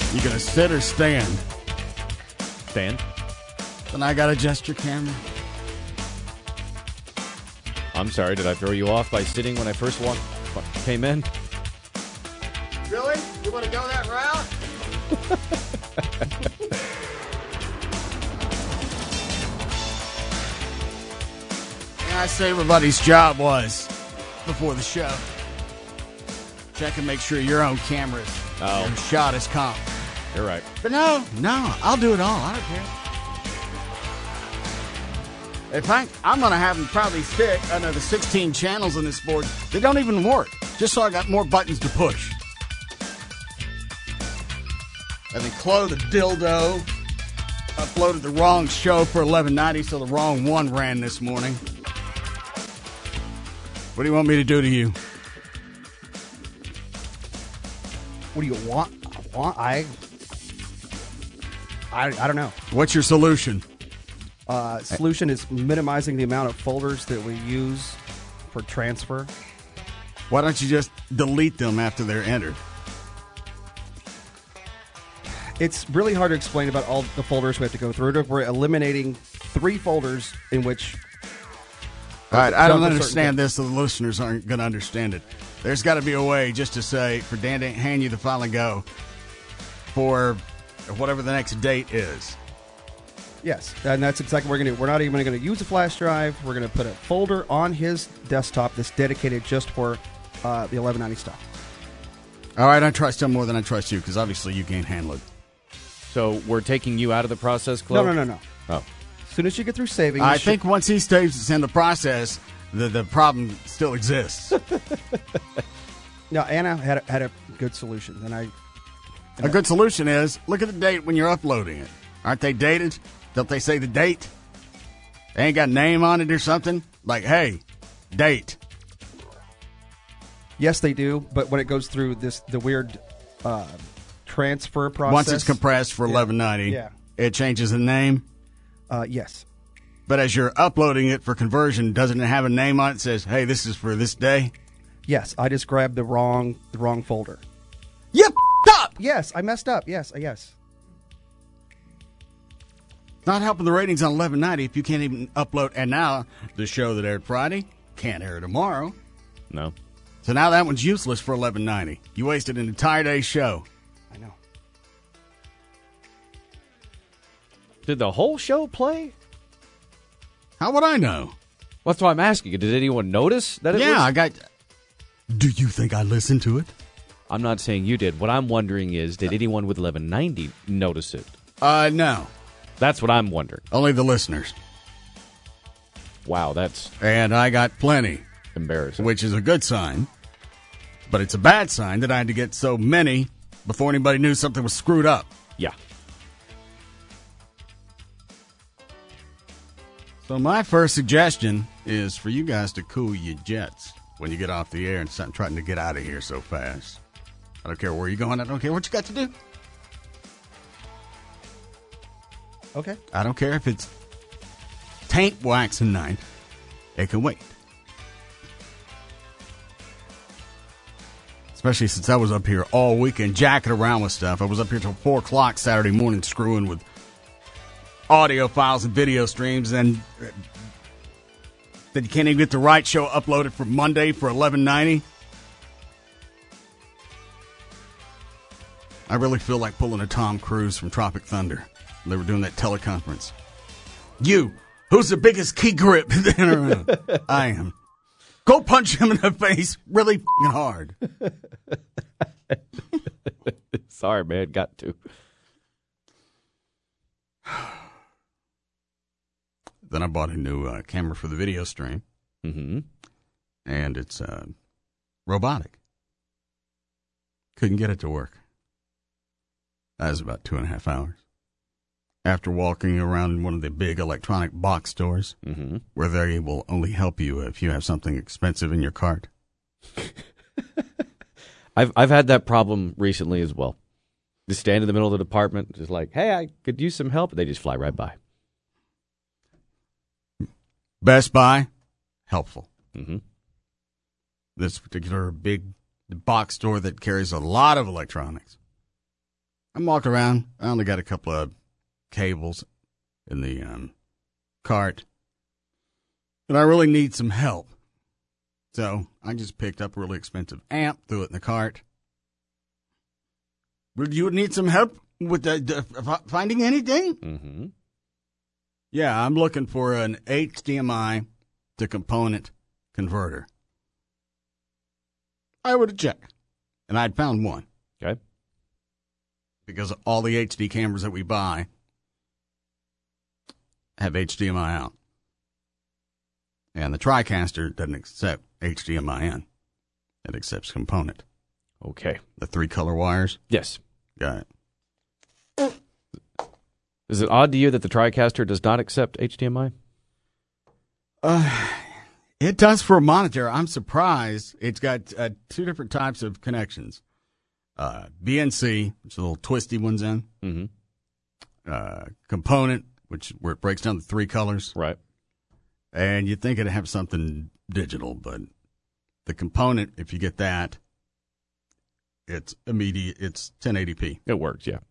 You gonna sit or stand? Stand. Then I gotta adjust your camera. I'm sorry, did I throw you off by sitting when I first came in? Really? You want to go that route? And I say everybody's job was before the show. Check and make sure your own cameras, your shot is comp. You're right. But no, I'll do it all. I don't care. In fact, I'm going to have them probably stick another 16 channels on this board. They don't even work. Just so I got more buttons to push. And then Chloe the dildo uploaded the wrong show for 1190, so the wrong one ran this morning. What do you want me to do to you? What do you want? I don't know. What's your solution? Solution is minimizing the amount of folders that we use for transfer. Why don't you just delete them after they're entered? It's really hard to explain about all the folders we have to go through. We're eliminating 3 folders in which... All right, I don't understand this, so the listeners aren't going to understand it. There's got to be a way just to say, for Dan to hand you the file and go for whatever the next date is. Yes, and that's exactly what we're going to do. We're not even going to use a flash drive. We're going to put a folder on his desktop that's dedicated just for the 1190 stuff. All right, I trust him more than I trust you, because obviously you can't handle it. So we're taking you out of the process, Chloe? No. Oh. As soon as you get through saving... I think once he stays in the process, the problem still exists. No, Anna had a good solution. And a good solution is, look at the date when you're uploading it. Aren't they dated? Don't they say the date? They ain't got a name on it or something? Like, hey, date. Yes, they do, but when it goes through the weird transfer process... Once it's compressed for 1190, it changes the name? Yes. But as you're uploading it for conversion, doesn't it have a name on it that says, hey, this is for this day? Yes, I just grabbed the wrong folder. You up! Yes, I messed up. Yes. Not helping the ratings on 1190 if you can't even upload. And now, the show that aired Friday can't air tomorrow. No. So now that one's useless for 1190. You wasted an entire day's show. I know. Did the whole show play? How would I know? Well, that's why I'm asking. Did anyone notice that it was? I got... Do you think I listened to it? I'm not saying you did. What I'm wondering is, did anyone with 1190 notice it? No. That's what I'm wondering. Only the listeners. Wow, that's... And I got plenty. Embarrassing. Which is a good sign. But it's a bad sign that I had to get so many before anybody knew something was screwed up. Yeah. So my first suggestion is for you guys to cool your jets when you get off the air and start trying to get out of here so fast. I don't care where you're going. I don't care what you got to do. Okay. I don't care if it's taint waxing night. It can wait. Especially since I was up here all weekend jacking around with stuff. I was up here till 4 o'clock Saturday morning screwing with audio files and video streams, and that you can't even get the right show uploaded for Monday for 1190. I really feel like pulling a Tom Cruise from Tropic Thunder. They were doing that teleconference. You, who's the biggest key grip? I am. Go punch him in the face really f***ing hard. Sorry, man. Got to. Then I bought a new camera for the video stream. Mm-hmm. And it's robotic. Couldn't get it to work. That was about 2.5 hours. After walking around in one of the big electronic box stores, where they will only help you if you have something expensive in your cart. I've had that problem recently as well. Just stand in the middle of the department, just like, hey, I could use some help. They just fly right by. Best Buy, helpful. Mm-hmm. This particular big box store that carries a lot of electronics. I'm walking around. I only got a couple of cables in the cart. And I really need some help. So I just picked up a really expensive amp, threw it in the cart. Would you need some help with finding anything? Mm-hmm. Yeah, I'm looking for an HDMI to component converter. I would check. And I'd found one. Okay. Because all the HD cameras that we buy have HDMI out. And the TriCaster doesn't accept HDMI in. It accepts component. Okay. The 3-color wires. Yes. Got it. Is it odd to you that the TriCaster does not accept HDMI? It does for a monitor. I'm surprised. It's got 2 different types of connections. BNC, which are the little twisty ones in. Mm-hmm. Component, where it breaks down the 3 colors. Right. And you'd think it'd have something digital, but the component, if you get that, it's immediate. It's 1080p. It works, yeah.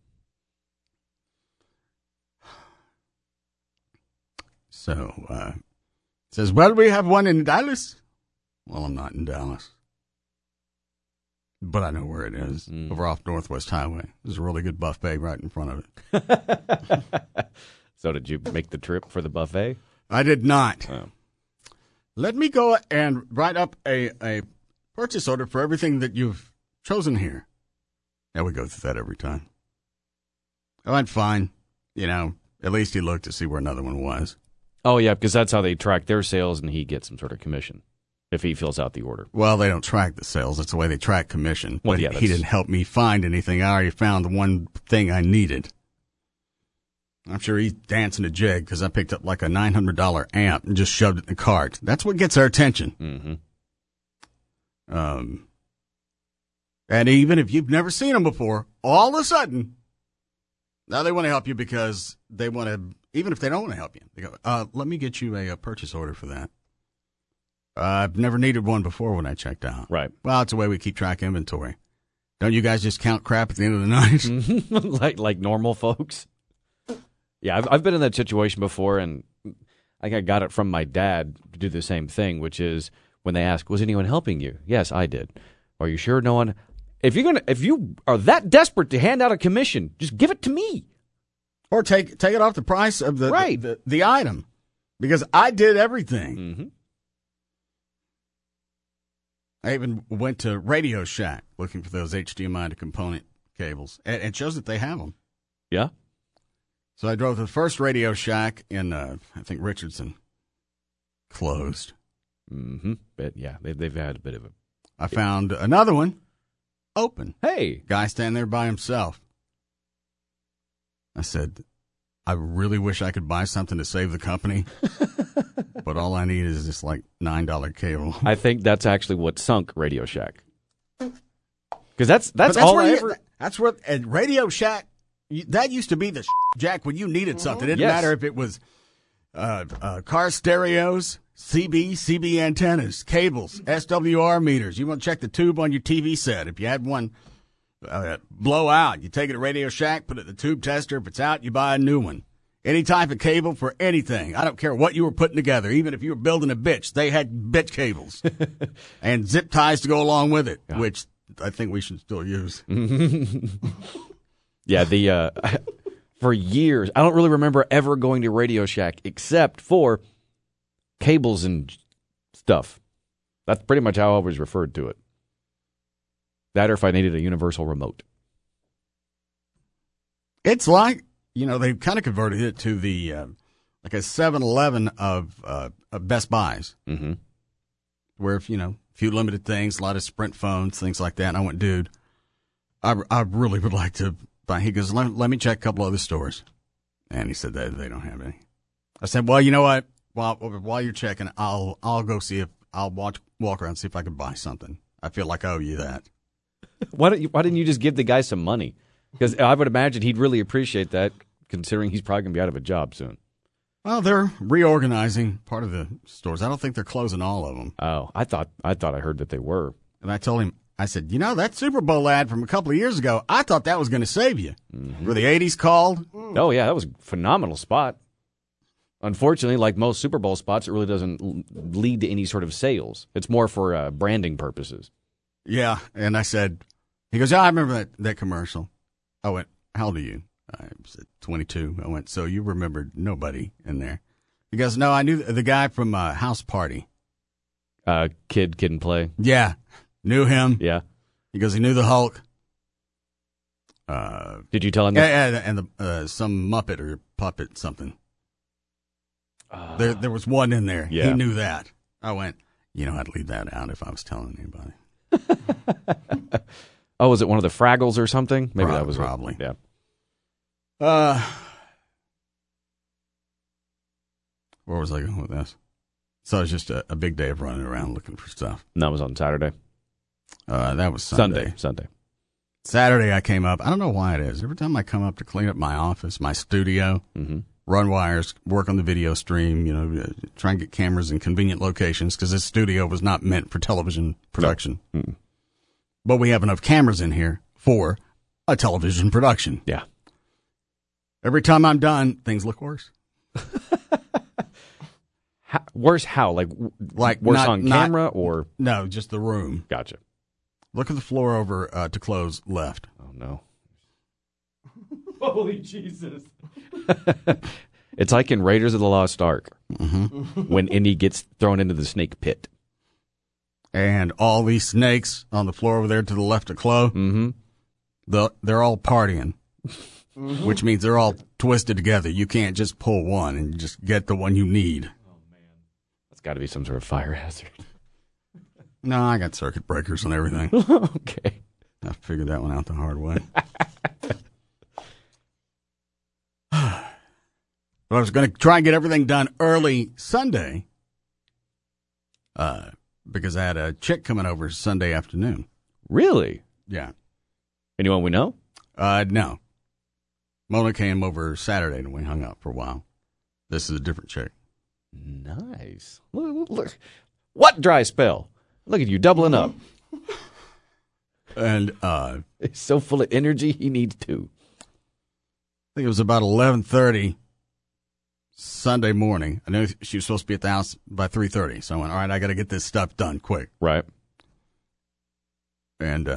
So, it says, well, we have one in Dallas. Well, I'm not in Dallas. But I know where it is. Over off Northwest Highway. There's a really good buffet right in front of it. So did you make the trip for the buffet? I did not. Oh. Let me go and write up a purchase order for everything that you've chosen here. Yeah, we go through that every time. I went fine. At least he looked to see where another one was. Oh, yeah, because that's how they track their sales, and he gets some sort of commission if he fills out the order. Well, they don't track the sales. That's the way they track commission. Well, but yeah, he didn't help me find anything. I already found the one thing I needed. I'm sure he's dancing a jig because I picked up like a $900 amp and just shoved it in the cart. That's what gets our attention. Mm-hmm. And even if you've never seen them before, all of a sudden, now they want to help you because they want to, even if they don't want to help you, they go, let me get you a purchase order for that. I've never needed one before when I checked out. Right. Well, it's the way we keep track of inventory. Don't you guys just count crap at the end of the night? like normal folks? Yeah, I've been in that situation before, and I think I got it from my dad to do the same thing, which is when they ask, was anyone helping you? Yes, I did. Are you sure no one? If you are that desperate to hand out a commission, just give it to me. Or take it off the price of the item. Because I did everything. Mm-hmm. I even went to Radio Shack looking for those HDMI to component cables. And it shows that they have them. Yeah? So I drove to the first Radio Shack in, I think, Richardson. Closed. Mm-hmm. But, yeah, they've had a bit of a... I found another one. Open. Hey. Guy standing there by himself. I said, I really wish I could buy something to save the company. But all I need is this like $9 cable. I think that's actually what sunk Radio Shack. Because that's all I ever... That's where at Radio Shack, that used to be the jack when you needed something. It didn't matter if it was car stereos, CB antennas, cables, SWR meters. You want to check the tube on your TV set. If you had one blow out, you take it to Radio Shack, put it in the tube tester. If it's out, you buy a new one. Any type of cable for anything. I don't care what you were putting together. Even if you were building a bitch, they had bitch cables. And zip ties to go along with it, which I think we should still use. Yeah, for years, I don't really remember ever going to Radio Shack except for cables and stuff. That's pretty much how I always referred to it. That or if I needed a universal remote. It's like, they kind of converted it to the, like a 7-Eleven of Best Buys. Mm-hmm. Where, if, a few limited things, a lot of Sprint phones, things like that. And I went, dude, I really would like to buy. He goes, let me check a couple other stores. And he said that they don't have any. I said, well, you know what? While you're checking, I'll go see if I'll walk around and see if I can buy something. I feel like I owe you that. Why didn't you just give the guy some money? Because I would imagine he'd really appreciate that, considering he's probably going to be out of a job soon. Well, they're reorganizing part of the stores. I don't think they're closing all of them. Oh, I thought I heard that they were. And I told him, I said, that Super Bowl ad from a couple of years ago, I thought that was going to save you. Were the 80s called? Oh, yeah, that was a phenomenal spot. Unfortunately, like most Super Bowl spots, it really doesn't lead to any sort of sales. It's more for branding purposes. Yeah, and I said, he goes, yeah, I remember that commercial. I went, how old are you? I said, 22. I went, so you remembered nobody in there? He goes, no, I knew the guy from House Party. Kid and Play. Yeah, knew him. Yeah. He goes, he knew the Hulk. Did you tell him that? Yeah, and some Muppet or puppet something. There was one in there. Yeah. He knew that. I went, I'd leave that out if I was telling anybody. Oh, was it one of the Fraggles or something? Maybe that was probably. Yeah. Where was I going with this? So it was just a big day of running around looking for stuff. And that was on Saturday. That was Sunday. Sunday. Saturday I came up. I don't know why it is. Every time I come up to clean up my office, my studio, run wires, work on the video stream, try and get cameras in convenient locations because this studio was not meant for television production. No. But we have enough cameras in here for a television production. Yeah. Every time I'm done, things look worse. Worse how? Like worse on camera or? No, just the room. Gotcha. Look at the floor over to close left. Oh, no. Holy Jesus. It's like in Raiders of the Lost Ark Mm-hmm. when Indy gets thrown into the snake pit. And all these snakes on the floor over there to the left of Chloe, they're all partying, which means they're all twisted together. You can't just pull one and just get the one you need. That's got to be some sort of fire hazard. No, I got circuit breakers and everything. Okay. I figured that one out the hard way. Well, I was going to try and get everything done early Sunday because I had a chick coming over Sunday afternoon. Really? Yeah. Anyone we know? No. Mona came over Saturday and we hung up for a while. This is a different chick. Nice. Look. What dry spell? Look at you doubling up. And He's so full of energy, he needs to. I think it was about 11:30 Sunday morning. I knew she was supposed to be at the house by 3:30. So I went, all right, I got to get this stuff done quick. Right. And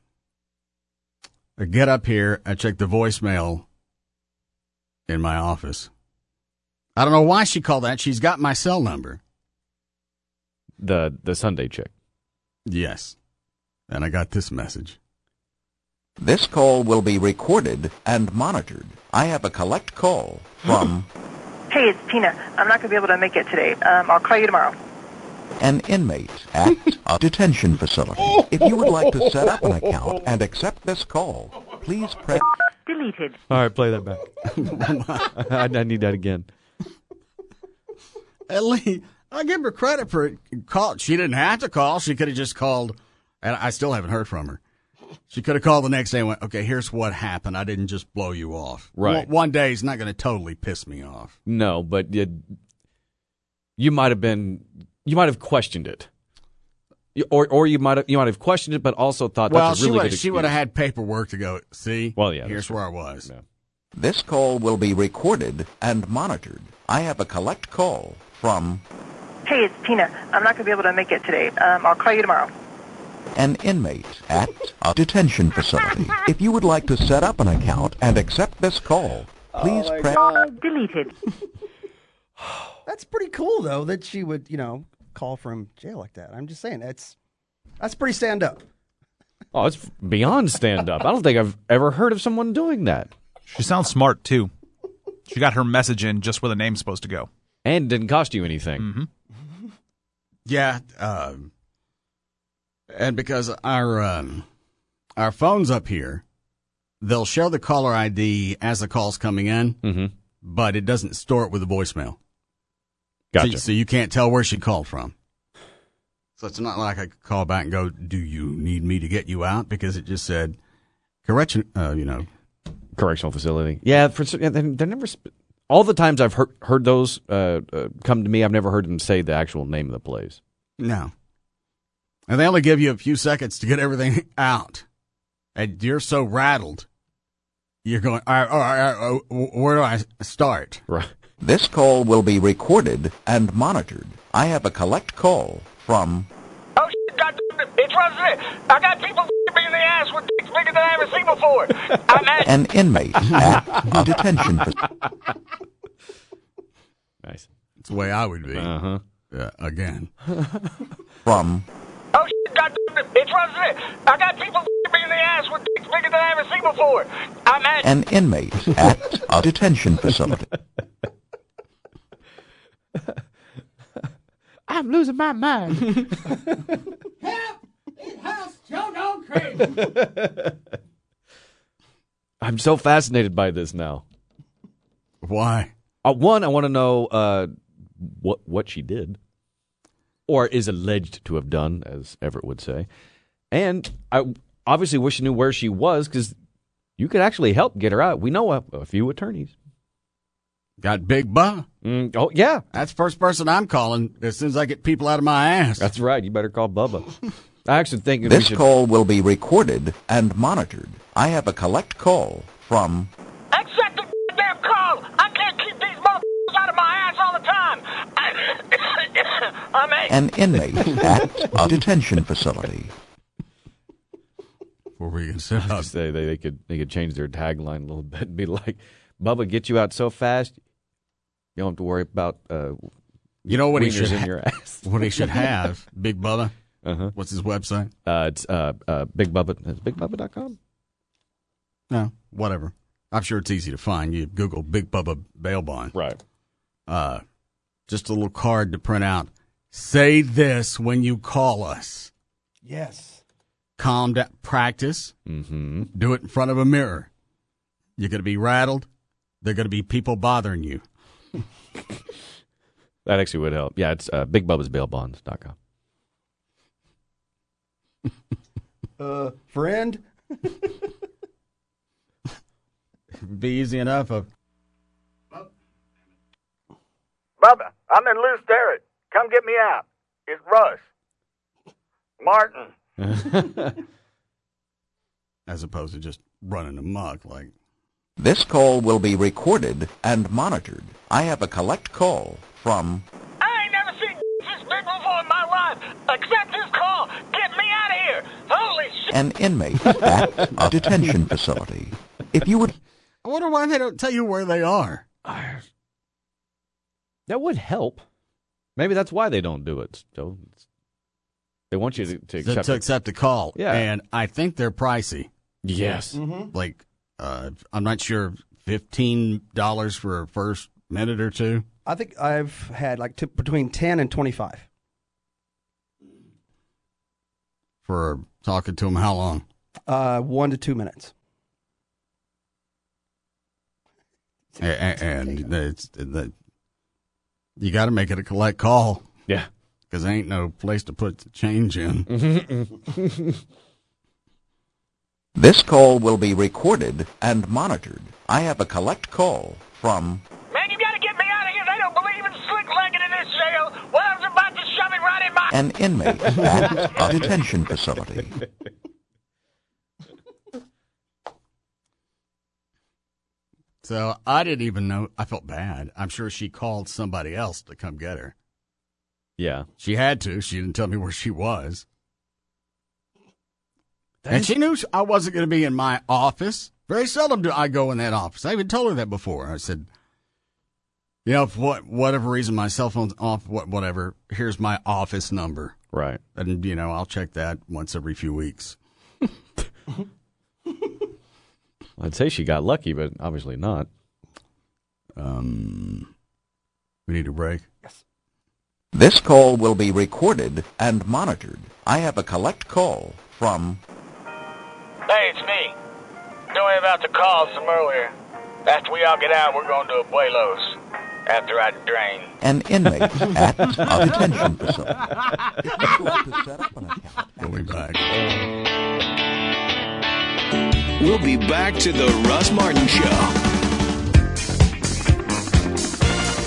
I get up here, I check the voicemail in my office. I don't know why she called that. She's got my cell number. The Sunday chick. Yes. And I got this message. This call will be recorded and monitored. I have a collect call from Hey, it's Tina. I'm not going to be able to make it today. I'll call you tomorrow. an inmate at a detention facility. If you would like to set up an account and accept this call, please press... Deleted. All right, play that back. I need that again. At least, I give her credit for it. Call. She didn't have to call. She could have just called, and I still haven't heard from her. She could have called the next day and went, okay, here's what happened. I didn't just blow you off. Right. One day is not going to totally piss me off. No, but you might have questioned it. Or you might have questioned it, but also thought that's a really good excuse. She would have had paperwork to go, see? Well, yeah. Here's where I was. Yeah. This call will be recorded and monitored. I have a collect call from Hey, it's Tina. I'm not going to be able to make it today. I'll call you tomorrow. an inmate at a detention facility. If you would like to set up an account and accept this call, please press... Deleted. That's pretty cool, though, that she would, call from jail like that. I'm just saying, that's pretty stand up. Oh, it's beyond stand up. I don't think I've ever heard of someone doing that. She sounds smart, too. She got her message in just where the name's supposed to go. And didn't cost you anything. Mm-hmm. Yeah. And because our phone's up here, they'll show the caller ID as the call's coming in, but it doesn't store it with the voicemail. Gotcha. So you can't tell where she called from. So it's not like I could call back and go, do you need me to get you out? Because it just said, correction, Correctional facility. Yeah, they're never... All the times I've heard those come to me, I've never heard them say the actual name of the place. No. And they only give you a few seconds to get everything out. And you're so rattled. You're going, all right, where do I start? Right. This call will be recorded and monitored. I have a collect call from... Oh, shit, goddamn it. It's Rosie. I got people me in the ass with dicks bigger than I ever seen before. I'm at... an inmate at a detention facility. Nice. It's the way I would be. Uh-huh. Again. From... Oh, shit, goddamn it. It's Rosie. I got people me in the ass with dicks bigger than I ever seen before. I'm at... an inmate at a detention facility. I'm losing my mind. Help! It has Joe Don crazy. I'm so fascinated by this now. Why? One, I want to know what she did, or is alleged to have done, as Everett would say. And I obviously wish you knew where she was, because you could actually help get her out. We know a few attorneys. Got Big Bubba. Oh, yeah. That's the first person I'm calling as soon as I get people out of my ass. That's right. You better call Bubba. I actually think we This should... call will be recorded and monitored. I have a collect call from... Accept the goddamn call. I can't keep these motherfuckers out of my ass all the time. I'm at... an inmate at a detention facility. Before we can sit up. Say they could change their tagline a little bit and be like, Bubba, get you out so fast, you don't have to worry about You know what he wieners should in your ass. What he should have, Big Bubba. Uh-huh. What's his website? It's Big Bubba. It's BigBubba.com. No, whatever. I'm sure it's easy to find. You Google Big Bubba bail bond. Right. Just a little card to print out. Say this when you call us. Yes. Calm down. Practice. Mm-hmm. Do it in front of a mirror. You're going to be rattled. There are going to be people bothering you. That actually would help. Yeah, it's BigBubbasBailBonds.com. Friend? It'd be easy enough. Bubba, I'm in Loose Derrick. Come get me out. It's Russ. Martin. As opposed to just running amok like... This call will be recorded and monitored. I have a collect call from... I ain't never seen this big before in my life. Accept this call. Get me out of here. Holy shit. an inmate at a detention facility. If you would... I wonder why they don't tell you where they are. That would help. Maybe that's why they don't do it. So they want you to accept To accept a call. Yeah. And I think they're pricey. Yes. Mm-hmm. Like, I'm not sure, $15 for a first minute or two. I think I've had like between 10 and 25. For talking to them how long? 1 to 2 minutes. And you got to make it a collect call. Yeah. Because there ain't no place to put the change in. This call will be recorded and monitored. I have a collect call from... Man, you gotta get me out of here. They don't believe in slick-legging in this jail. Well, I was about to shove it right in my... an inmate at a detention facility. So I didn't even know. I felt bad. I'm sure she called somebody else to come get her. Yeah. She had to. She didn't tell me where she was. And she knew I wasn't going to be in my office. Very seldom do I go in that office. I even told her that before. I said, you know, for whatever reason, my cell phone's off, whatever, here's my office number. Right. And, you know, I'll check that once every few weeks. I'd say she got lucky, but obviously not. We need a break. This call will be recorded and monitored. I have a collect call from... Hey, it's me. Don't worry about the calls from earlier. After we all get out, we're going to Abuelos. After I drain. an inmate at a detention facility. If you would like to set up an account... We'll be back. We'll be back to the Russ Martin Show.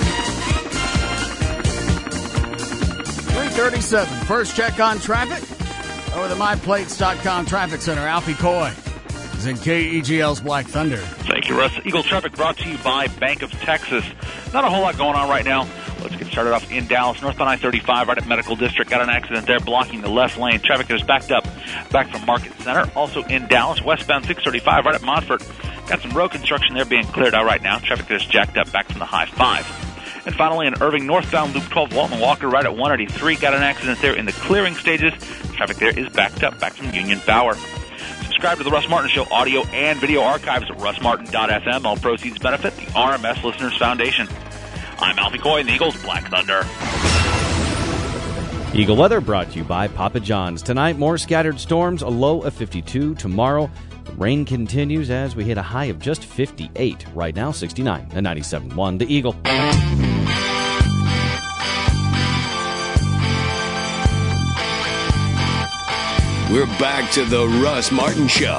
$3:37. First check on traffic. Over the MyPlates.com traffic center, Alfie Coy is in KEGL's Black Thunder. Thank you, Russ. Eagle traffic brought to you by Bank of Texas. Not a whole lot going on right now. Let's get started off in Dallas. Northbound I-35 right at Medical District. Got an accident there blocking the left lane. Traffic is backed up back from Market Center. Also in Dallas, westbound 635 right at Montfort. Got some road construction there being cleared out right now. Traffic there is jacked up back from the High-5. And finally, in Irving, northbound Loop 12, Walton Walker right at 183. Got an accident there in the clearing stages. Traffic there is backed up back from Union Bower. Subscribe to the Russ Martin Show audio and video archives at russmartin.fm. All proceeds benefit the RMS Listeners Foundation. I'm Alfie Coy in the Eagles Black Thunder. Eagle weather brought to you by Papa John's. Tonight, more scattered storms, a low of 52. Tomorrow, the rain continues as we hit a high of just 58. Right now, 69 and 97.1. The Eagle. We're back to the Russ Martin Show.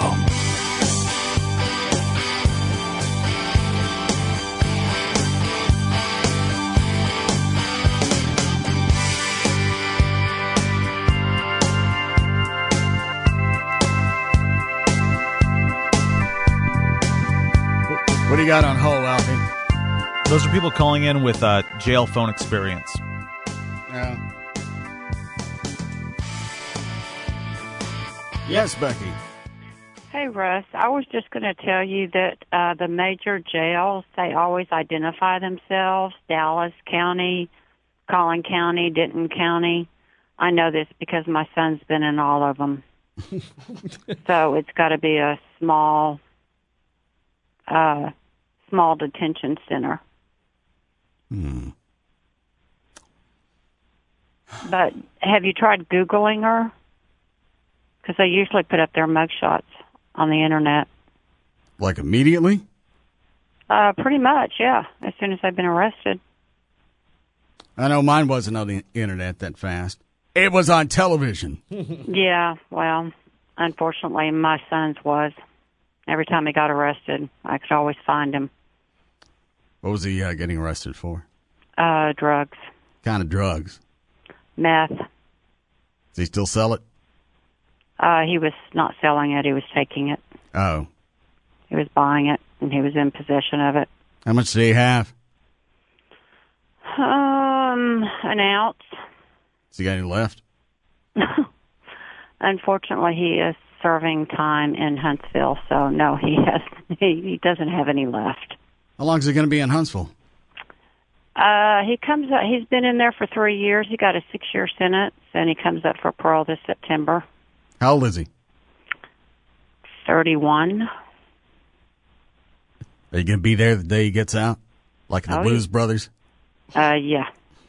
What do you got on hold, Alfie? Those are people calling in with jail phone experience. Yeah. Yes, Becky. Hey, Russ. I was just going to tell you that the major jails, they always identify themselves. Dallas County, Collin County, Denton County. I know this because my son's been in all of them. So it's got to be a small detention center. But have you tried Googling her? Because they usually put up their mugshots on the internet. Like immediately? Pretty much, yeah. As soon as they've been arrested. I know mine wasn't on the internet that fast. It was on television. Yeah, well, unfortunately, my son's was. Every time he got arrested, I could always find him. What was he getting arrested for? Drugs. Kind of drugs? Meth. Does he still sell it? He was not selling it. He was taking it. Oh. He was buying it, and he was in possession of it. How much did he have? An ounce. Has he got any left? Unfortunately, he is serving time in Huntsville, so no, he doesn't have any left. How long is he going to be in Huntsville? He comes up. He's been in there for 3 years. He got a 6-year sentence, and he comes up for parole this September. How old is he? 31. Are you going to be there the day he gets out? Like the Blues Brothers? Yeah.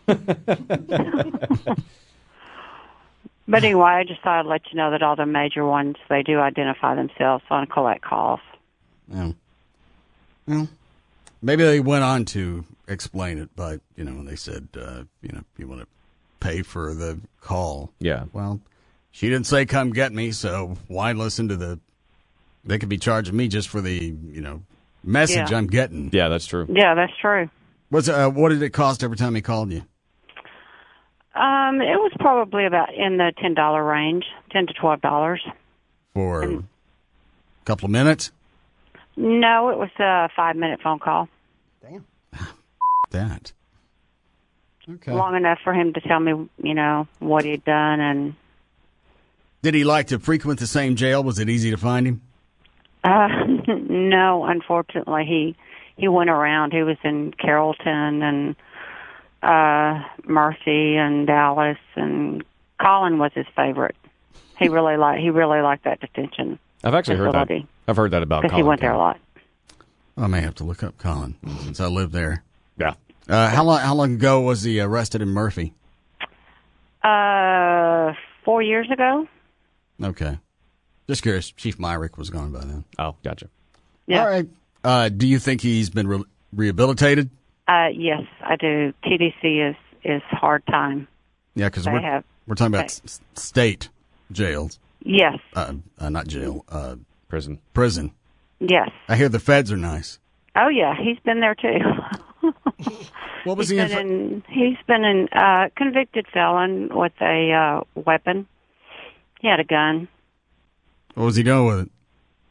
But anyway, I just thought I'd let you know that all the major ones, they do identify themselves on collect calls. Yeah. Well, maybe they went on to explain it, but, they said, you want to pay for the call. Yeah. Well, she didn't say come get me, so why listen to they could be charging me just for the, message I'm getting. Yeah, that's true. Yeah, that's true. What did it cost every time he called you? It was probably about in the $10 range, $10 to $12. For a couple of minutes? No, it was a 5-minute phone call. Damn. That. Okay. Long enough for him to tell me, what he'd done. And did he like to frequent the same jail? Was it easy to find him? No, unfortunately, he went around. He was in Carrollton and Murphy and Dallas, and Collin was his favorite. He really liked that detention. I've actually heard that. I've heard that about Collin. Because he went there a lot. I may have to look up Collin since I live there. Yeah. How long ago was he arrested in Murphy? 4 years ago. Okay. Just curious. Chief Myrick was gone by then. Oh, gotcha. Yeah. All right. Do you think he's been rehabilitated? Yes, I do. TDC is hard time. Yeah, because we're talking about state jails. Yes. Not jail. Prison. Prison. Yes. I hear the feds are nice. Oh yeah, he's been there too. What was he's been a convicted felon with a weapon. He had a gun. What was he doing with it?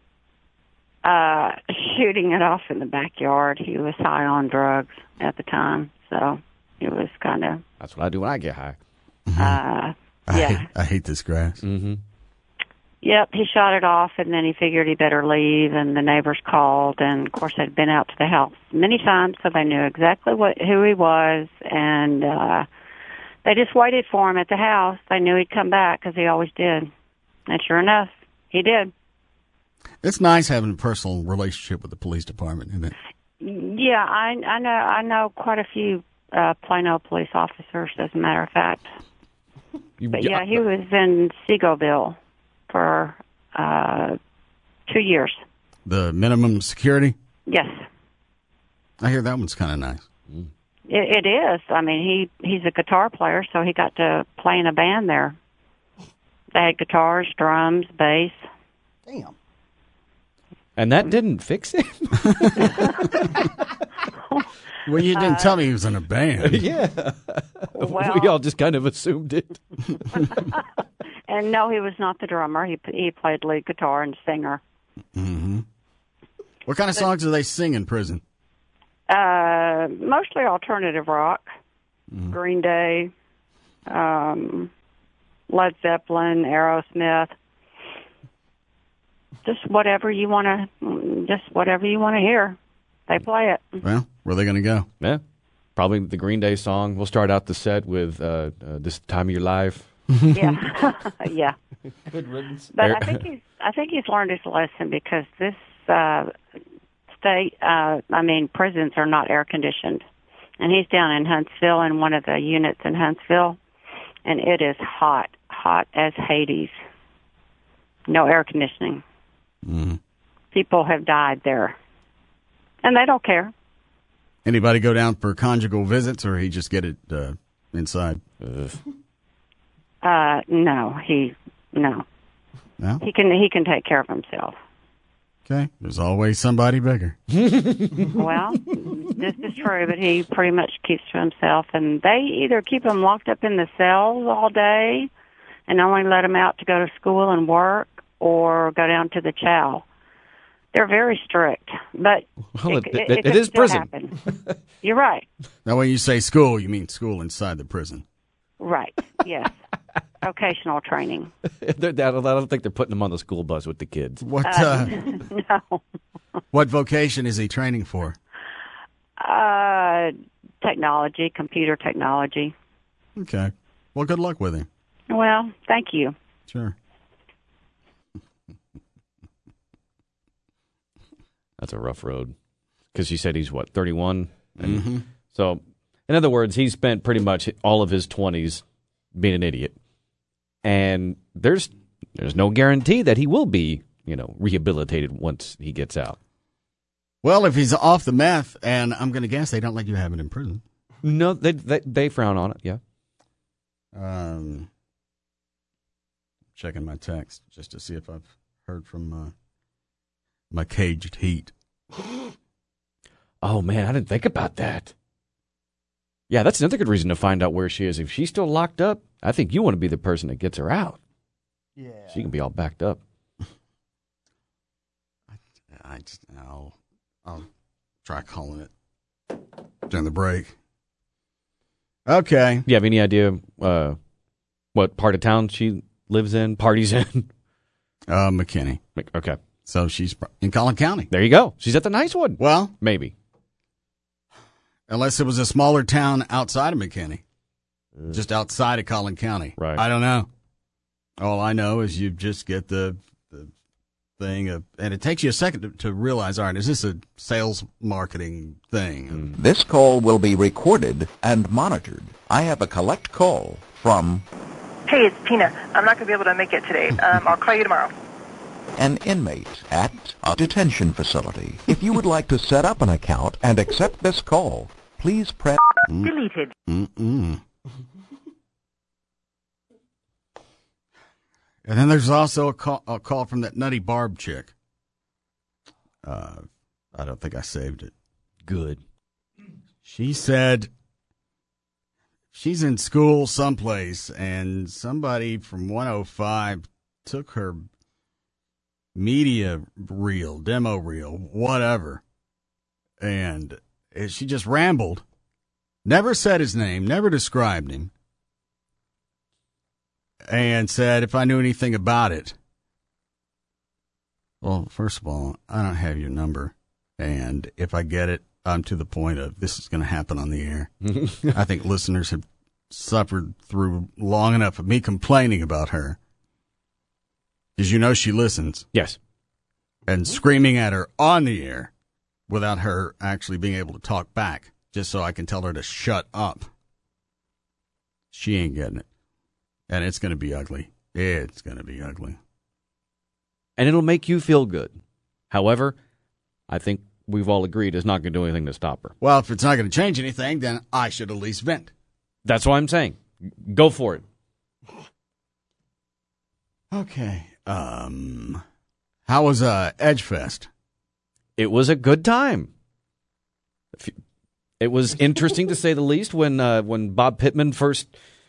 Shooting it off in the backyard. He was high on drugs at the time, so it was kind of... That's what I do when I get high. I hate this grass. Mm-hmm. Yep, he shot it off, and then he figured he better leave, and the neighbors called, and, of course, they'd been out to the house many times, so they knew exactly who he was, and they just waited for him at the house. They knew he'd come back, because he always did. And sure enough, he did. It's nice having a personal relationship with the police department, isn't it? Yeah, I know quite a few Plano police officers, as a matter of fact. But yeah, he was in Seagoville for 2 years. The minimum security? Yes. I hear that one's kind of nice. It is. I mean, he's a guitar player, so he got to play in a band there. They had guitars, drums, bass. Damn. And that didn't fix it? Well, you didn't tell me he was in a band. Yeah. Well, we all just kind of assumed it. And no, he was not the drummer. He played lead guitar and singer. Mm-hmm. What kind of songs do they sing in prison? Mostly alternative rock. Mm-hmm. Green Day, Led Zeppelin, Aerosmith. Just whatever you want to hear. They play it. Well, where are they going to go? Yeah, probably the Green Day song. We'll start out the set with "This Time of Your Life." Yeah, yeah. Good riddance. But I think he's learned his lesson, because this state, prisons are not air conditioned, and he's down in Huntsville in one of the units in Huntsville, and it is hot as Hades. No air conditioning. Mm-hmm. People have died there. And they don't care. Anybody go down for conjugal visits, or he just get it inside? No. No. No? He can take care of himself. Okay. There's always somebody bigger. Well, this is true, but he pretty much keeps to himself, and they either keep him locked up in the cells all day and only let him out to go to school and work, or go down to the chow. They're very strict, but it is still prison. Happen. You're right. Now, when you say school, you mean school inside the prison. Right, yes. Vocational training. I don't think they're putting him on the school bus with the kids. What? No. What vocation is he training for? Technology, computer technology. Okay. Well, good luck with him. Well, thank you. Sure. That's a rough road. Because you said he's, 31? Mm-hmm. So, in other words, he spent pretty much all of his 20s being an idiot. And there's no guarantee that he will be, rehabilitated once he gets out. Well, if he's off the meth, and I'm going to guess they don't let you have it in prison. No, they frown on it, yeah. Checking my text just to see if I've heard from my caged heat. Oh, man, I didn't think about that. Yeah, that's another good reason to find out where she is. If she's still locked up, I think you want to be the person that gets her out. Yeah. She can be all backed up. I'll try calling it during the break. Okay. You have any idea what part of town she lives in, parties in? McKinney. Okay. So she's in Collin County. There you go. She's at the nice one. Well, maybe. Unless it was a smaller town outside of McKinney. Just outside of Collin County. Right. I don't know. All I know is you just get the thing, and it takes you a second to realize, all right, is this a sales marketing thing? This call will be recorded and monitored. I have a collect call from... Hey, it's Tina. I'm not going to be able to make it today. I'll call you tomorrow. An inmate at a detention facility. If you would like to set up an account and accept this call, please press... Deleted. Mm-mm. And then there's also a call from that nutty Barb chick. I don't think I saved it. Good. She said she's in school someplace, and somebody from 105 took her media reel, demo reel, whatever, and she just rambled. Never said his name, never described him, and said if I knew anything about it. Well, first of all, I don't have your number, and if I get it, I'm to the point of this is going to happen on the air. I think listeners have suffered through long enough of me complaining about her. Because you know she listens. Yes. And screaming at her on the air without her actually being able to talk back, just so I can tell her to shut up. She ain't getting it. And it's going to be ugly. It's going to be ugly. And it'll make you feel good. However, I think we've all agreed it's not going to do anything to stop her. Well, if it's not going to change anything, then I should at least vent. That's what I'm saying. Go for it. Okay. How was Edgefest? It was a good time. It was interesting to say the least when Bob Pittman first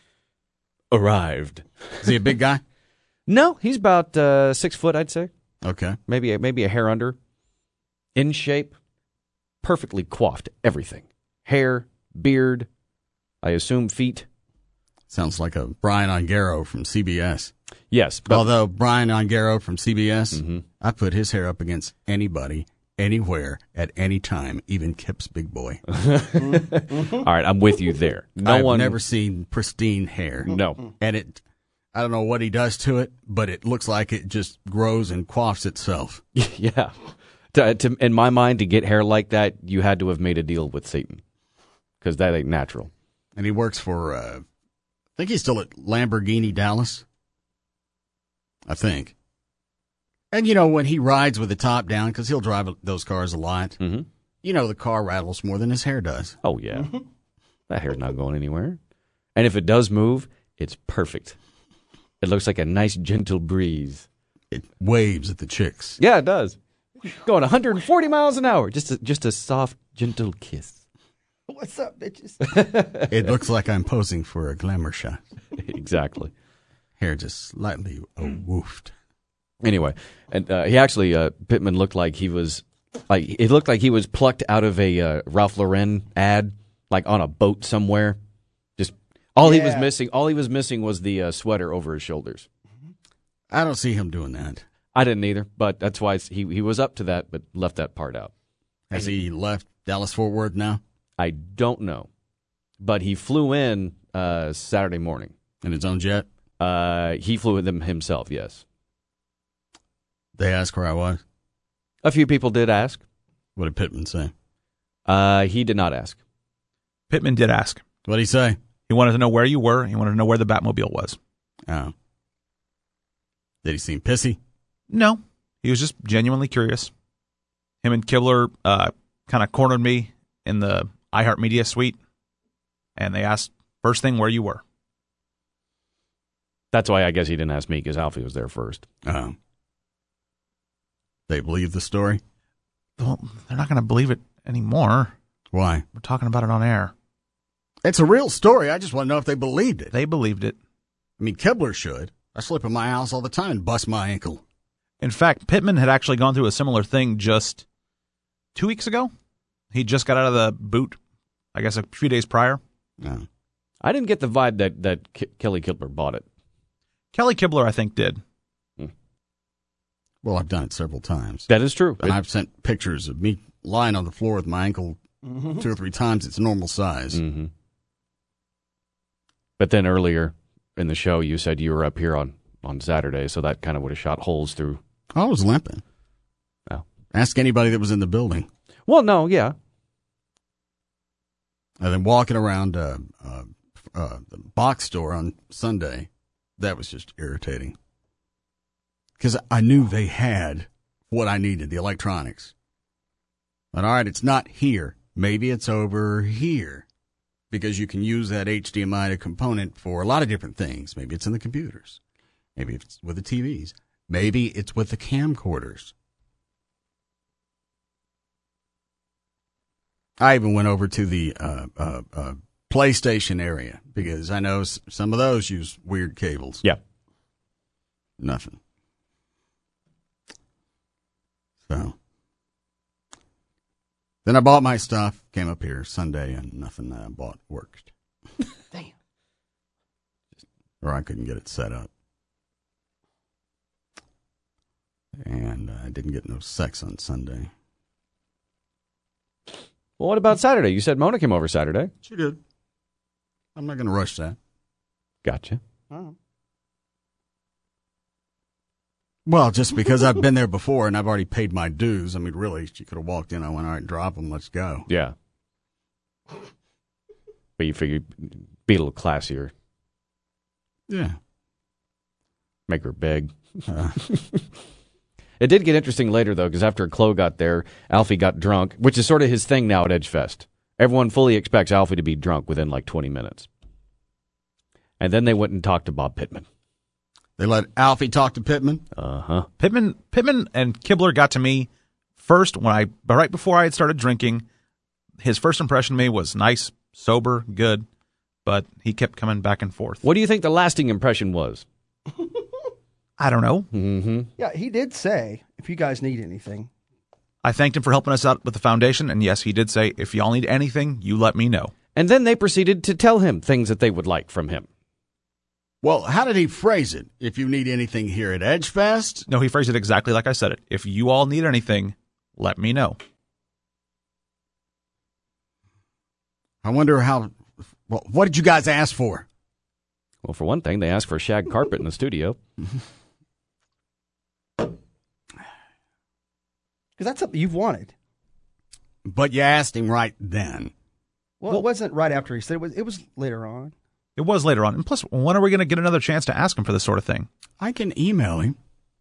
arrived. Is he a big guy? No, he's about 6 foot, I'd say. Okay. Maybe a hair under. In shape, perfectly coiffed, everything. Hair, beard, I assume feet. Sounds like a Brian Ongaro from CBS. Yes. But although Brian Ongaro from CBS, I put his hair up against anybody, anywhere, at any time, even Kip's big boy. All right, I'm with you there. I've never seen pristine hair. No. And I don't know what he does to it, but it looks like it just grows and coiffs itself. Yeah. In my mind, to get hair like that, you had to have made a deal with Satan, because that ain't natural. And he works for, I think he's still at Lamborghini Dallas. I think. And, you know, when he rides with the top down, because he'll drive those cars a lot, you know the car rattles more than his hair does. Oh, yeah. That hair's not going anywhere. And if it does move, it's perfect. It looks like a nice, gentle breeze. It waves at the chicks. Yeah, it does. Going 140 miles an hour. Just a soft, gentle kiss. What's up, bitches? It looks like I'm posing for a glamour shot. Exactly. Hair just slightly woofed. Anyway, and he actually, Pittman looked like he was, it looked like he was plucked out of a Ralph Lauren ad, like on a boat somewhere. Just all he was missing was the sweater over his shoulders. I don't see him doing that. I didn't either, but that's why he was up to that, but left that part out. Has he left Dallas-Fort Worth now? I don't know, but he flew in Saturday morning. In his own jet? He flew with them himself, yes. They asked where I was? A few people did ask. What did Pittman say? He did not ask. Pittman did ask. What did he say? He wanted to know where you were. He wanted to know where the Batmobile was. Oh. Did he seem pissy? No. He was just genuinely curious. Him and Kibler kind of cornered me in the iHeartMedia suite, and they asked first thing where you were. That's why I guess he didn't ask me, because Alfie was there first. Oh. They believe the story? Well, they're not going to believe it anymore. Why? We're talking about it on air. It's a real story. I just want to know if they believed it. They believed it. I mean, Kibler should. I slip in my house all the time and bust my ankle. In fact, Pittman had actually gone through a similar thing just 2 weeks ago. He just got out of the boot, I guess, a few days prior. No. I didn't get the vibe that Kelly Kibler bought it. Kelly Kibler, I think, did. Well, I've done it several times. That is true. And I've sent pictures of me lying on the floor with my ankle 2 or 3 times its normal size. Mm-hmm. But then earlier in the show, you said you were up here on Saturday, so that kind of would have shot holes through. I was limping. Oh. Ask anybody that was in the building. Well, no, yeah. And then walking around the box store on Sunday, that was just irritating. Because I knew they had what I needed, the electronics. But all right, it's not here. Maybe it's over here. Because you can use that HDMI component for a lot of different things. Maybe it's in the computers. Maybe it's with the TVs. Maybe it's with the camcorders. I even went over to the PlayStation area because I know some of those use weird cables. Yeah. Nothing. So then I bought my stuff, came up here Sunday, and nothing that I bought worked. Damn. Or I couldn't get it set up. And I didn't get no sex on Sunday. Well, what about Saturday? You said Mona came over Saturday. She did. I'm not going to rush that. Gotcha. Oh. Well, just because I've been there before and I've already paid my dues. I mean, really, she could have walked in. I went, all right, drop them. Let's go. Yeah. But you figured be a little classier. Yeah. Make her beg. It did get interesting later, though, because after Chloe got there, Alfie got drunk, which is sort of his thing now at Edgefest. Everyone fully expects Alfie to be drunk within like 20 minutes. And then they went and talked to Bob Pittman. They let Alfie talk to Pittman? Uh-huh. Pittman and Kibler got to me first right before I had started drinking. His first impression of me was nice, sober, good, but he kept coming back and forth. What do you think the lasting impression was? I don't know. Mm-hmm. Yeah, he did say, if you guys need anything. I thanked him for helping us out with the foundation, and yes, he did say, if y'all need anything, you let me know. And then they proceeded to tell him things that they would like from him. Well, how did he phrase it? If you need anything here at Edgefest? No, he phrased it exactly like I said it. If you all need anything, let me know. I wonder well, what did you guys ask for? Well, for one thing, they asked for a shag carpet in the studio. Because that's something you've wanted. But you asked him right then. Well, it wasn't right after he said it. It was later on. It was later on. And plus, when are we going to get another chance to ask him for this sort of thing? I can email him.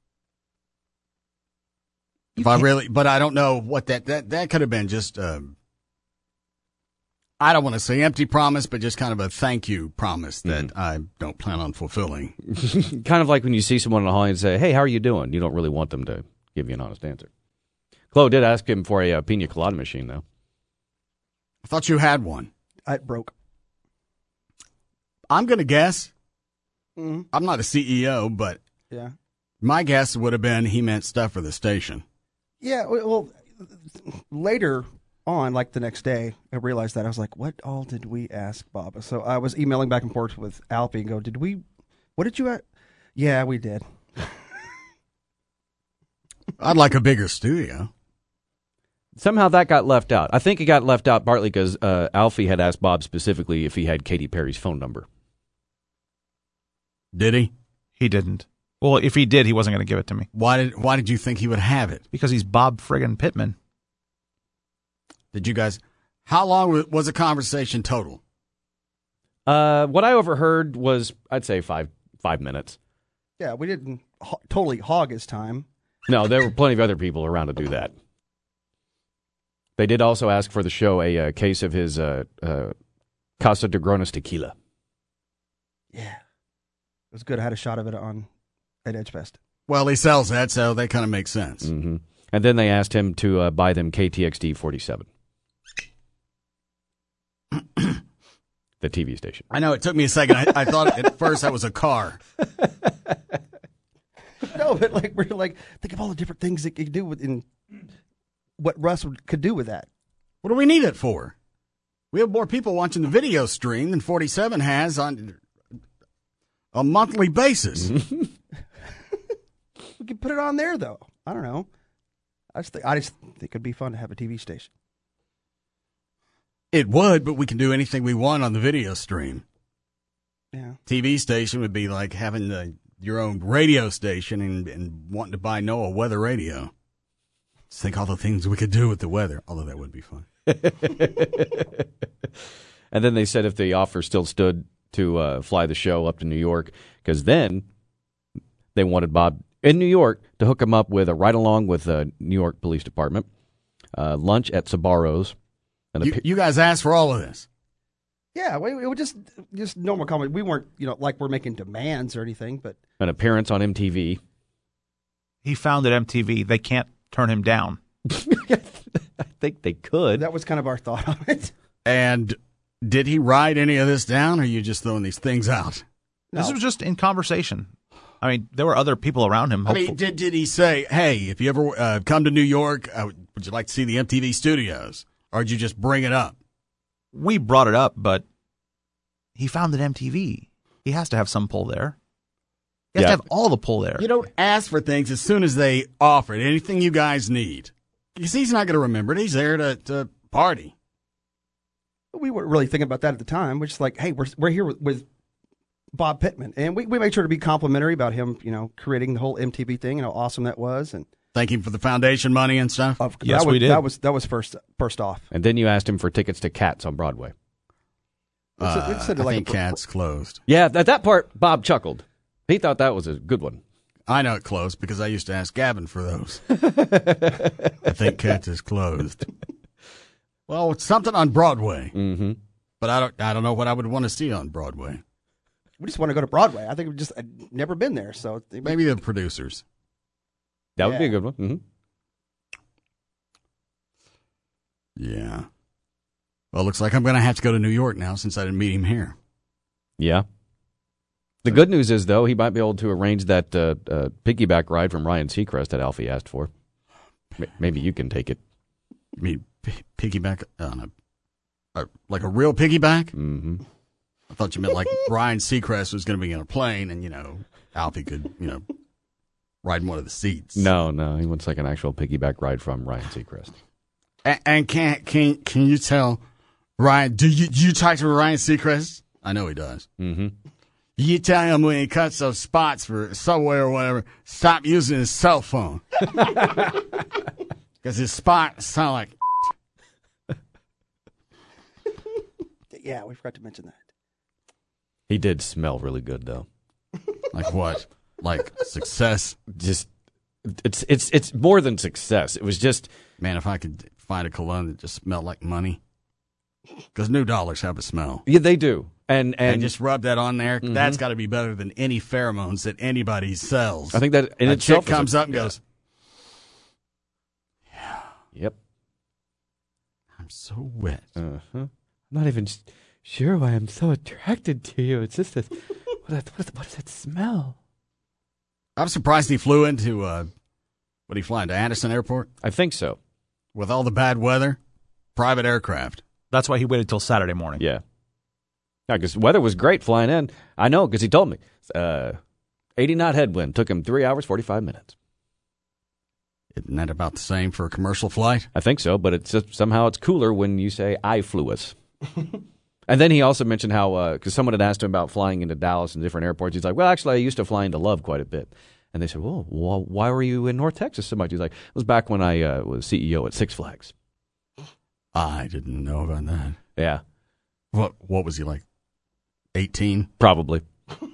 But I don't know what that could have been just, I don't want to say empty promise, but just kind of a thank you promise that I don't plan on fulfilling. Kind of like when you see someone in the hall and say, hey, how are you doing? You don't really want them to give you an honest answer. Chloe did ask him for a pina colada machine, though. I thought you had one. It broke. I'm going to guess. Mm-hmm. I'm not a CEO, but yeah, my guess would have been he meant stuff for the station. Yeah, well, later on, like the next day, I realized that. I was like, what all did we ask Bob? So I was emailing back and forth with Alfie and go, what did you ask? Yeah, we did. I'd like a bigger studio. Somehow that got left out. I think it got left out partly because Alfie had asked Bob specifically if he had Katy Perry's phone number. Did he? He didn't. Well, if he did, he wasn't going to give it to me. Why did you think he would have it? Because he's Bob friggin' Pittman. Did you guys? How long was the conversation total? What I overheard was, I'd say 5 minutes. Yeah, we didn't totally hog his time. No, there were plenty of other people around to do that. They did also ask for the show a case of his Casa de Gronas tequila. Yeah. It was good. I had a shot of it at Edgefest. Well, he sells that, so that kind of makes sense. Mm-hmm. And then they asked him to buy them KTXD 47. The TV station. I know, it took me a second. I thought at first that was a car. No, but we're think of all the different things it could do in what Russ could do with that. What do we need it for? We have more people watching the video stream than 47 has on a monthly basis. We could put it on there, though. I don't know. I just think it'd be fun to have a TV station. It would, but we can do anything we want on the video stream. Yeah. TV station would be like having your own radio station and wanting to buy NOAA weather radio. Just think all the things we could do with the weather, although that would be fun. And then they said if the offer still stood to fly the show up to New York, because then they wanted Bob in New York to hook him up with a ride-along with the New York Police Department, lunch at Sbarro's. And you guys asked for all of this? Yeah, we were just normal comment. We weren't, like we're making demands or anything, but an appearance on MTV. He founded MTV. They can't turn him down. I think they could. That was kind of our thought on it. And did he write any of this down, or are you just throwing these things out? No. This was just in conversation. I mean, there were other people around him. I mean, did he say, hey, if you ever come to New York, would you like to see the MTV studios? Or did you just bring it up? We brought it up, but he founded MTV. He has to have some pull there. He has to have all the pull there. You don't ask for things as soon as they offer it. Anything you guys need. Because he's not going to remember it. He's there to party. We weren't really thinking about that at the time. We're just like, hey, we're here with Bob Pittman. And we made sure to be complimentary about him, creating the whole MTV thing and how awesome that was. And thank him for the foundation money and stuff. Yes, we did. That was first off. And then you asked him for tickets to Cats on Broadway. I think Cats closed. Yeah, at that part, Bob chuckled. He thought that was a good one. I know it closed because I used to ask Gavin for those. I think Cats is closed. Well, it's something on Broadway. Mm-hmm. But I don't know what I would want to see on Broadway. We just want to go to Broadway. I think I'd never been there. So maybe the producers. That would be a good one. Mm-hmm. Yeah. Well, it looks like I'm going to have to go to New York now since I didn't meet him here. Yeah. The good news is, though, he might be able to arrange that piggyback ride from Ryan Seacrest that Alfie asked for. Maybe you can take it. You mean piggyback on like a real piggyback? Mm-hmm. I thought you meant like Ryan Seacrest was going to be in a plane and, Alfie could, ride in one of the seats. No, he wants like an actual piggyback ride from Ryan Seacrest. And can you tell Ryan, do you talk to Ryan Seacrest? I know he does. Mm-hmm. You tell him when he cuts those spots for Subway or whatever, stop using his cell phone. Because his spots sound like... Yeah, we forgot to mention that. He did smell really good, though. Like what? Like success? Just, it's more than success. It was just... Man, if I could find a cologne that just smelled like money. Because New Dollars have a smell. Yeah, they do. And just rub that on there. Mm-hmm. That's got to be better than any pheromones that anybody sells. I think that in a itself chick comes up and goes, yeah. Yep. I'm so wet. Uh-huh. I'm not even sure why I'm so attracted to you. It's just this. What does that smell? I'm surprised he flew into, what did he fly into, Anderson Airport? I think so. With all the bad weather, private aircraft. That's why he waited till Saturday morning. Yeah. Yeah, because weather was great flying in. I know, because he told me. 80-knot headwind. Took him 3 hours, 45 minutes. Isn't that about the same for a commercial flight? I think so, but it's just, somehow it's cooler when you say, I flew us. And then he also mentioned how, because someone had asked him about flying into Dallas and different airports. He's like, well, actually, I used to fly into Love quite a bit. And they said, well, why were you in North Texas so much? He's like, it was back when I was CEO at Six Flags. I didn't know about that. Yeah. What was he like? 18? Probably.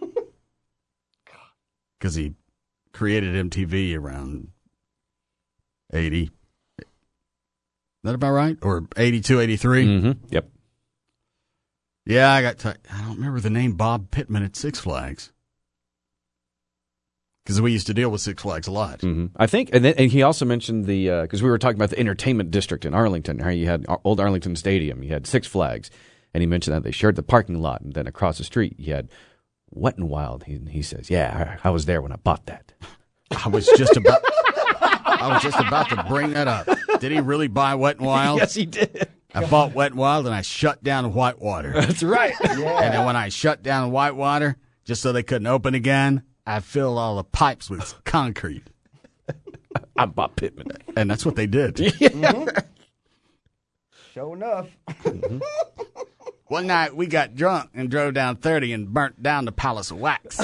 Because he created MTV around 80. Is that about right? Or 82, 83? Mm-hmm. Yep. Yeah, I don't remember the name Bob Pittman at Six Flags. Because we used to deal with Six Flags a lot. Mm-hmm. I think, and he also mentioned because we were talking about the entertainment district in Arlington, how you had old Arlington Stadium, you had Six Flags, and he mentioned that they shared the parking lot, and then across the street you had Wet n Wild. He says, yeah, I was there when I bought that. I was just about to bring that up. Did he really buy Wet n Wild? Yes, he did. I bought Wet n Wild and I shut down Whitewater. That's right. Yeah. And then when I shut down Whitewater, just so they couldn't open again, I filled all the pipes with concrete. I'm Bob Pittman. And that's what they did. Yeah. Mm-hmm. Sure enough. Mm-hmm. One night we got drunk and drove down 30 and burnt down the Palace of Wax.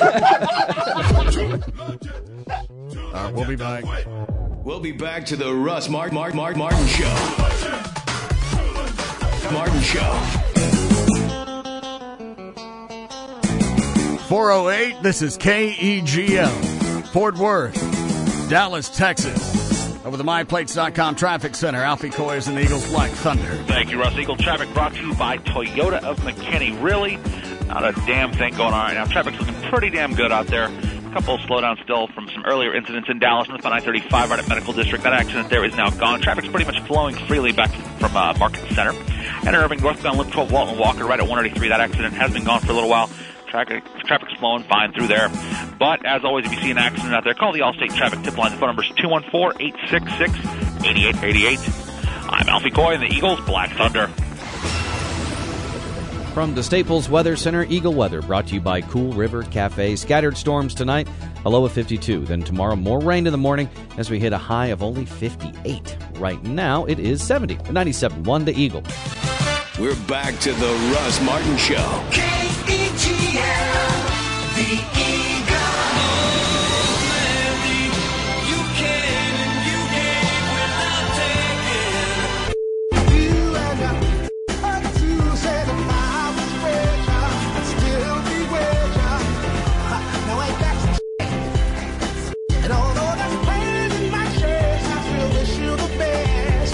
We'll be back. We'll be back to the Russ Martin Show. Martin Show. 408, this is KEGL, Fort Worth, Dallas, Texas. Over the MyPlates.com traffic center, Alfie Coy is in the Eagles Black Thunder. Thank you, Russ. Eagle traffic brought to you by Toyota of McKinney. Really, not a damn thing going on right now. Traffic's looking pretty damn good out there. A couple of slowdowns still from some earlier incidents in Dallas, northbound I-35 right at Medical District. That accident there is now gone. Traffic's pretty much flowing freely back from Market Center. And Irving, northbound Loop 12, Walton Walker right at 183. That accident has been gone for a little while. Traffic's flowing fine through there. But as always, if you see an accident out there, call the Allstate Traffic Tip Line. The phone number is 214-866-8888. I'm Alfie Coy in the Eagles Black Thunder. From the Staples Weather Center, Eagle Weather, brought to you by Cool River Cafe. Scattered storms tonight, a low of 52. Then tomorrow, more rain in the morning as we hit a high of only 58. Right now, it is 70. 97.1 The Eagle. We're back to the Russ Martin Show. KEGL, the Eagle. You can and you gave without taking. You and I two said if I was richer, I'd still be richer. Now ain't that shit? And although that's pain in my chest, I still wish you the best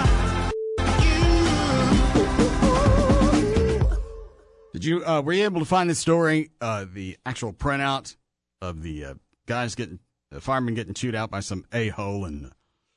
without you. Did you were you able to find the story, the actual printout of the firemen getting chewed out by some a-hole in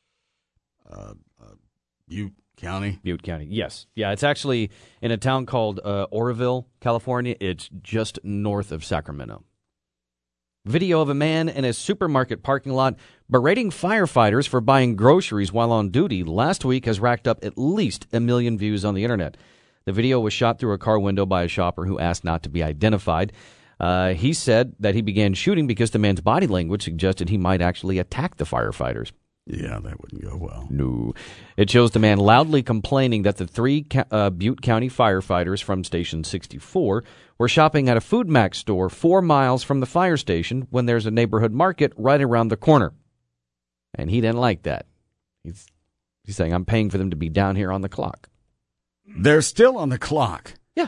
Butte County? Butte County, yes. Yeah, it's actually in a town called Oroville, California. It's just north of Sacramento. Video of a man in a supermarket parking lot berating firefighters for buying groceries while on duty last week has racked up at least 1 million views on the internet. The video was shot through a car window by a shopper who asked not to be identified. He said that he began shooting because the man's body language suggested he might actually attack the firefighters. Yeah, that wouldn't go well. No. It shows the man loudly complaining that the 3 Butte County firefighters from Station 64 were shopping at a Food Max store 4 miles from the fire station when there's a neighborhood market right around the corner. And he didn't like that. He's saying, I'm paying for them to be down here on the clock. They're still on the clock. Yeah.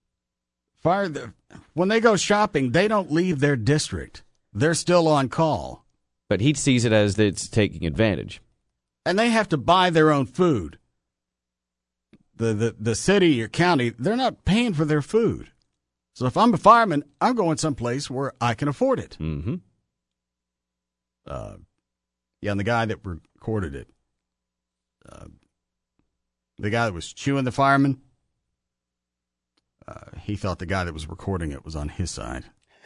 When they go shopping, they don't leave their district. They're still on call. But he sees it as it's taking advantage. And they have to buy their own food. The city or county, they're not paying for their food. So if I'm a fireman, I'm going someplace where I can afford it. Mm-hmm. Yeah, and the guy that recorded it, the guy that was chewing the fireman, he thought the guy that was recording it was on his side.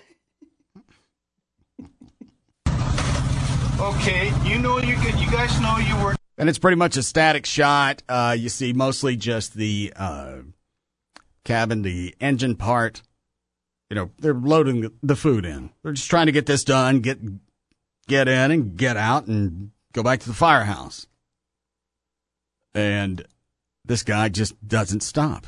Okay, you guys know you were. And it's pretty much a static shot. You see mostly just the cabin, the engine part. You know, they're loading the food in. They're just trying to get this done, get in and get out and go back to the firehouse. And this guy just doesn't stop.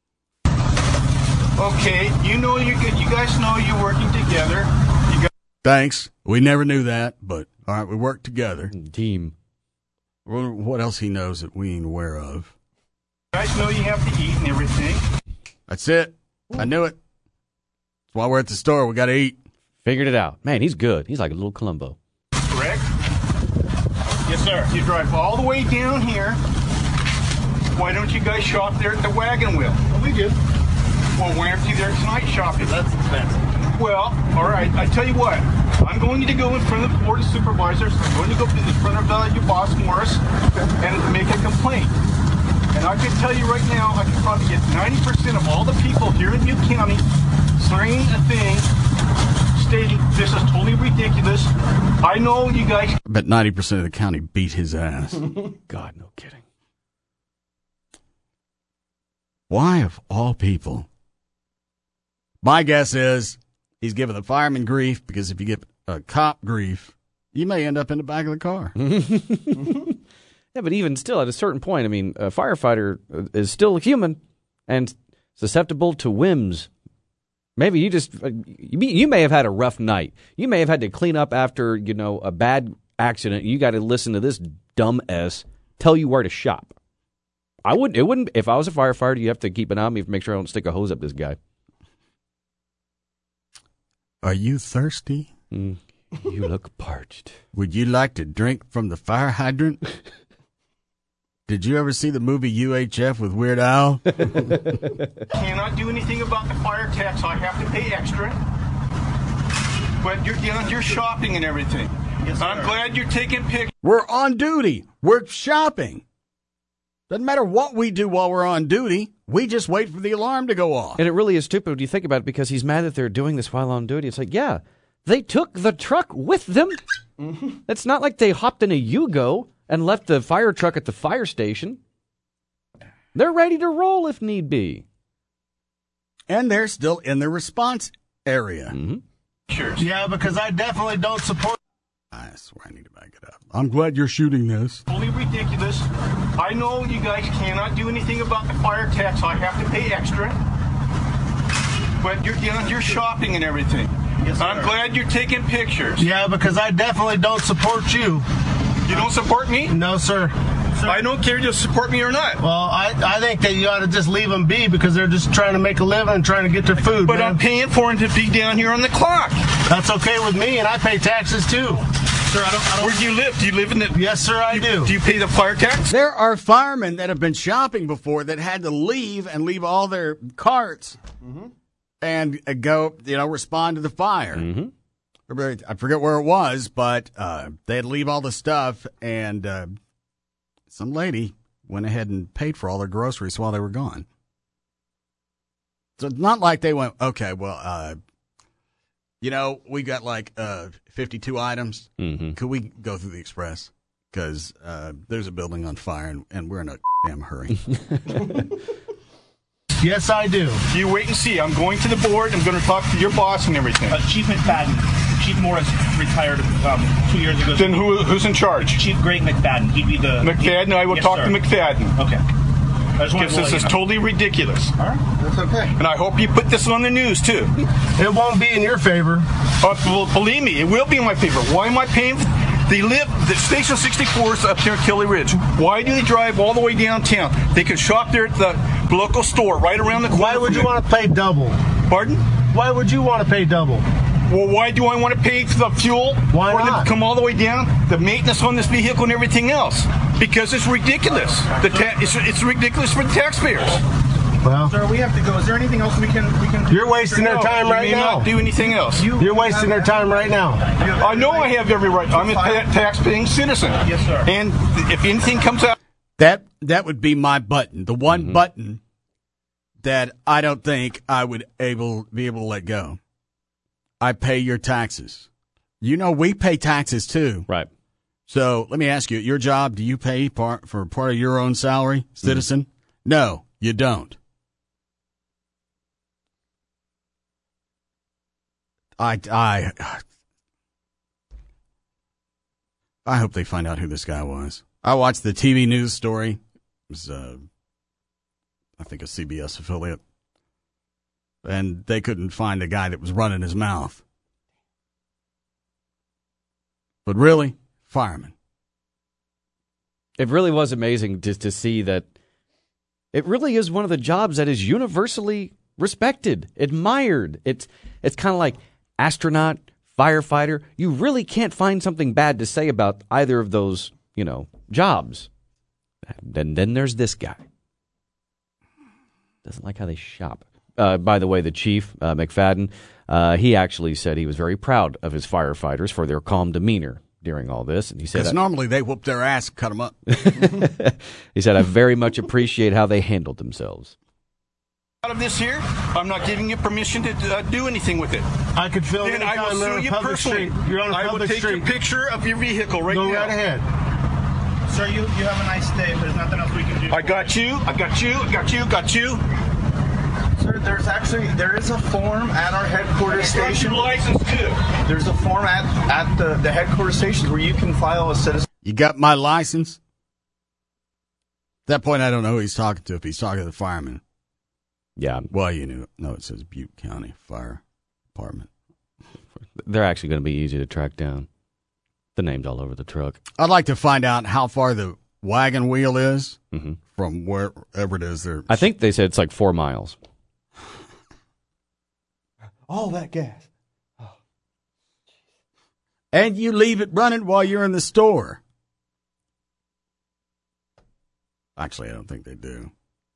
Okay, you guys know you're working together. Thanks. We never knew that, but all right, we work together. Team. What else he knows that we ain't aware of? You guys know you have to eat and everything. That's it. I knew it. That's why we're at the store. We got to eat. Figured it out. Man, he's good. He's like a little Columbo. Correct? Yes, sir. You drive all the way down here. Why don't you guys shop there at the Wagon Wheel? Well, we do. Well, why aren't you there tonight shopping? That's expensive. Well, all right. I tell you what. I'm going to go in front of the board of supervisors. I'm going to go in front of your boss, Morris, and make a complaint. And I can tell you right now, I can probably get 90% of all the people here in Butte County signing a thing stating this is totally ridiculous. I know you guys. I bet 90% of the county beat his ass. God, no kidding. Why, of all people? My guess is he's giving the fireman grief because if you give a cop grief, you may end up in the back of the car. Yeah, but even still, at a certain point, I mean, a firefighter is still human and susceptible to whims. Maybe you may have had a rough night. You may have had to clean up after, a bad accident. You got to listen to this dumb S tell you where to shop. It wouldn't, if I was a firefighter, you have to keep an eye on me to make sure I don't stick a hose up this guy. Are you thirsty? You look parched. Would you like to drink from the fire hydrant? Did you ever see the movie UHF with Weird Al? Cannot do anything about the fire tax. I have to pay extra. But you're down here shopping and everything. Yes, I'm glad you're taking pictures. We're on duty. We're shopping. Doesn't matter what we do while we're on duty. We just wait for the alarm to go off. And it really is stupid when you think about it, because he's mad that they're doing this while on duty. It's like, yeah, they took the truck with them. It's not like they hopped in a Yugo and left the fire truck at the fire station. They're ready to roll if need be. And they're still in the response area. Yeah, because I definitely don't support. I swear I need to back it up. I'm glad you're shooting this. Totally ridiculous. I know you guys cannot do anything about the fire tax. I have to pay extra. But you're shopping and everything. Yes, sir. I'm glad you're taking pictures. Yeah, because I definitely don't support you. You don't support me? No, sir. I don't care if you support me or not. Well, I think that you ought to just leave them be because they're just trying to make a living and trying to get their food. But man. I'm paying for them to be down here on the clock. That's okay with me, and I pay taxes too. Sir, I don't. Where do you live? Do you live in the... Yes, sir, I do. Do you pay the fire tax? There are firemen that have been shopping before that had to leave all their carts and go, respond to the fire. I forget where it was, but they had to leave all the stuff, and some lady went ahead and paid for all their groceries while they were gone. So it's not like they went, okay, well, we got like 52 items. Could we go through the express? Because there's a building on fire, and we're in a damn hurry. Yes, I do. You wait and see. I'm going to the board. I'm going to talk to your boss and everything. Chief McFadden. Chief Morris retired 2 years ago. Then who's in charge? Chief Greg McFadden. He'd be the... McFadden? I will talk to McFadden. Okay. Because this is totally ridiculous. All right, that's okay. And I hope you put this on the news, too. It won't be in your favor. Well, believe me, it will be in my favor. Why am I paying? The Station 64 is up there at Kelly Ridge. Why do they drive all the way downtown? They can shop there at the local store right around the corner. Why would you want to pay double? Pardon? Why would you want to pay double? Well, why do I want to pay for the fuel? Why for them not? to come all the way down? The maintenance on this vehicle and everything else. Because it's ridiculous. It's ridiculous for the taxpayers. Well, sir, we have to go. Is there anything else we can do? You're wasting their time right You may now. not do anything else. You're wasting their time right now. I know I have every right. I'm a tax-paying citizen. Yes, sir. And if anything comes out... That would be my button. The one button that I don't think I would be able to let go. I pay your taxes. We pay taxes too. Right. So let me ask you, at your job, do you pay for part of your own salary, citizen? No, you don't. I hope they find out who this guy was. I watched the TV news story. It was, I think, a CBS affiliate. And they couldn't find the guy that was running his mouth. But really, fireman. It really was amazing just to see that it really is one of the jobs that is universally respected, admired. It's kind of like astronaut, firefighter. You really can't find something bad to say about either of those, jobs. And then there's this guy. Doesn't like how they shop. By the way, the chief, McFadden, he actually said he was very proud of his firefighters for their calm demeanor during all this. And he said, because normally they whoop their ass and cut them up. He said, I very much appreciate how they handled themselves. Out of this here, I'm not giving you permission to do anything with it. I could film Then I will sue you personally. You're on a I will public take street. a picture of your vehicle right now. Go right ahead. Sir, you have a nice day. There's nothing else we can do. I got you. Sir, there is a form at our headquarters station. License too. There's a form at the headquarters stations where you can file a citizen. You got my license? At that point, I don't know who he's talking to, if he's talking to the fireman. Yeah. Well, no, it says Butte County Fire Department. They're actually going to be easy to track down. The name's all over the truck. I'd like to find out how far the wagon wheel is from wherever it is. I think they said it's like 4 miles. All that gas. And you leave it running while you're in the store. Actually, I don't think they do.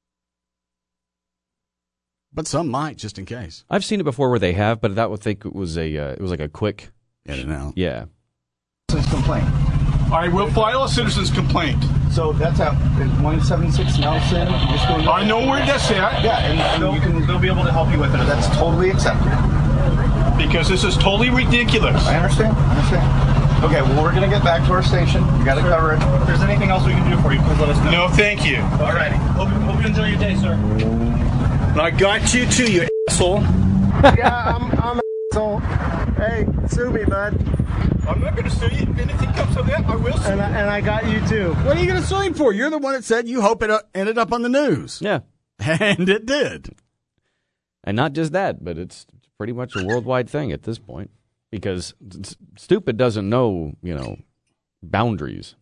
But some might, just in case. I've seen it before where they have, but that would think it was like a quick in and out. Yeah. Complaint. All right, we'll file a citizen's complaint. So that's at 176 Nelson. You just go I know where that's at. Yeah, and they'll be able to help you with it. That's totally acceptable. Because this is totally ridiculous. I understand. Okay, well, we're going to get back to our station. You got to cover it. If there's anything else we can do for you, please let us know. No, thank you. All right. Hope you enjoy your day, sir. I got you too, you asshole. Yeah, I'm an asshole. Hey, sue me, bud. I'm not going to sue you. If anything comes of that, I will sue you. And I got you too. What are you going to sue him for? You're the one that said you hope it ended up on the news. Yeah. And it did. And not just that, but it's pretty much a worldwide thing at this point. Because stupid doesn't know, boundaries.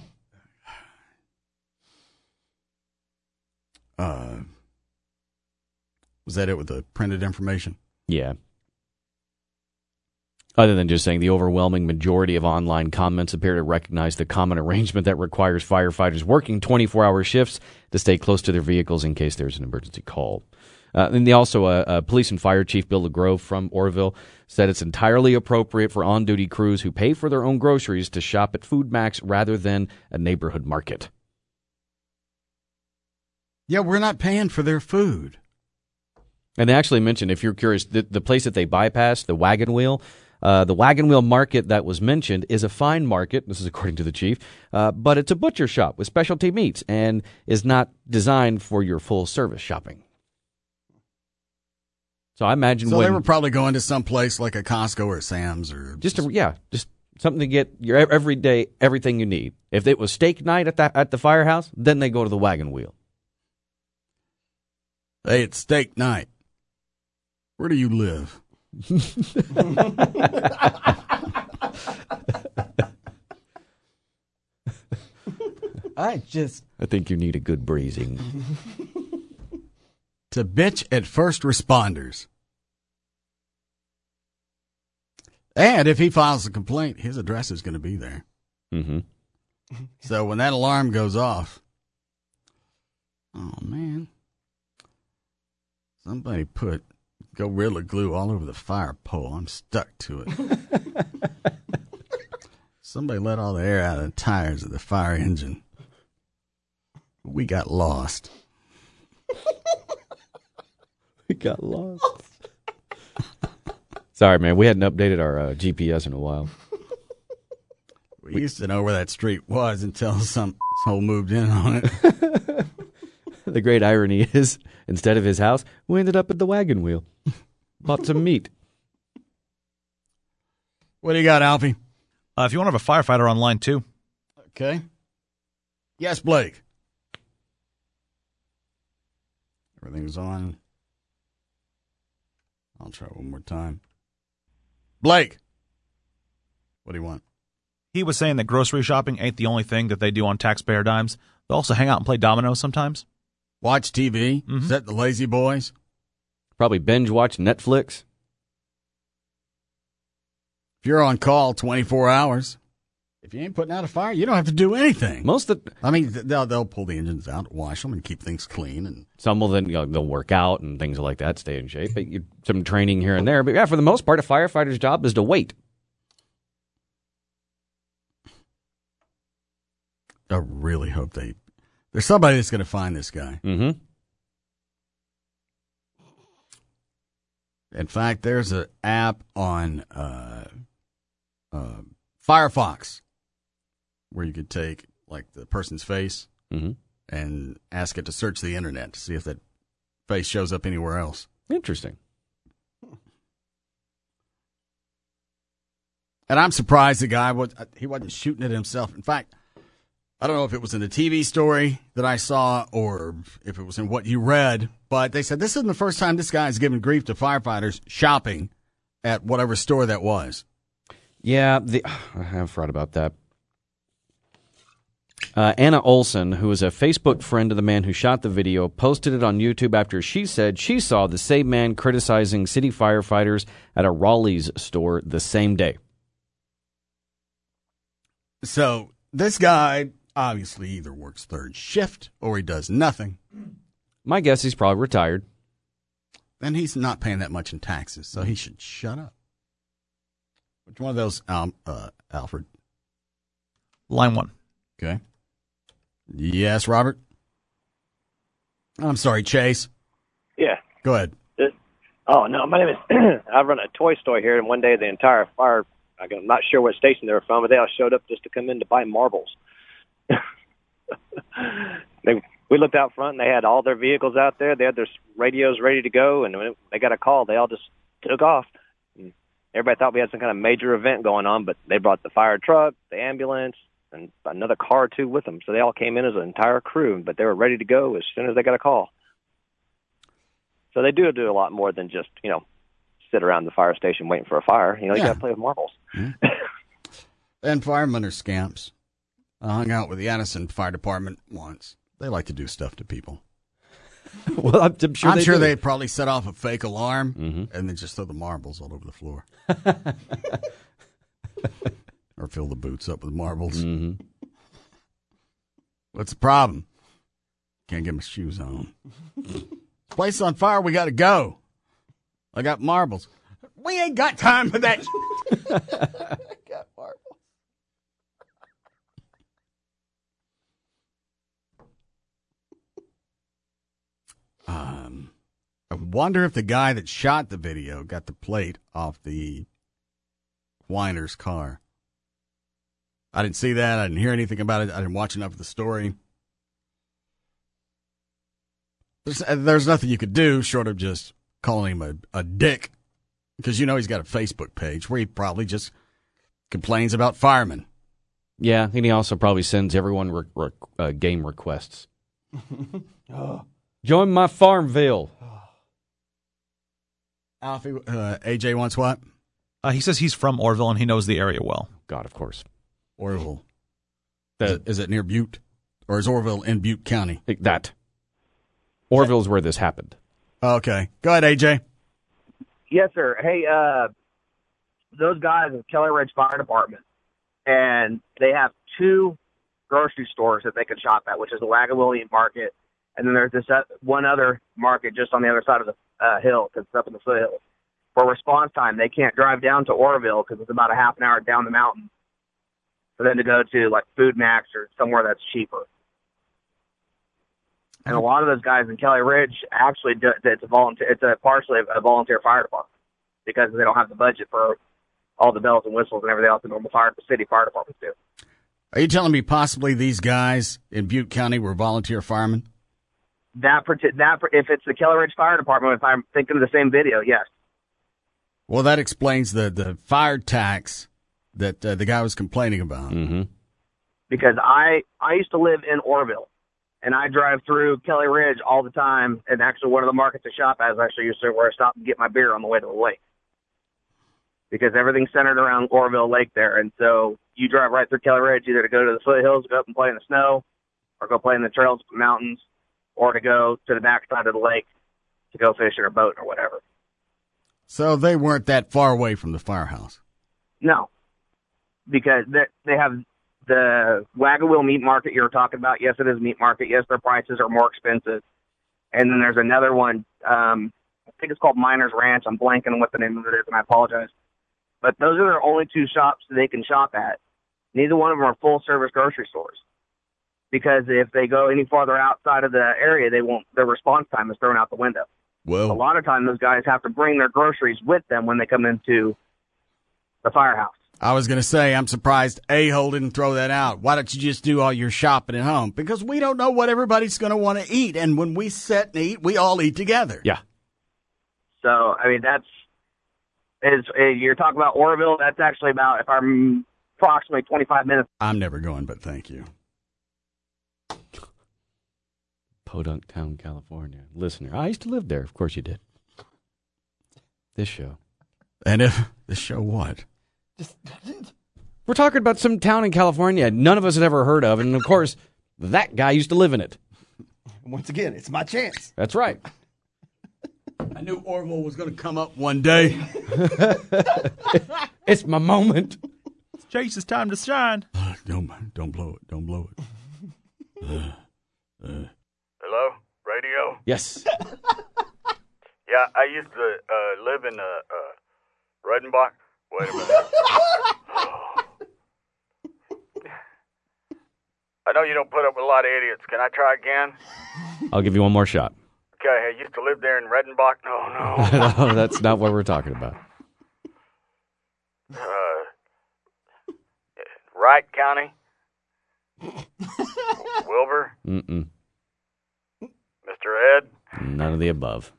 Was that it with the printed information? Yeah. Other than just saying the overwhelming majority of online comments appear to recognize the common arrangement that requires firefighters working 24-hour shifts to stay close to their vehicles in case there's an emergency call. And police and fire chief Bill LeGrove from Orville said it's entirely appropriate for on-duty crews who pay for their own groceries to shop at Food Max rather than a neighborhood market. Yeah, we're not paying for their food. And they actually mentioned, if you're curious, the place that they bypassed, the Wagon Wheel market that was mentioned is a fine market, this is according to the chief, but it's a butcher shop with specialty meats and is not designed for your full-service shopping. So I imagine they were probably going to some place like a Costco or a Sam's or just something to get your everyday everything you need. If it was steak night at the firehouse, then they go to the Wagon Wheel. Hey, it's steak night. Where do you live? I think you need a good breezing. To bitch at first responders. And if he files a complaint, his address is going to be there. Mm-hmm. So when that alarm goes off, oh, man. Somebody put Gorilla Glue all over the fire pole. I'm stuck to it. Somebody let all the air out of the tires of the fire engine. We got lost. We got lost. Sorry, man. We hadn't updated our GPS in a while. We used to know where that street was until some soul moved in on it. The great irony is, instead of his house, we ended up at the Wagon Wheel. Bought some meat. What do you got, Alfie? If you want to have a firefighter online, too. Okay. Yes, Blake. Everything's on. I'll try one more time. Blake. What do you want? He was saying that grocery shopping ain't the only thing that they do on taxpayer dimes. They also hang out and play dominoes sometimes. Watch TV? Mm-hmm. Is that the lazy boys? Probably binge watch Netflix. If you're on call 24 hours, if you ain't putting out a fire, you don't have to do anything. They'll pull the engines out, wash them, and keep things clean. And some will then they'll work out and things like that, stay in shape. But some training here and there. But yeah, for the most part, a firefighter's job is to wait. I really hope there's somebody that's going to find this guy. Mm-hmm. In fact, there's an app on Firefox where you could take like the person's face and ask it to search the internet to see if that face shows up anywhere else. Interesting. And I'm surprised the guy wasn't shooting it himself. In fact, I don't know if it was in the TV story that I saw or if it was in what you read, but they said this isn't the first time this guy has given grief to firefighters shopping at whatever store that was. Yeah, I have forgot about that. Anna Olson, who is a Facebook friend of the man who shot the video, posted it on YouTube after she said she saw the same man criticizing city firefighters at a Raleigh's store the same day. So this guy obviously either works third shift or he does nothing. My guess he's probably retired. And he's not paying that much in taxes, so he should shut up. Which one of those, Alfred? Line 1. Okay. Yes, Robert? I'm sorry, Chase. Yeah. Go ahead. Oh, no, my name is, I run a toy store here, and one day the entire fire, I'm not sure what station they were from, but they all showed up just to come in to buy marbles. We looked out front, and they had all their vehicles out there. They had their radios ready to go, and when they got a call, they all just took off. And everybody thought we had some kind of major event going on, but they brought the fire truck, the ambulance, and another car or two with them. So they all came in as an entire crew, but they were ready to go as soon as they got a call. So they do a lot more than just, sit around the fire station waiting for a fire. You got to play with marbles. And firemen are scamps. I hung out with the Addison Fire Department once. They like to do stuff to people. Well, I'm sure they probably set off a fake alarm and then just throw the marbles all over the floor. Or fill the boots up with marbles. Mm-hmm. What's the problem? Can't get my shoes on. Place on fire, we got to go. I got marbles. We ain't got time for that. I got marbles. I wonder if the guy that shot the video got the plate off the Weiner's car. I didn't see that. I didn't hear anything about it. I didn't watch enough of the story. There's nothing you could do short of just calling him a dick, because he's got a Facebook page where he probably just complains about firemen. Yeah, and he also probably sends everyone game requests. Join my Farmville. Alfie, AJ wants what? He says he's from Orville and he knows the area well. God, of course. Orville. Is it near Butte? Or is Orville in Butte County? That. Orville's where this happened. Okay. Go ahead, AJ. Yes, sir. Hey, those guys in Kelly Ridge Fire Department, and they have 2 grocery stores that they can shop at, which is the Waggle Meat Market, and then there's this one other market just on the other side of the hill, because it's up in the foothills. For response time, they can't drive down to Orville because it's about a half an hour down the mountain for them to go to, like, Food Max or somewhere that's cheaper. And a lot of those guys in Kelly Ridge actually it's partially a volunteer fire department because they don't have the budget for all the bells and whistles and everything else the normal city fire departments do. Are you telling me possibly these guys in Butte County were volunteer firemen? If it's the Kelly Ridge Fire Department, if I'm thinking of the same video, yes. Well, that explains the fire tax that the guy was complaining about. Mm-hmm. Because I used to live in Orville. And I drive through Kelly Ridge all the time, and actually one of the markets I shop at is actually usually where I stop and get my beer on the way to the lake. Because everything's centered around Orville Lake there, and so you drive right through Kelly Ridge either to go to the foothills, go up and play in the snow, or go play in the trails, mountains, or to go to the backside of the lake to go fishing or boating or whatever. So they weren't that far away from the firehouse? No, because they have the Waggle Meat Market you were talking about. Yes, it is a meat market. Yes, their prices are more expensive. And then there's another one, I think it's called Miners Ranch. I'm blanking on what the name of it is, and I apologize. But those are their only 2 shops they can shop at. Neither one of them are full-service grocery stores. Because if they go any farther outside of the area, their response time is thrown out the window. Well, a lot of times those guys have to bring their groceries with them when they come into the firehouse. I was going to say, I'm surprised A-hole didn't throw that out. Why don't you just do all your shopping at home? Because we don't know what everybody's going to want to eat. And when we sit and eat, we all eat together. Yeah. So, I mean, you're talking about Orville, that's actually about, if I'm approximately 25 minutes. I'm never going, but thank you. Podunk Town, California. Listener, I used to live there. Of course you did. This show. And if this show what? We're talking about some town in California none of us had ever heard of, and of course, that guy used to live in it. Once again, it's my chance. That's right. I knew Orville was going to come up one day. It's my moment. It's Chase's time to shine. Don't blow it. Don't blow it. Hello? Radio? Yes. Yeah, I used to live in Redenbach. Wait a minute. I know you don't put up with a lot of idiots. Can I try again? I'll give you one more shot. Okay, I used to live there in Redenbach. No. No, that's not what we're talking about. Wright County? Wilbur? Mm-mm. Mr. Ed? None of the above.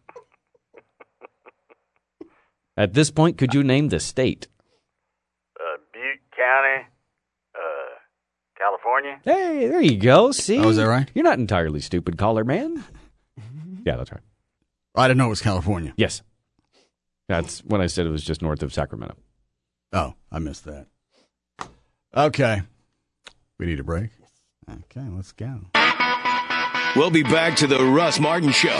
At this point, could you name the state? Butte County? California? Hey, there you go. See? Oh, is that right? You're not entirely stupid, caller man. Yeah, that's right. I didn't know it was California. Yes. That's when I said it was just north of Sacramento. Oh, I missed that. Okay. We need a break? Okay, let's go. We'll be back to the Russ Martin Show.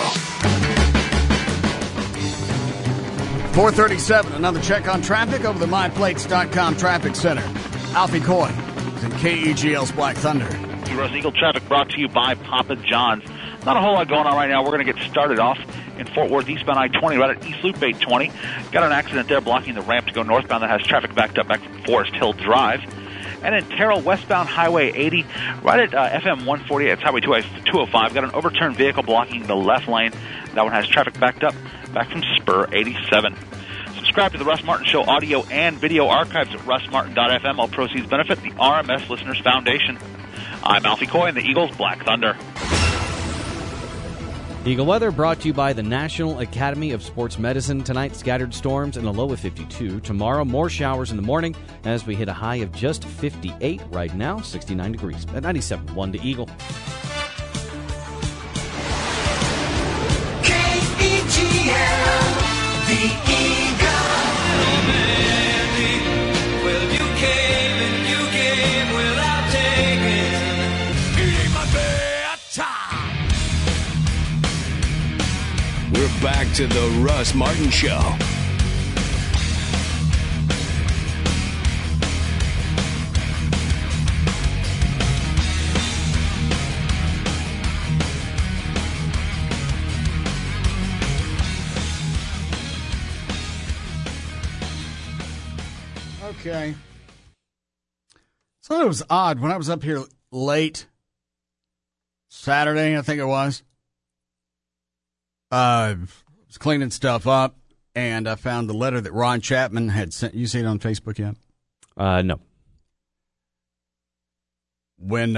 4:37, another check on traffic over the MyPlates.com traffic center. Alfie Coy is in KEGL's Black Thunder. Russ Eagle traffic brought to you by Papa John's. Not a whole lot going on right now. We're going to get started off in Fort Worth, eastbound I-20, right at East Loop 820. Got an accident there blocking the ramp to go northbound that has traffic backed up back from Forest Hill Drive. And in Terrell, westbound Highway 80, right at FM 148, it's Highway 205. Got an overturned vehicle blocking the left lane. That one has traffic backed up back from Spur 87. Subscribe to the Russ Martin Show audio and video archives at russmartin.fm. All proceeds benefit the RMS Listeners Foundation. I'm Alfie Coy in the Eagles Black Thunder. Eagle weather brought to you by the National Academy of Sports Medicine. Tonight, scattered storms and a low of 52. Tomorrow, more showers in the morning as we hit a high of just 58 right now, 69 degrees. At 97.1 to Eagle. KEGL, the Eagle. Well, you came and you gave without taking. It ain't my bad time. We're back to the Russ Martin Show. Okay. So it was odd when I was up here late Saturday, I think it was. I was cleaning stuff up, and I found the letter that Ron Chapman had sent. You see it on Facebook yet? No. When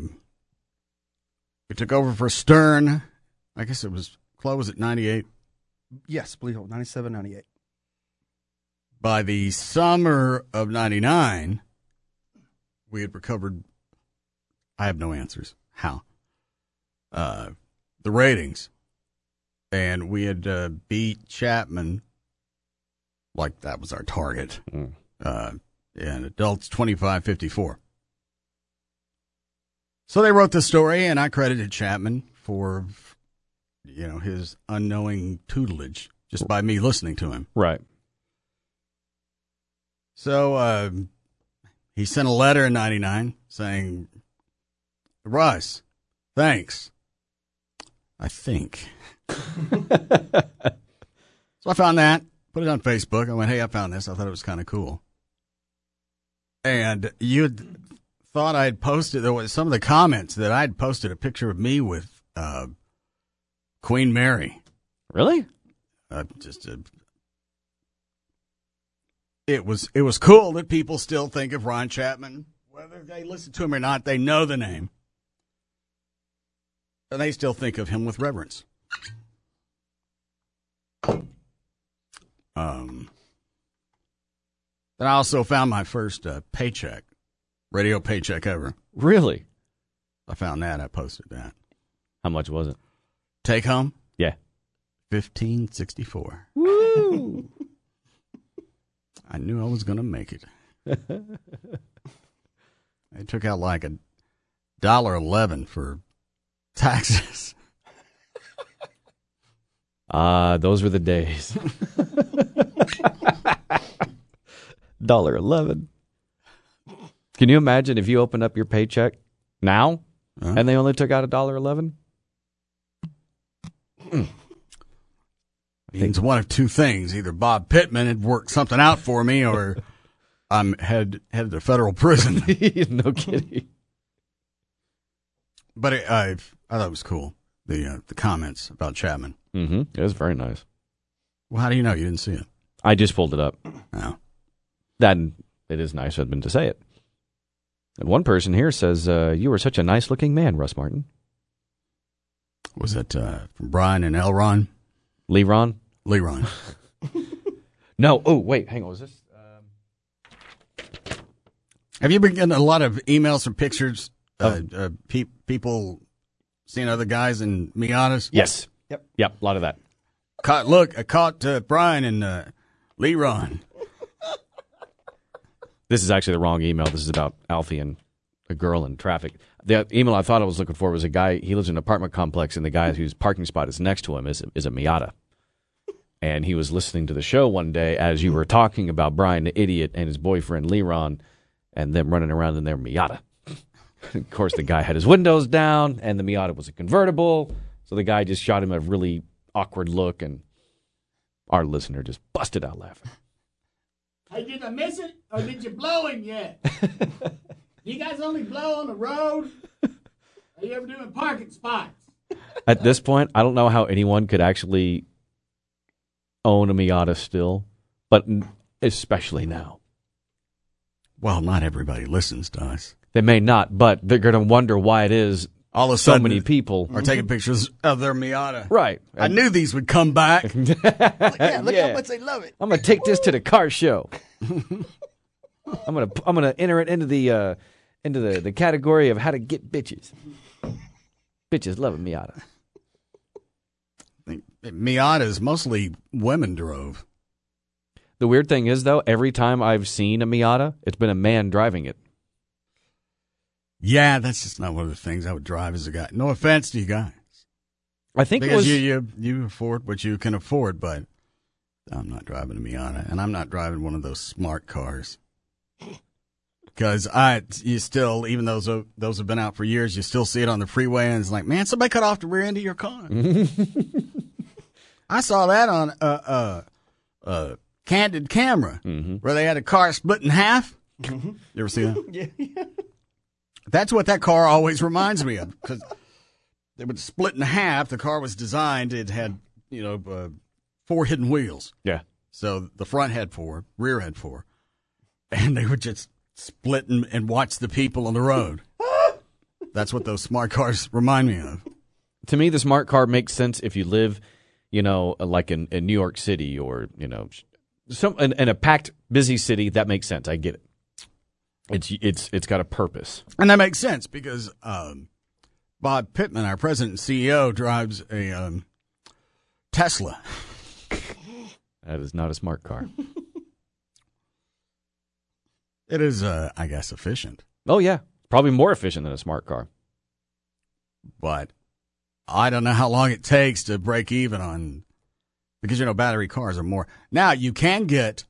we took over for Stern, I guess it was close at 98. Yes, believe it, 97, 98. By the summer of 99, we had recovered, I have no answers, how, the ratings. And we had beat Chapman, like that was our target, and adults 25-54. So they wrote the story, and I credited Chapman for, his unknowing tutelage just by me listening to him. Right. So he sent a letter in 99 saying, Russ, thanks. I think. So I found that, put it on Facebook. I went, hey, I found this. I thought it was kind of cool. And you thought I'd posted, there was some of the comments that I'd posted a picture of me with Queen Mary. Really? It was cool that people still think of Ron Chapman. Whether they listen to him or not, they know the name. And they still think of him with reverence. Then I also found my first paycheck, radio paycheck ever. Really? I found that. I posted that. How much was it? Take home? Yeah. $15.64. Woo! I knew I was going to make it. I took out like $1.11 for taxes. Those were the days. $1.11. Can you imagine if you opened up your paycheck now and they only took out $1.11? Means one of two things. Either Bob Pittman had worked something out for me, or I'm headed to federal prison. No kidding. But I thought it was cool, the comments about Chapman. Mm-hmm. It was very nice. Well, how do you know? You didn't see it. I just pulled it up. Oh. That it is nice of them to say it. And one person here says, you are such a nice-looking man, Russ Martin. Was it from Brian and Elron? Leron? Leron. No. Oh, wait. Hang on. Was this? Have you been getting a lot of emails or pictures people seeing other guys in Miatas? Yes. Yep. Yep. A lot of that. I caught Brian and Leron. This is actually the wrong email. This is about Alfie and a girl in traffic. The email I thought I was looking for was a guy. He lives in an apartment complex, and the guy whose parking spot is next to him is a Miata. And he was listening to the show one day as you were talking about Brian the idiot and his boyfriend Leron and them running around in their Miata. Of course, the guy had his windows down, and the Miata was a convertible. So the guy just shot him a really awkward look, and our listener just busted out laughing. Hey, did I miss it, or did you blow him yet? You guys only blow on the road? Are you ever doing parking spots? At this point, I don't know how anyone could actually own a Miata still, but especially now. Well, not everybody listens to us. They may not, but they're going to wonder why it is all of a so sudden many people are taking pictures of their Miata. Right. I knew these would come back. Look how much they love it. I'm going to take this to the car show. I'm gonna enter it into the category of how to get bitches. Bitches love a Miata. Miatas mostly women drove. The weird thing is, though, every time I've seen a Miata, it's been a man driving it. Yeah, that's just not one of the things I would drive as a guy. No offense to you guys. I think because it was you afford what you can afford, but I'm not driving a Miata, and I'm not driving one of those smart cars. Because you still, even those have been out for years, you still see it on the freeway, and it's like, man, somebody cut off the rear end of your car. I saw that on Candid Camera, where they had a car split in half. You ever see that? Yeah. That's what that car always reminds me of, because they would split in half. The car was designed; it had 4 hidden wheels. Yeah. So the front had 4, rear had 4, and they would just split and watch the people on the road. That's what those smart cars remind me of. To me, the smart car makes sense if you live, like in New York City or in a packed, busy city. That makes sense. I get it. It's got a purpose, and that makes sense because Bob Pittman, our president and CEO, drives a Tesla. That is not a smart car. It is, I guess, efficient. Oh yeah, probably more efficient than a smart car. But I don't know how long it takes to break even on, because battery cars are more. Now you can get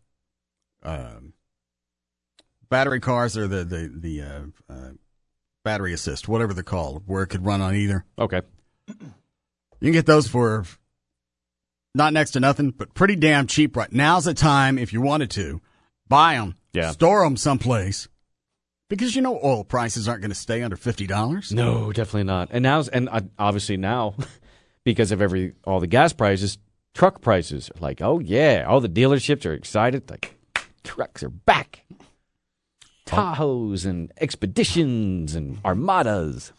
battery cars or the battery assist, whatever they're called, where it could run on either. Okay. You can get those for not next to nothing, but pretty damn cheap. Right now's the time, if you wanted to, buy them, store them someplace, because oil prices aren't going to stay under $50. No, definitely not. And obviously now, because of all the gas prices, truck prices are like, oh yeah, all the dealerships are excited, like trucks are back. Tahoes and Expeditions and Armadas.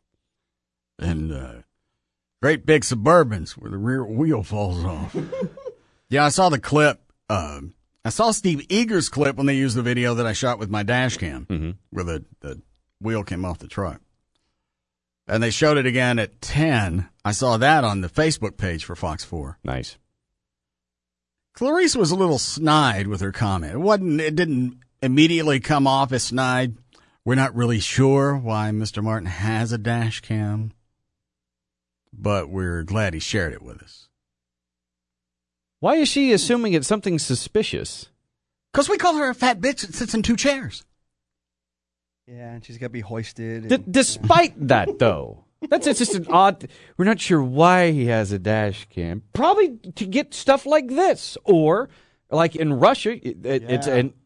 And great big Suburbans where the rear wheel falls off. Yeah, I saw the clip. I saw Steve Eager's clip when they used the video that I shot with my dash cam, where the wheel came off the truck. And they showed it again at 10. I saw that on the Facebook page for Fox 4. Nice. Clarice was a little snide with her comment. It didn't immediately come off as snide. We're not really sure why Mr. Martin has a dash cam, but we're glad he shared it with us. Why is she assuming it's something suspicious? Because we call her a fat bitch that sits in 2 chairs. Yeah, and she's got to be hoisted. Despite that, though, it's just an odd. We're not sure why he has a dash cam. Probably to get stuff like this, or like in Russia,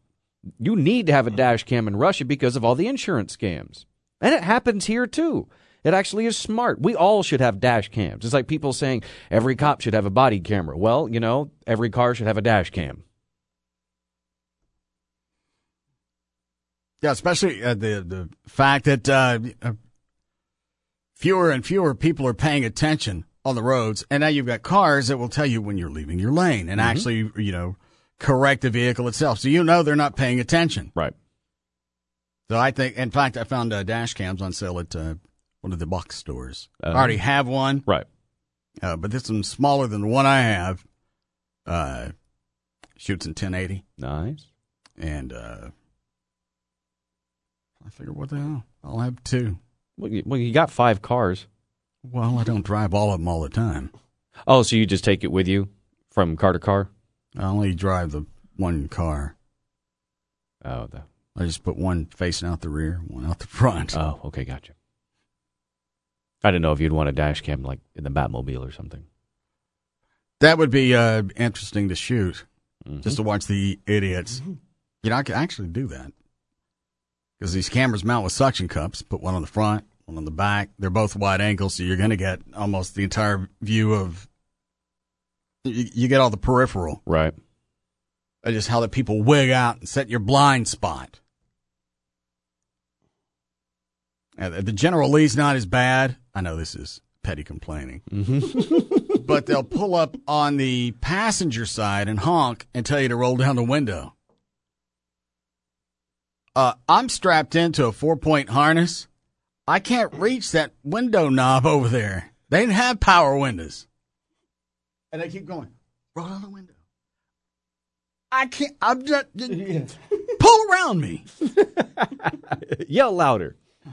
you need to have a dash cam in Russia because of all the insurance scams, and it happens here too. It actually is smart. We all should have dash cams. It's like people saying every cop should have a body camera. Well, every car should have a dash cam. Yeah, especially the fact that fewer and fewer people are paying attention on the roads, and now you've got cars that will tell you when you're leaving your lane and actually, correct the vehicle itself. So they're not paying attention. Right. So I think, in fact, I found dash cams on sale at one of the box stores. I already have one. Right. But this one's smaller than the one I have. Shoots in 1080. Nice. And I figure, what the hell? I'll have two. Well, you got 5 cars. Well, I don't drive all of them all the time. Oh, so you just take it with you from car to car? I only drive the one car. Oh, I just put one facing out the rear, one out the front. Oh, okay, gotcha. I didn't know if you'd want a dash cam like in the Batmobile or something. That would be interesting to shoot, just to watch the idiots. I can actually do that. Because these cameras mount with suction cups. Put one on the front, one on the back. They're both wide angles, so you're going to get almost the entire view of... You get all the peripheral. Right. Just how the people wig out and set your blind spot. The General Lee's not as bad. I know this is petty complaining. But they'll pull up on the passenger side and honk and tell you to roll down the window. I'm strapped into a 4-point harness. I can't reach that window knob over there. They didn't have power windows. And they keep going, roll down the window. I can't, I'm just, pull around me. Yell louder.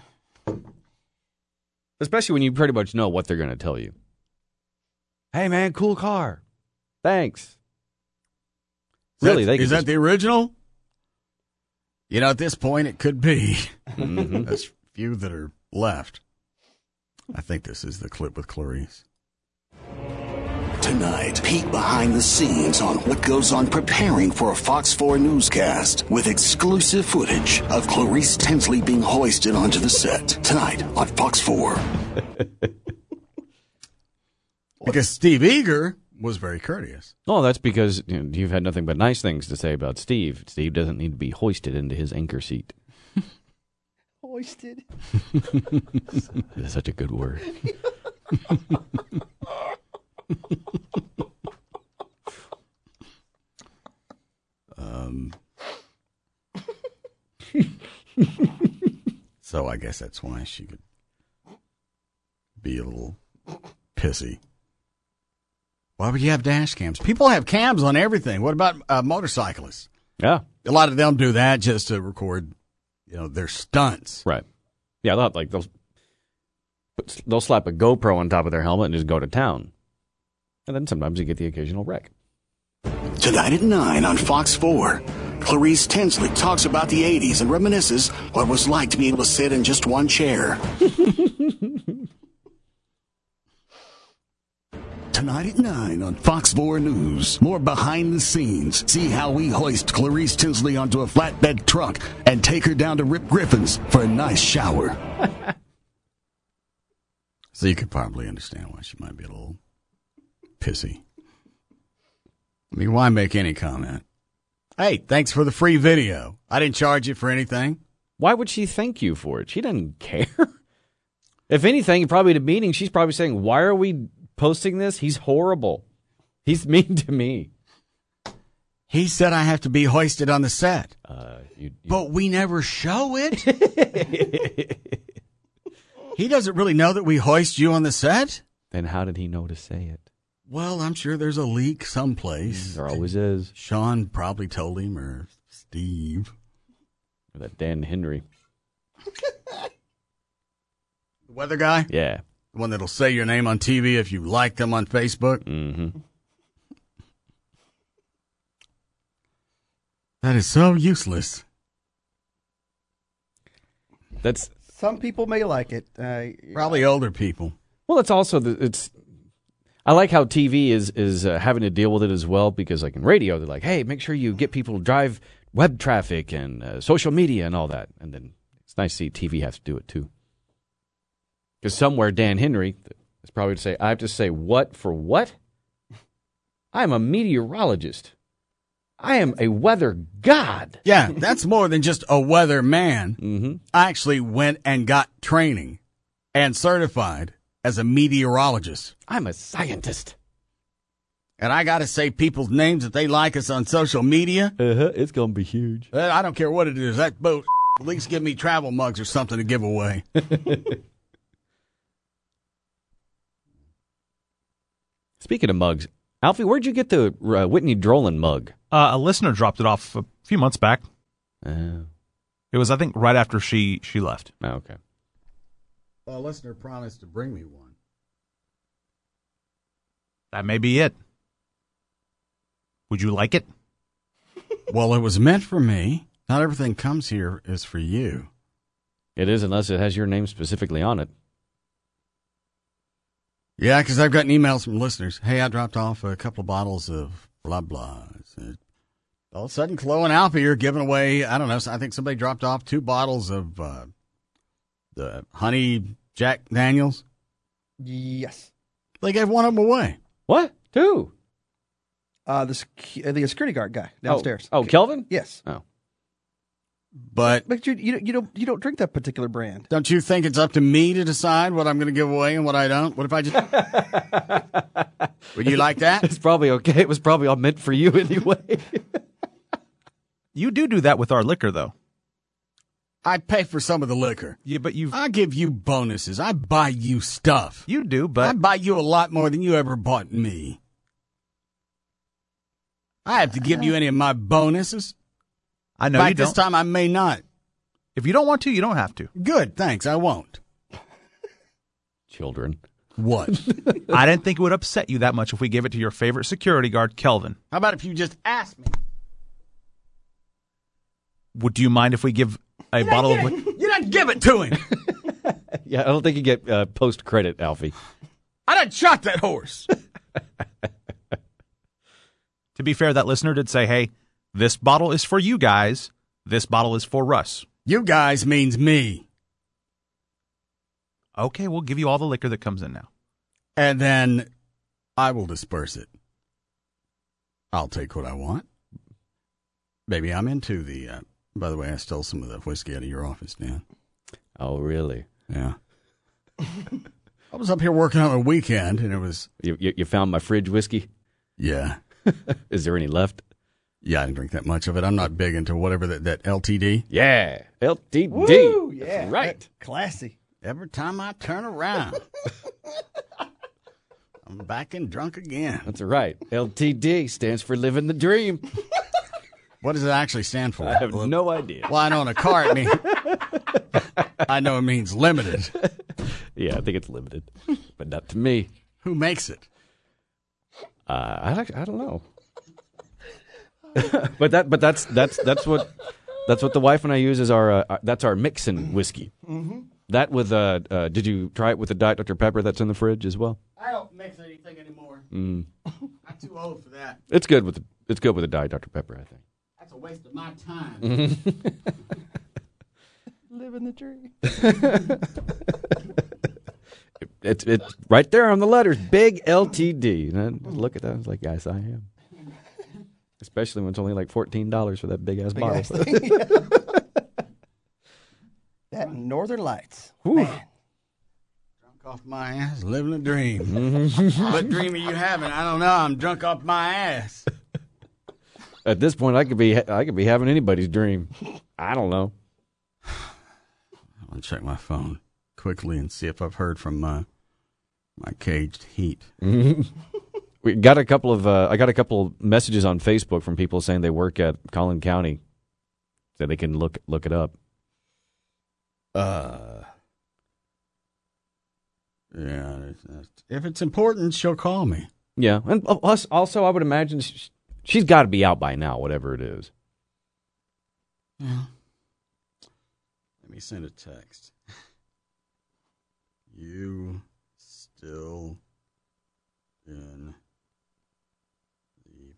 Especially when you pretty much know what they're going to tell you. Hey, man, cool car. Thanks. Is that the original? At this point, it could be. There's few that are left. I think this is the clip with Clarice. Tonight, peek behind the scenes on what goes on preparing for a Fox 4 newscast with exclusive footage of Clarice Tinsley being hoisted onto the set. Tonight on Fox 4. Because Steve Eager was very courteous. Oh, that's because you've had nothing but nice things to say about Steve. Steve doesn't need to be hoisted into his anchor seat. Hoisted? That's such a good word. So I guess that's why she could be a little pissy. Why would you have dash cams? People have cams on everything. What about motorcyclists? Yeah. A lot of them do that just to record, their stunts. Right. Yeah, they'll slap a GoPro on top of their helmet and just go to town. And then sometimes you get the occasional wreck. Tonight at 9 on Fox 4, Clarice Tinsley talks about the 80s and reminisces what it was like to be able to sit in just one chair. Tonight at 9 on Fox 4 News. More behind the scenes. See how we hoist Clarice Tinsley onto a flatbed truck and take her down to Rip Griffin's for a nice shower. So you could probably understand why she might be a little pissy. I mean, why make any comment? Hey, thanks for the free video. I didn't charge you for anything. Why would she thank you for it? She doesn't care. If anything, probably at a meeting, she's probably saying, why are we posting this? He's horrible. He's mean to me. He said I have to be hoisted on the set. But we never show it. He doesn't really know that we hoist you on the set. Then how did he know to say it? Well, I'm sure there's a leak someplace. There always is. Sean probably told him, or Steve. Or that Dan Henry. The weather guy? Yeah. The one that'll say your name on TV if you like them on Facebook? Mm-hmm. That is so useless. That's... Some people may like it. Probably older people. Well, it's also I like how TV is having to deal with it as well, because like in radio, they're like, hey, make sure you get people to drive web traffic and social media and all that. And then it's nice to see TV has to do it too. Because somewhere Dan Henry is probably to say, I have to say, what for what? I'm a meteorologist. I am a weather god. Yeah, that's more than just a weather man. I actually went and got training and certified as a meteorologist. I'm a scientist. And I got to say people's names that they like us on social media. It's going to be huge. I don't care what it is. That boat, at least give me travel mugs or something to give away. Speaking of mugs, Alfie, where'd you get the Whitney Drolan mug? A listener dropped it off a few months back. It was, I think, right after she left. Oh, okay. Well, a listener promised to bring me one. That may be it. Would you like it? Well, it was meant for me. Not everything comes here is for you. It is, unless it has your name specifically on it. Yeah, because I've gotten emails from listeners. Hey, I dropped off a couple of bottles of blah, blah. All of a sudden, Chloe and Alfie are giving away, I don't know, I think somebody dropped off 2 bottles of the Honey Jack Daniels. Yes. They gave one of them away. What? 2? The security guard guy downstairs. Oh, Kelvin? Yes. Oh. But you don't drink that particular brand. Don't you think it's up to me to decide what I'm going to give away and what I don't? What if I just... Would you like that? It's probably okay. It was probably all meant for you anyway. You do that with our liquor, though. I pay for some of the liquor. Yeah, but I give you bonuses. I buy you stuff. You do, but... I buy you a lot more than you ever bought me. I have to give you any of my bonuses. I know you don't. This time I may not. If you don't want to, you don't have to. Good, thanks. I won't. Children. What? I didn't think it would upset you that much if we gave it to your favorite security guard, Kelvin. How about if you just asked me? Do you mind if we give a bottle of... You didn't give it to him. Yeah, I don't think you get post credit, Alfie. I done shot that horse. To be fair, that listener did say, hey, this bottle is for you guys. This bottle is for Russ. You guys means me. Okay, we'll give you all the liquor that comes in now. And then I will disperse it. I'll take what I want. Maybe I'm into the... by the way, I stole some of the whiskey out of your office, Dan. Oh, really? Yeah. I was up here working on a weekend, and it was... You found my fridge whiskey? Yeah. Is there any left? Yeah, I didn't drink that much of it. I'm not big into whatever that LTD. Yeah, LTD. Woo, yeah, that's right. Classy. Every time I turn around, I'm back and drunk again. That's right. LTD stands for living the dream. What does it actually stand for? I have no idea. Well, I know on a car it means... I know it means limited. Yeah, I think it's limited, but not to me. Who makes it? I don't know. but that's what the wife and I use as our that's our mixin' whiskey. Mm-hmm. That with did you try it with the Diet Dr Pepper that's in the fridge as well? I don't mix anything anymore. Mm. I'm too old for that. It's good with the Diet Dr Pepper, I think. That's a waste of my time. Living the dream. It's right there on the letters, big LTD. And I look at that, I was like, yes, I am. Especially when it's only like $14 for that big ass bottle. That Northern Lights. Man. Drunk off my ass, living a dream. What dream are you having? I don't know. I'm drunk off my ass. At this point, I could be having anybody's dream. I don't know. I'll check my phone quickly and see if I've heard from my caged heat. We got a couple of I got a couple messages on Facebook from people saying they work at Collin County, so they can look it up. Yeah, if it's important, she'll call me. Yeah, and also I would imagine she's got to be out by now, whatever it is. Yeah. Let me send a text. You still in the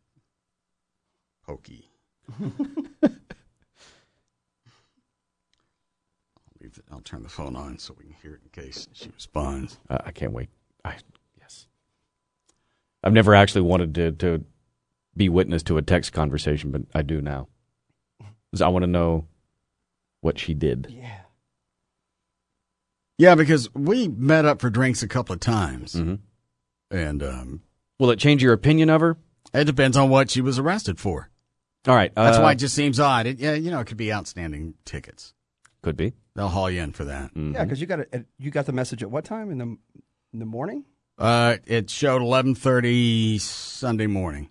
pokey. I'll turn the phone on so we can hear it in case she responds. I can't wait. Yes. I've never actually wanted to be witness to a text conversation, but I do now. 'Cause I want to know what she did. Yeah. Yeah, because we met up for drinks a couple of times. Mm-hmm. And will it change your opinion of her? It depends on what she was arrested for. All right. That's why it just seems odd. It could be outstanding tickets. Could be. They'll haul you in for that. Mm-hmm. Yeah, because you got the message at what time in the morning? It showed 11:30 Sunday morning.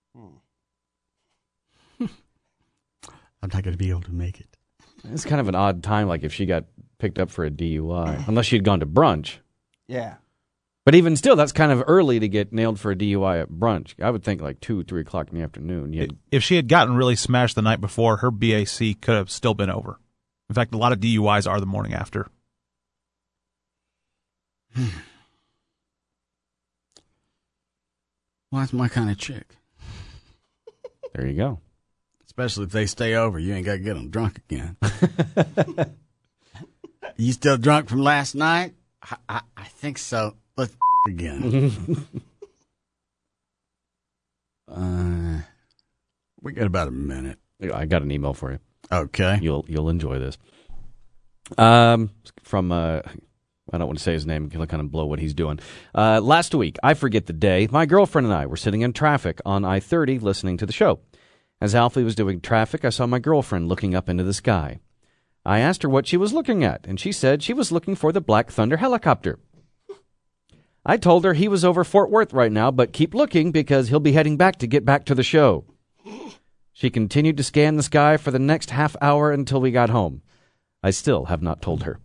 I'm not going to be able to make it. It's kind of an odd time, like if she got picked up for a DUI, unless she'd gone to brunch. Yeah. But even still, that's kind of early to get nailed for a DUI at brunch. I would think like 2, 3 o'clock in the afternoon. If she had gotten really smashed the night before, her BAC could have still been over. In fact, a lot of DUIs are the morning after. Well, that's my kind of chick. There you go. Especially if they stay over. You ain't got to get them drunk again. You still drunk from last night? I think so. Let's again. We got about a minute. I got an email for you. Okay. You'll enjoy this. From I don't want to say his name. He'll kind of blow what he's doing. Last week, I forget the day, my girlfriend and I were sitting in traffic on I-30 listening to the show. As Alfie was doing traffic, I saw my girlfriend looking up into the sky. I asked her what she was looking at, and she said she was looking for the Black Thunder helicopter. I told her he was over Fort Worth right now, but keep looking because he'll be heading back to get back to the show. She continued to scan the sky for the next half hour until we got home. I still have not told her.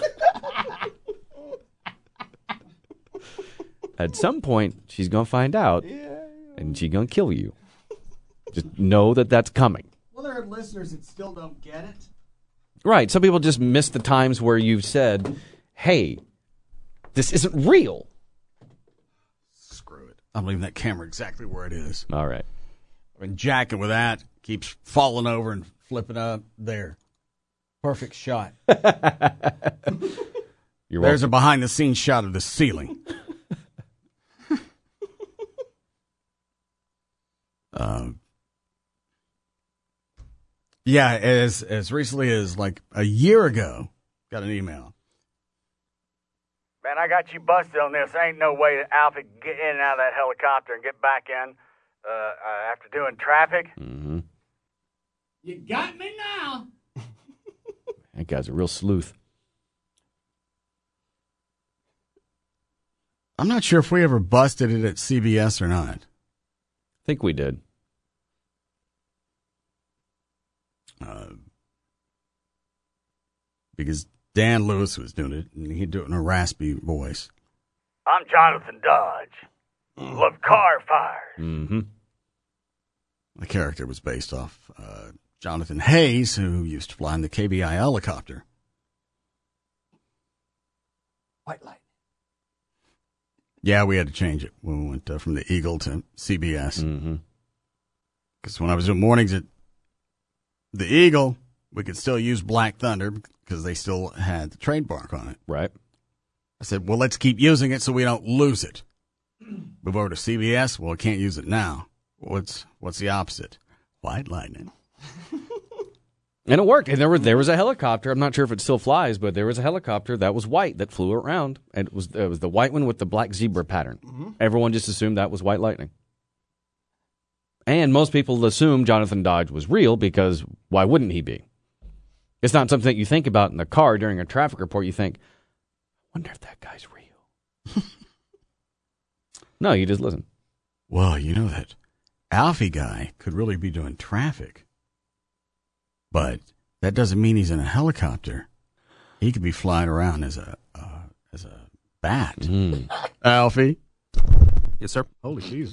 At some point, she's going to find out, and she's going to kill you. Just know that that's coming. Well, there are listeners that still don't get it. Right. Some people just miss the times where you've said, hey, this isn't real. Screw it. I'm leaving that camera exactly where it is. All right. I've been jacking with that. Keeps falling over and flipping up. There. Perfect shot. There's a behind-the-scenes shot of the ceiling. Yeah, as recently as like a year ago, got an email. Man, I got you busted on this. Ain't no way that Alfie can get in and out of that helicopter and get back in after doing traffic. Mm-hmm. You got me now. That guy's a real sleuth. I'm not sure if we ever busted it at CBS or not. I think we did. Because Dan Lewis was doing it, and he'd do it in a raspy voice. I'm Jonathan Dodge. Love car fires. Mm-hmm. The character was based off Jonathan Hayes, who used to fly in the KBI helicopter. White light. Yeah, we had to change it when we went from the Eagle to CBS. Because when I was doing mornings at the Eagle, we could still use Black Thunder because they still had the trademark on it. Right. I said, well, let's keep using it so we don't lose it. Move over to CBS. Well, I can't use it now. What's the opposite? White lightning. And it worked. And there was a helicopter. I'm not sure if it still flies, but there was a helicopter that was white that flew around. And it was the white one with the black zebra pattern. Mm-hmm. Everyone just assumed that was white lightning. And most people assume Jonathan Dodge was real because why wouldn't he be? It's not something that you think about in the car during a traffic report. You think, I wonder if that guy's real. No, you just listen. Well, you know that Alfie guy could really be doing traffic. But that doesn't mean he's in a helicopter. He could be flying around as a bat. Alfie? Yes, sir. Holy Jesus.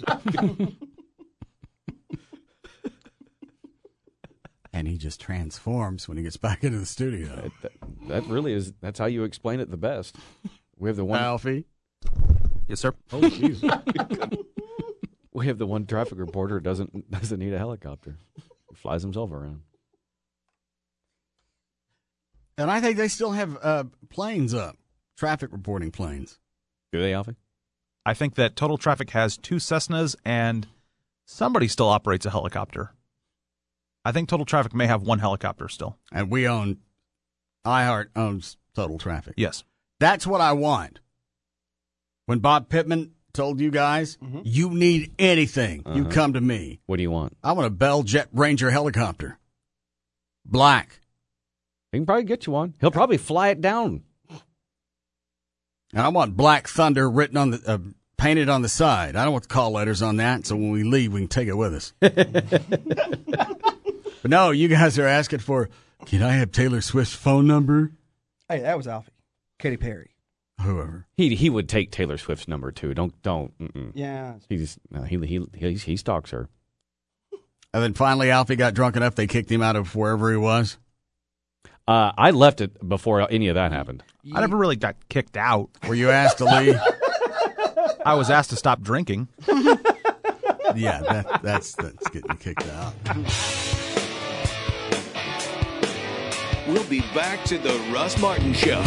And he just transforms when he gets back into the studio. That really is, that's how you explain it the best. We have the one. Alfie? Yes, sir. Holy Jesus. We have the one traffic reporter who doesn't need a helicopter. He flies himself around. And I think they still have planes up, traffic reporting planes. Do they, Alfie? I think that Total Traffic has 2 Cessnas and somebody still operates a helicopter. I think Total Traffic may have 1 helicopter still. And iHeart owns Total Traffic. Yes. That's what I want. When Bob Pittman told you guys, you need anything, you come to me. What do you want? I want a Bell Jet Ranger helicopter. Black. He can probably get you one. He'll probably fly it down. And I want Black Thunder written on the painted on the side. I don't want the call letters on that, so when we leave, we can take it with us. But no, you guys are asking for, can I have Taylor Swift's phone number? Hey, that was Alfie. Katy Perry. Whoever. He would take Taylor Swift's number too. Don't. Mm-mm. Yeah. He stalks her. And then finally, Alfie got drunk enough they kicked him out of wherever he was. I left it before any of that happened. I never really got kicked out. Were you asked to leave? I was asked to stop drinking. Yeah, that's getting kicked out. We'll be back to the Russ Martin Show.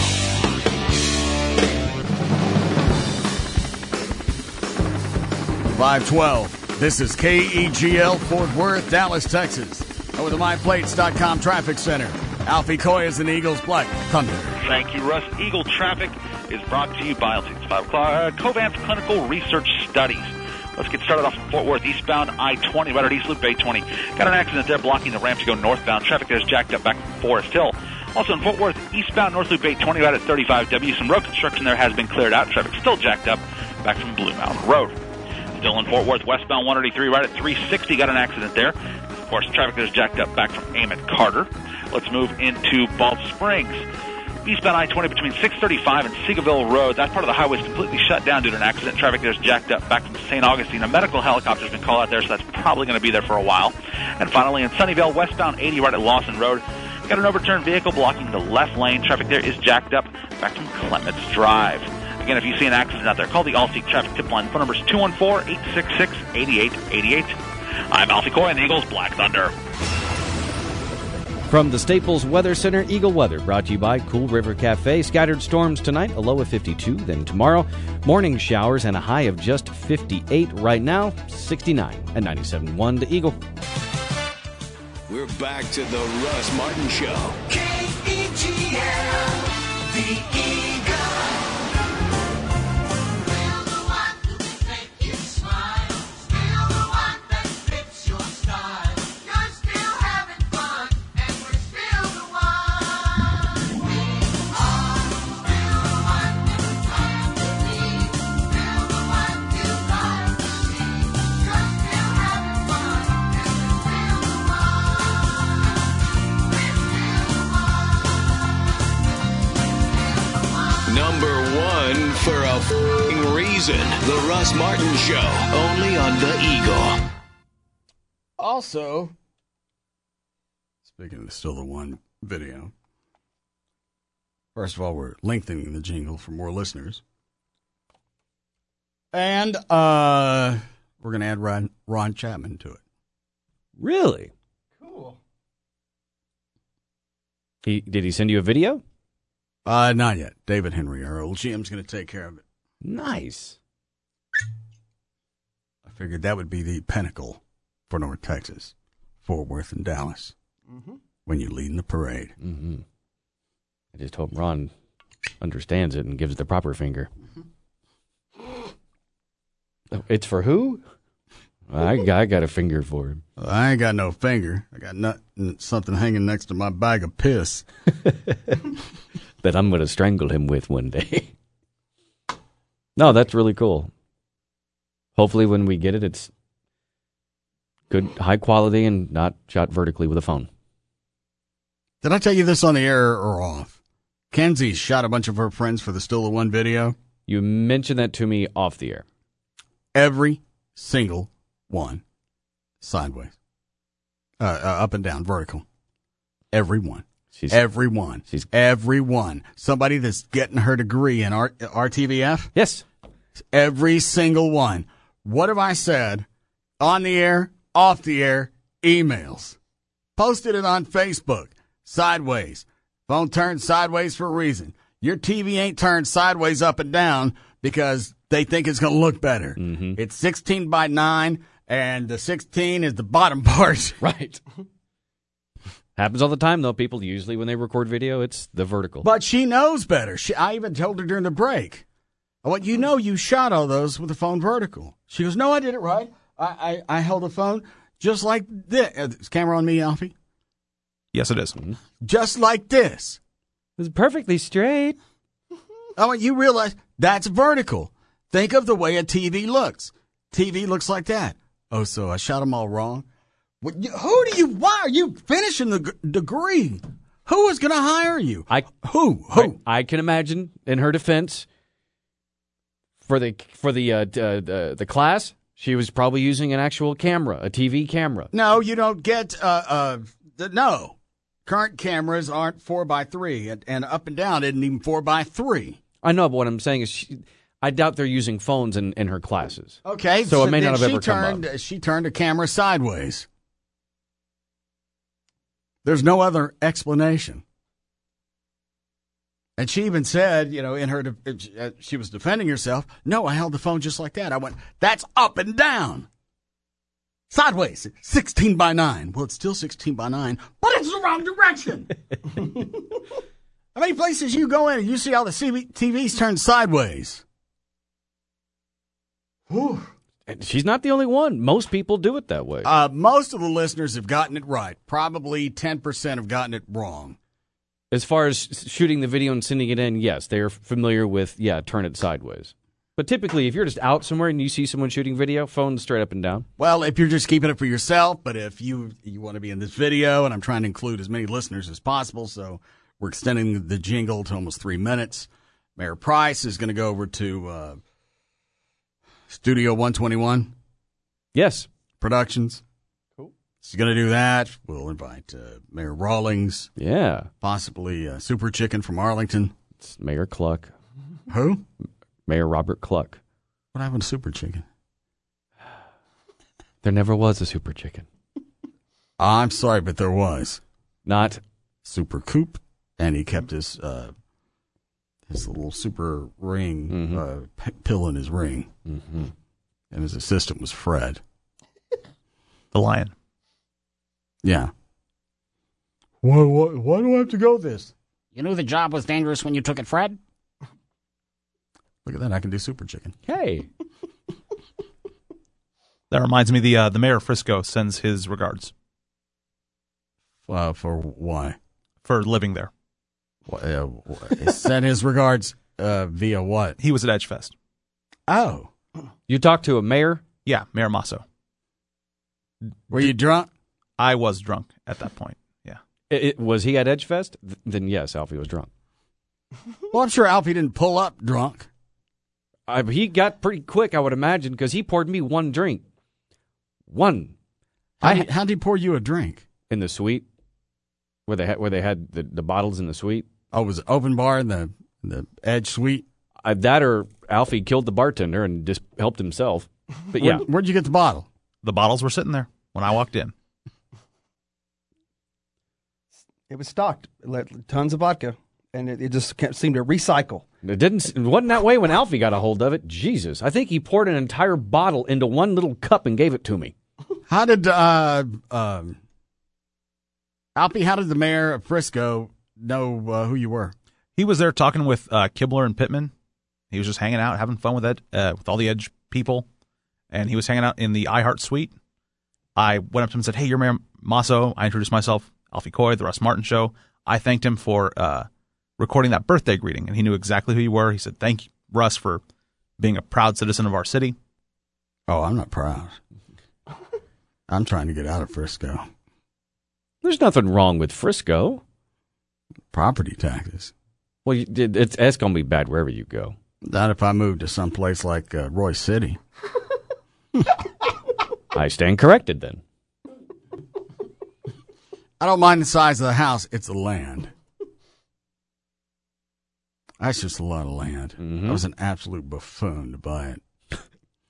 .512. This is KEGL Fort Worth, Dallas, Texas. Over the MyPlates.com Traffic Center. Alfie Coy is an Eagles Black Thunder. Thank you, Russ. Eagle Traffic is brought to you by 5 o'clock. Covance Clinical Research Studies. Let's get started off in Fort Worth, eastbound I-20, right at East Loop A20. Got an accident there blocking the ramp to go northbound. Traffic there is jacked up back from Forest Hill. Also in Fort Worth, eastbound North Loop 820, right at 35W. Some road construction there has been cleared out. Traffic still jacked up back from Blue Mountain Road. Still in Fort Worth, westbound 183, right at 360. Got an accident there. Of course, traffic there is jacked up back from Emmett Carter. Let's move into Balch Springs. Eastbound I-20 between 635 and Seagoville Road. That part of the highway is completely shut down due to an accident. Traffic there is jacked up back from St. Augustine. A medical helicopter has been called out there, so that's probably going to be there for a while. And finally, in Sunnyvale, westbound 80 right at Lawson Road. Got an overturned vehicle blocking the left lane. Traffic there is jacked up back from Clements Drive. Again, if you see an accident out there, call the Allseek Traffic Tip Line. Phone number is 214-866-8888. I'm Alfie Coy and Eagles Black Thunder. From the Staples Weather Center, Eagle Weather, brought to you by Cool River Cafe. Scattered storms tonight, a low of 52. Then tomorrow, morning showers and a high of just 58. Right now, 69 and 97.1 to Eagle. We're back to the Russ Martin Show. KEGL, the Eagle. For a f***ing reason. The Russ Martin Show, only on the Eagle. Also, speaking of Still the One video, first of all, we're lengthening the jingle for more listeners. And we're going to add Ron Chapman to it. Really? Cool. Did he send you a video? Not yet. David Henry, our old GM's going to take care of it. Nice. I figured that would be the pinnacle for North Texas, Fort Worth and Dallas, when you lead in the parade. Mm-hmm. I just hope Ron understands it and gives the proper finger. It's for who? I got a finger for him. I ain't got no finger. I got something hanging next to my bag of piss. That I'm going to strangle him with one day. No, that's really cool. Hopefully when we get it, it's good, high quality, and not shot vertically with a phone. Did I tell you this on the air or off? Kenzie shot a bunch of her friends for the Still the One video. You mentioned that to me off the air. Every single one. Sideways. Up and down, vertical. Every one. Everyone. Somebody that's getting her degree in RTVF? Yes. Every single one. What have I said? On the air, off the air, emails. Posted it on Facebook. Sideways. Phone turned sideways for a reason. Your TV ain't turned sideways up and down because they think it's going to look better. It's 16 by 9, and the 16 is the bottom part. Right. Happens all the time, though. People usually, when they record video, it's the vertical. But she knows better. I even told her during the break, well, you know you shot all those with the phone vertical. She goes, no, I did it right. I held the phone just like this. Is camera on me, Alfie? Yes, it is. Just like this. It's perfectly straight. Oh, you realize that's vertical. Think of the way a TV looks. TV looks like that. Oh, so I shot them all wrong? Why are you finishing the degree? Who is going to hire you? Who? I can imagine, in her defense, for the class, she was probably using an actual camera, a TV camera. No, you don't get, no. Current cameras aren't 4x3, and up and down isn't even 4x3. I know, but what I'm saying is I doubt they're using phones in her classes. Okay. So it may not have ever come up. She turned a camera sideways. There's no other explanation. And she even said, in her, she was defending herself. No, I held the phone just like that. I went, that's up and down. Sideways, 16 by 9. Well, it's still 16 by 9, but it's the wrong direction. How many places you go in and you see all the TVs turned sideways? Whew. And she's not the only one. Most people do it that way. Most of the listeners have gotten it right. Probably 10% have gotten it wrong. As far as shooting the video and sending it in, yes, they're familiar with, turn it sideways. But typically, if you're just out somewhere and you see someone shooting video, phone straight up and down. Well, if you're just keeping it for yourself, but if you want to be in this video, and I'm trying to include as many listeners as possible, so we're extending the jingle to almost 3 minutes. Mayor Price is going to go over to Studio 121. Yes. Productions. Cool. He's going to do that. We'll invite Mayor Rawlings. Yeah. Possibly Super Chicken from Arlington. It's Mayor Cluck. Who? Mayor Robert Cluck. What happened to Super Chicken? There never was a Super Chicken. I'm sorry, but there was. Not Super Coop, and he kept his little super ring pill in his ring. Mm-hmm. And his assistant was Fred. The lion. Yeah. Why do I have to go this? You knew the job was dangerous when you took it, Fred? Look at that. I can do Super Chicken. Hey. That reminds me, the mayor of Frisco sends his regards. For why? For living there. Sent his regards via what? He was at EdgeFest. Oh. You talked to a mayor? Yeah, Mayor Masso. Were you drunk? I was drunk at that point, yeah. Was he at EdgeFest? Then yes, Alfie was drunk. Well, I'm sure Alfie didn't pull up drunk. He got pretty quick, I would imagine, because he poured me one drink. One. How'd he pour you a drink? In the suite, where they had the bottles in the suite. Oh, was it open bar in the Edge suite? That or Alfie killed the bartender and just helped himself. But yeah. Where'd you get the bottle? The bottles were sitting there when I walked in. It was stocked. Tons of vodka. And it just seemed to recycle. It wasn't that way when Alfie got a hold of it. Jesus. I think he poured an entire bottle into one little cup and gave it to me. How did Alfie, how did the mayor of Frisco know who you were? He was there talking with Kibler and Pittman. He was just hanging out, having fun with all the Edge people. And he was hanging out in the iHeart suite. I went up to him and said, "Hey, you're Mayor Masso." I introduced myself, Alfie Coy, The Russ Martin Show. I thanked him for recording that birthday greeting, and he knew exactly who you were. He said, "Thank you, Russ, for being a proud citizen of our city." Oh, I'm not proud. I'm trying to get out of Frisco. There's nothing wrong with Frisco. Property taxes. Well, it's going to be bad wherever you go. Not if I move to some place like Royce City. I stand corrected then. I don't mind the size of the house. It's the land. That's just a lot of land. Mm-hmm. I was an absolute buffoon to buy it.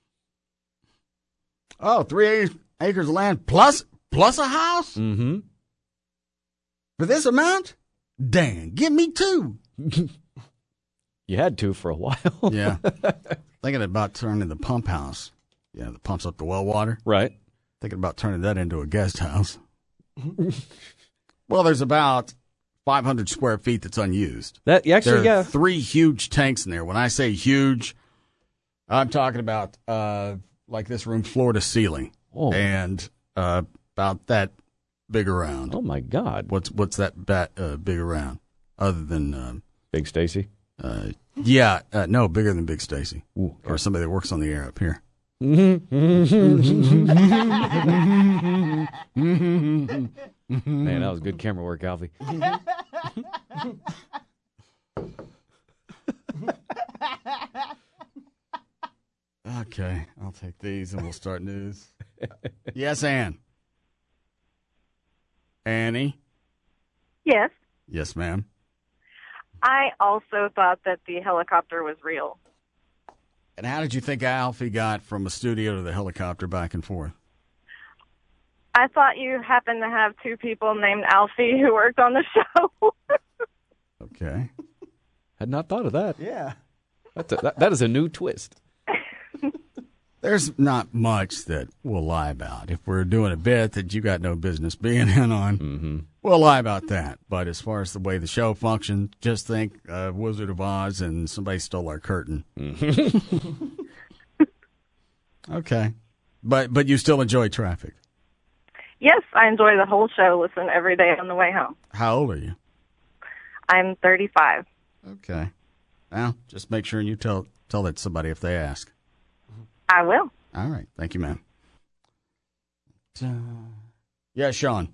Oh, 3 acres of land plus a house? Mm-hmm. For this amount? Dan, give me 2. You had to for a while. Yeah. Thinking about turning the pump house. Yeah, that pumps up the well water. Right. Thinking about turning that into a guest house. Well, there's about 500 square feet that's unused. That you actually there are yeah. 3 huge tanks in there. When I say huge, I'm talking about like this room floor to ceiling. Oh. And about that big around. Oh my God! What's that big around? Other than Big Stacy? Yeah, no, bigger than Big Stacy. Okay. Or somebody that works on the air up here. Man, that was good camera work, Alfie. Okay, I'll take these and we'll start news. Yes, Ann. Annie? Yes. Yes, ma'am. I also thought that the helicopter was real. And how did you think Alfie got from a studio to the helicopter back and forth? I thought you happened to have 2 people named Alfie who worked on the show. Okay. Had not thought of that. Yeah. That is a new twist. There's not much that we'll lie about. If we're doing a bit that you got no business being in on, we'll lie about that. But as far as the way the show functions, just think Wizard of Oz and somebody stole our curtain. Okay. But you still enjoy traffic. Yes, I enjoy the whole show. Listen every day on the way home. How old are you? I'm 35. Okay. Well, just make sure you tell that to somebody if they ask. I will. All right. Thank you, ma'am. Yeah, Sean.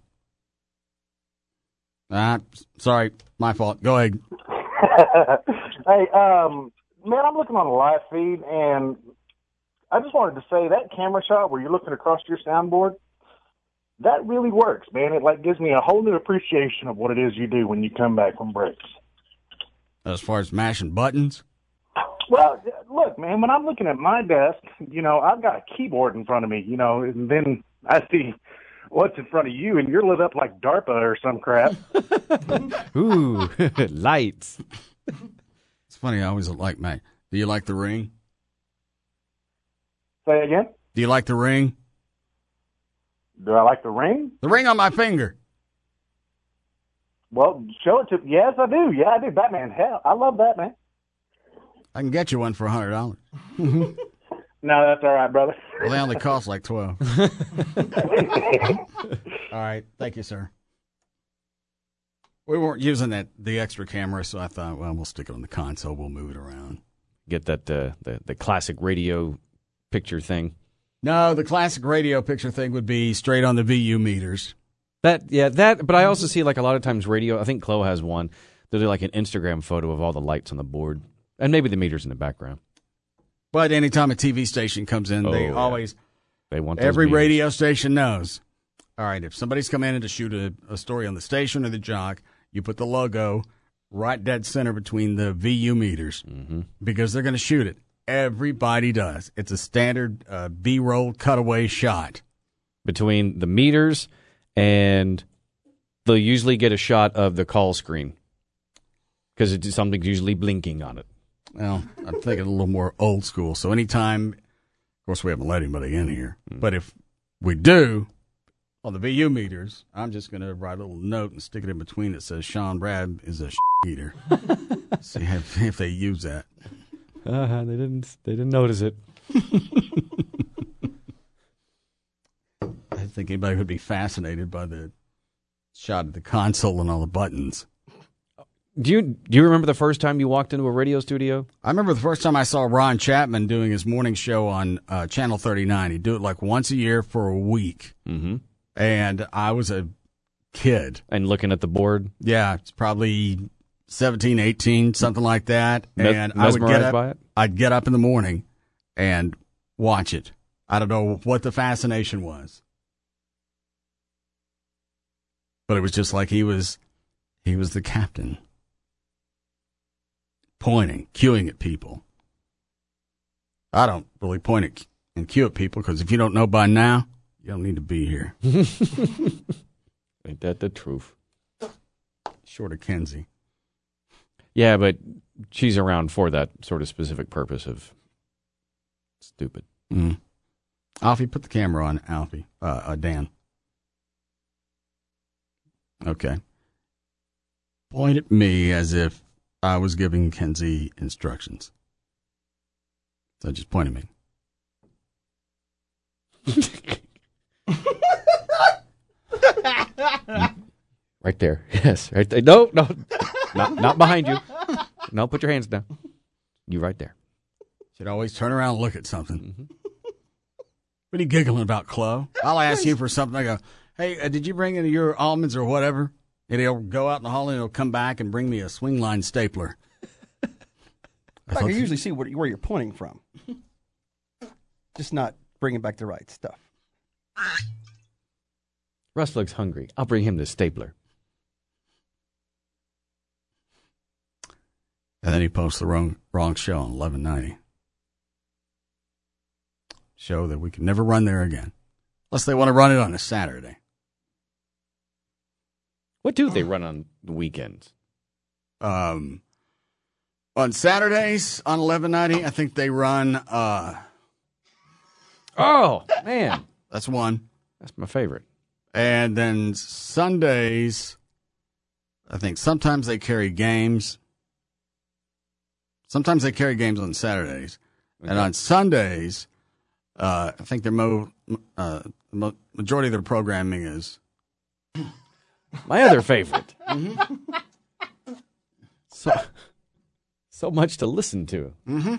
Sorry, my fault. Go ahead. Hey, man, I'm looking on the live feed, and I just wanted to say that camera shot where you're looking across your soundboard, that really works, man. It gives me a whole new appreciation of what it is you do when you come back from breaks. As far as mashing buttons? Well, look, man, when I'm looking at my desk, I've got a keyboard in front of me, and then I see what's in front of you, and you're lit up like DARPA or some crap. Ooh, lights. It's funny, I always like Mac. Do you like the ring? Say again? Do you like the ring? Do I like the ring? The ring on my finger. Well, show it to me. Yes, I do. Yeah, I do. Batman. Hell, I love Batman. I can get you one for $100. No, that's all right, brother. Well, they only cost like 12. All right. Thank you, sir. We weren't using the extra camera, so I thought, well, we'll stick it on the console. We'll move it around. Get that the classic radio picture thing. No, the classic radio picture thing would be straight on the VU meters. But I also see like a lot of times radio, I think Chloe has one, they'll do like an Instagram photo of all the lights on the board. And maybe the meters in the background. But anytime a TV station comes in, they want those meters. Radio station knows. All right, if somebody's come in to shoot a story on the station or the jock, you put the logo right dead center between the VU meters because they're going to shoot it. Everybody does. It's a standard B-roll cutaway shot. Between the meters and they'll usually get a shot of the call screen because something's usually blinking on it. Well, I'm thinking a little more old school. So anytime, of course, we haven't let anybody in here, but if we do, on the VU meters, I'm just going to write a little note and stick it in between that says Sean Brad is a eater. See if they use that. They didn't notice it. I think anybody would be fascinated by the shot of the console and all the buttons. Do you remember the first time you walked into a radio studio? I remember the first time I saw Ron Chapman doing his morning show on Channel 39. He'd do it like once a year for a week. Mm-hmm. And I was a kid. And looking at the board? Yeah, it's probably 17, 18, something like that. And I would get up, by it? I'd get up in the morning and watch it. I don't know what the fascination was. But it was just like he was the captain. Pointing, cueing at people. I don't really point at and cue at people because if you don't know by now, you don't need to be here. Ain't that the truth? short of Kenzie. Yeah, but she's around for that sort of specific purpose of stupid. Mm. Alfie, put the camera on Alfie. Dan. Okay. Point at me as if I was giving Kenzie instructions. So just point at me. Right there. Yes, right there. No, not behind you. No, put your hands down. You right there. Should always turn around and look at something. Mm-hmm. What are you giggling about, Chloe? I'll ask you for something. I go, hey, did you bring in your almonds or whatever? And he'll go out in the hall and he'll come back and bring me a swing line stapler. I can usually see where you're pointing from. Just not bringing back the right stuff. Russ looks hungry. I'll bring him the stapler. And then he posts the wrong show on 1190. Show that we can never run there again. Unless they want to run it on a Saturday. What do they run on the weekends? On Saturdays on 1190, I think they run... Oh, man. That's one. That's my favorite. And then Sundays, I think sometimes they carry games. Sometimes they carry games on Saturdays. Okay. And on Sundays, I think their majority of their programming is... My other favorite. Mm-hmm. So much to listen to. Mm-hmm.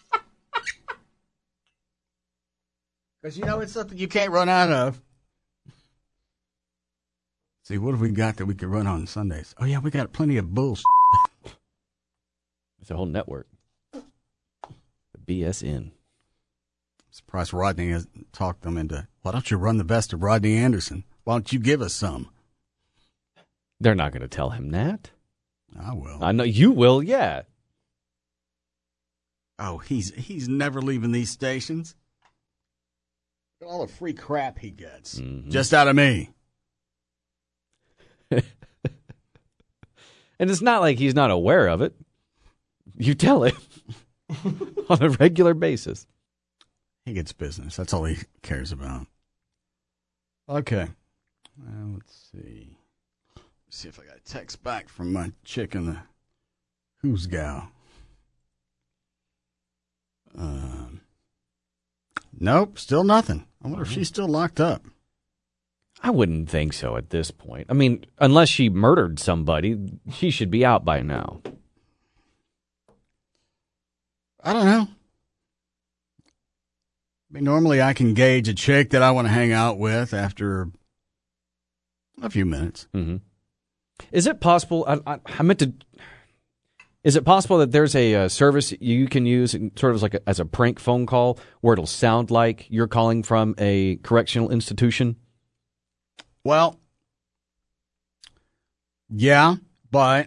Because, it's something you can't run out of. See, what have we got that we could run on Sundays? Oh, yeah, we got plenty of bullshit. It's a whole network. The BSN. Surprised Rodney has talked them into, why don't you run the best of Rodney Anderson? Why don't you give us some? They're not going to tell him that. I will. I know you will, yeah. Oh, he's never leaving these stations. Look at all the free crap he gets. Mm-hmm. Just out of me. And it's not like he's not aware of it. You tell him on a regular basis. He gets business. That's all he cares about. Okay. Let's see. See if I got a text back from my chick in the Who's Gal. Nope, still nothing. I wonder if she's still locked up. I wouldn't think so at this point. I mean, unless she murdered somebody, she should be out by now. I don't know. I mean, normally I can gauge a chick that I want to hang out with after a few minutes. Mm-hmm. Is it possible? I meant to. Is it possible that there's a service you can use, sort of as a prank phone call, where it'll sound like you're calling from a correctional institution? Well, yeah, but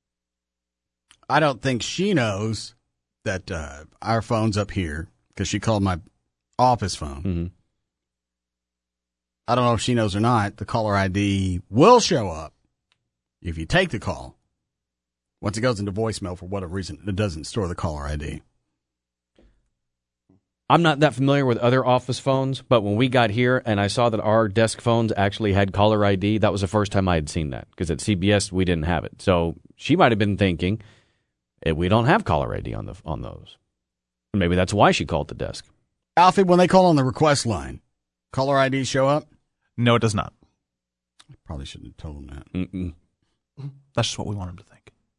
I don't think she knows that our phone's up here because she called my office phone. Mm-hmm. I don't know if she knows or not. The caller ID will show up if you take the call. Once it goes into voicemail, for whatever reason, it doesn't store the caller ID. I'm not that familiar with other office phones, but when we got here and I saw that our desk phones actually had caller ID, that was the first time I had seen that, because at CBS we didn't have it. So she might have been thinking, we don't have caller ID on those. Maybe that's why she called the desk. Alfie, when they call on the request line, caller ID show up? No, it does not. I probably shouldn't have told him that. Mm-mm. That's just what we want him to think.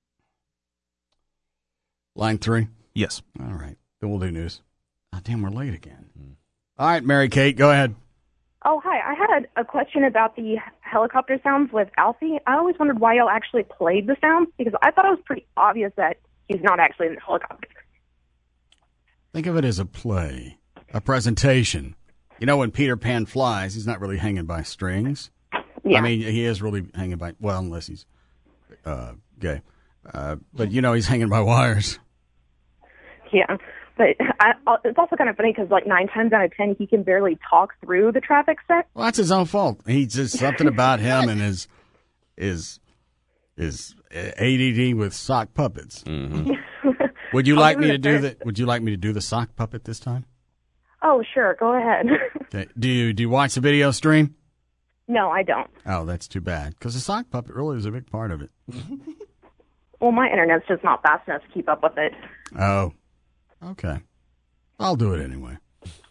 Line 3? Yes. All right. Then we'll do news. Oh, damn, we're late again. All right, Mary Kate, go ahead. Oh, hi. I had a question about the helicopter sounds with Alfie. I always wondered why y'all actually played the sounds, because I thought it was pretty obvious that he's not actually in the helicopter. Think of it as a play, a presentation. You know, when Peter Pan flies, he's not really hanging by strings. Yeah. I mean, he is really hanging by, well, unless he's gay. But, he's hanging by wires. Yeah, but it's also kind of funny because, 9 times out of 10, he can barely talk through the traffic set. Well, that's his own fault. He's just something about him and his is ADD with sock puppets. Mm-hmm. Would you I'll like give me it to a do try. Would you like me to do the sock puppet this time? Oh, sure. Go ahead. Okay. Do you watch the video stream? No, I don't. Oh, that's too bad because the sock puppet really is a big part of it. Well, my internet's just not fast enough to keep up with it. Oh, okay. I'll do it anyway.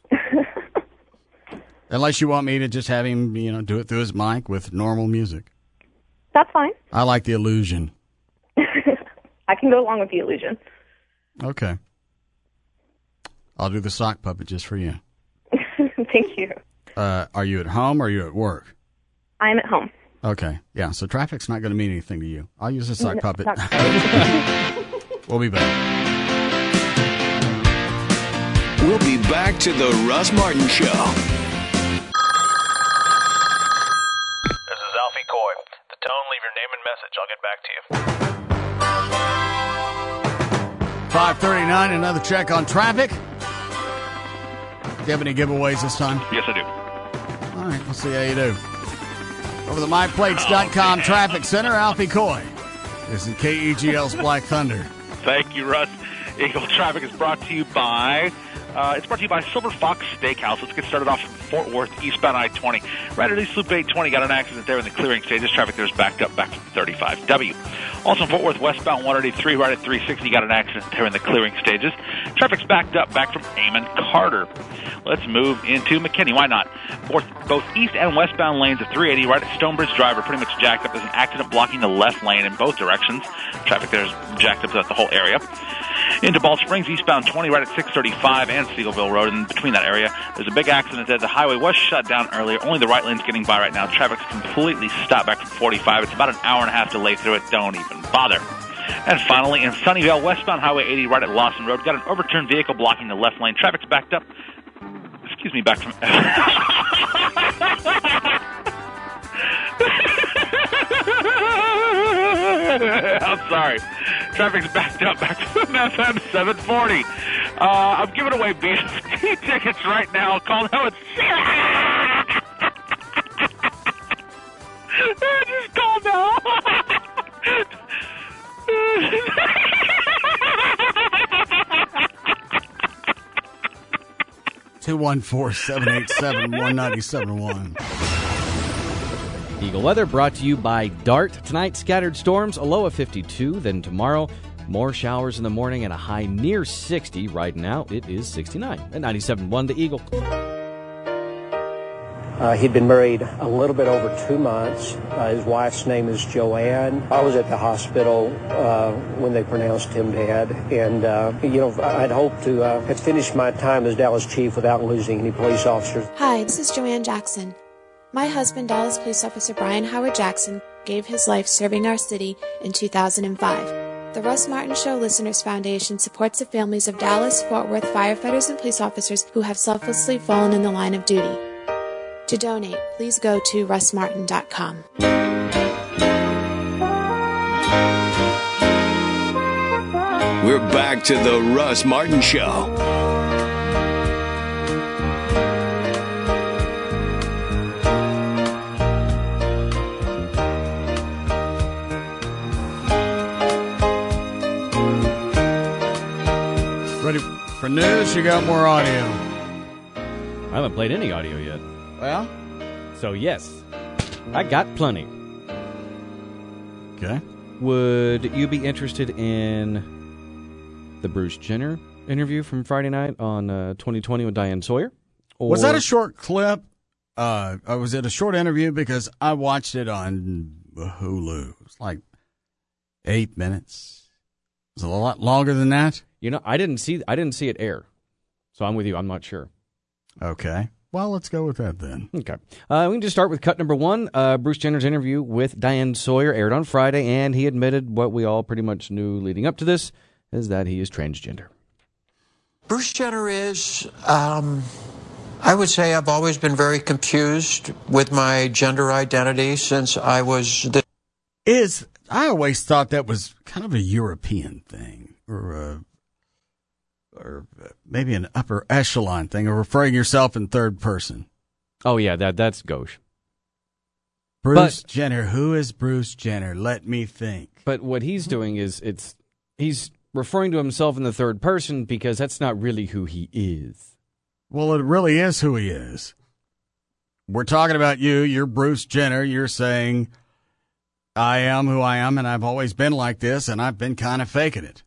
Unless you want me to just have him, do it through his mic with normal music. That's fine. I like the illusion. I can go along with the illusion. Okay. I'll do the sock puppet just for you. Thank you. Are you at home or are you at work? I'm at home. Okay. Yeah, so traffic's not going to mean anything to you. I'll use the sock No, puppet. not- We'll be back. We'll be back to the Russ Martin Show. This is Alfie Coy. The tone, leave your name and message. I'll get back to you. 5:39, another check on traffic. Do you have any giveaways this time? Yes, I do. All right, we'll see how you do. Over the MyPlates.com Traffic Center, Alfie Coy. This is KEGL's Black Thunder. Thank you, Russ. Eagle Traffic is brought to you by Silver Fox Steakhouse. Let's get started off from Fort Worth, eastbound I-20. Right at East Loop 820, got an accident there in the clearing stages. Traffic there is backed up back from 35W. Also in Fort Worth, westbound 183, right at 360, got an accident there in the clearing stages. Traffic's backed up back from Amon Carter. Let's move into McKinney. Why not? Both east and westbound lanes of 380 right at Stonebridge Drive are pretty much jacked up. There's an accident blocking the left lane in both directions. Traffic there is jacked up throughout the whole area. Into Bald Springs, eastbound 20 right at 635 and Seagoville Road. And between that area, there's a big accident there. The highway was shut down earlier. Only the right lane's getting by right now. Traffic's completely stopped back from 45. It's about an hour and a half delay through it. Don't even bother. And finally, in Sunnyvale, westbound Highway 80 right at Lawson Road, got an overturned vehicle blocking the left lane. Traffic's backed up. Excuse me, back from... I'm sorry. Traffic's backed up back from FM 740. I'm giving away BST tickets right now. Call now. Just call now. 214-787-1971. Eagle Weather brought to you by Dart. Tonight, scattered storms, a low of 52. Then tomorrow, more showers in the morning and a high near 60. Right now, it is 69. At 97.1, the Eagle. He'd been married a little bit over 2 months. His wife's name is Joanne. I was at the hospital when they pronounced him dead. And, I'd hoped to have finished my time as Dallas chief without losing any police officers. Hi, this is Joanne Jackson. My husband, Dallas Police Officer Brian Howard Jackson, gave his life serving our city in 2005. The Russ Martin Show Listeners Foundation supports the families of Dallas, Fort Worth firefighters and police officers who have selflessly fallen in the line of duty. To donate, please go to russmartin.com. We're back to the Russ Martin Show. Ready for news? You got more audio. I haven't played any audio yet. Well? So, yes, I got plenty. Okay. Would you be interested in the Bruce Jenner interview from Friday night on 2020 with Diane Sawyer? Or Was that a short clip? Or was it a short interview? Because I watched it on Hulu. It was like 8 minutes. It was a lot longer than that. You know, I didn't see it air. So I'm with you. I'm not sure. Okay. Well, let's go with that then. Okay. We can just start with cut number one. Bruce Jenner's interview with Diane Sawyer aired on Friday, and he admitted what we all pretty much knew leading up to this, is that he is transgender. Bruce Jenner is, I would say I've always been very confused with my gender identity since I was... I always thought that was kind of a European thing, or maybe an upper echelon thing, or referring yourself in third person. Oh, yeah, that's gauche. Bruce Jenner. Who is Bruce Jenner? Let me think. But what he's doing is he's referring to himself in the third person because that's not really who he is. Well, it really is who he is. We're talking about you. You're Bruce Jenner. You're saying, I am who I am, and I've always been like this, and I've been kind of faking it.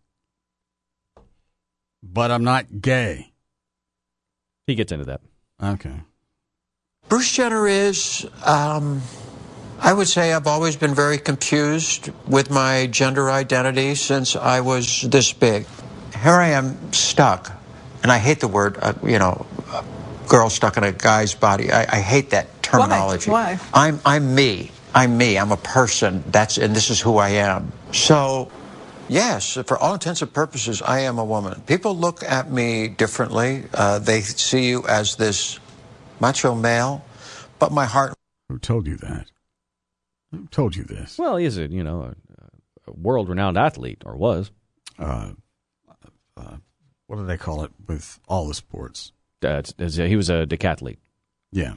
But I'm not gay. He gets into that. Okay. Bruce Jenner is, I would say I've always been very confused with my gender identity since I was this big. Here I am stuck, and I hate the word, girl stuck in a guy's body. I hate that terminology. Why? I'm me. I'm a person. And this is who I am. So, yes, for all intents and purposes, I am a woman. People look at me differently. They see you as this macho male, but my heart. Who told you that? Who told you this? Well, he is a world-renowned athlete, or was. What do they call it with all the sports? He was a decathlete. Yeah.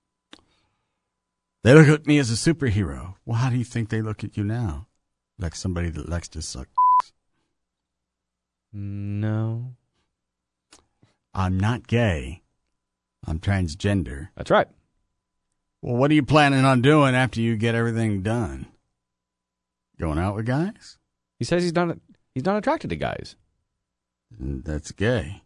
They look at me as a superhero. Well, how do you think they look at you now? Like somebody that likes to suck dicks? No. I'm not gay. I'm transgender. That's right. Well, what are you planning on doing after you get everything done? Going out with guys? He says he's not attracted to guys. That's gay.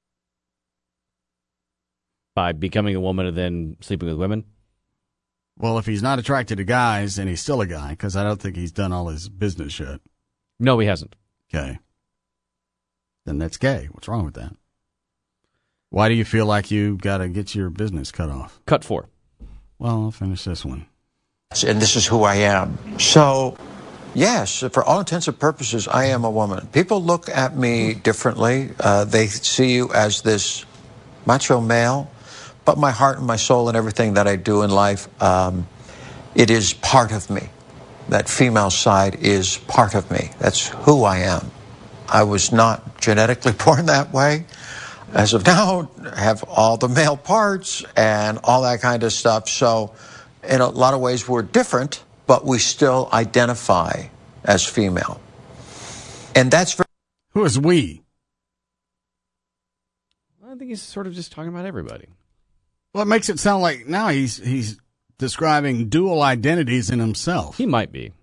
By becoming a woman and then sleeping with women? Well, if he's not attracted to guys, and he's still a guy, because I don't think he's done all his business yet. No, he hasn't. Okay. Then that's gay. What's wrong with that? Why do you feel like you got to get your business cut off? Cut 4. Well, I'll finish this one. And this is who I am. So, yes, for all intents and purposes, I am a woman. People look at me differently. They see you as this macho male, but my heart and my soul and everything that I do in life, it is part of me. That female side is part of me. That's who I am. I was not genetically born that way. As of now, I have all the male parts and all that kind of stuff. So in a lot of ways, we're different, but we still identify as female. And that's very... Who is we? I think he's sort of just talking about everybody. Well, it makes it sound like now he's describing dual identities in himself. He might be.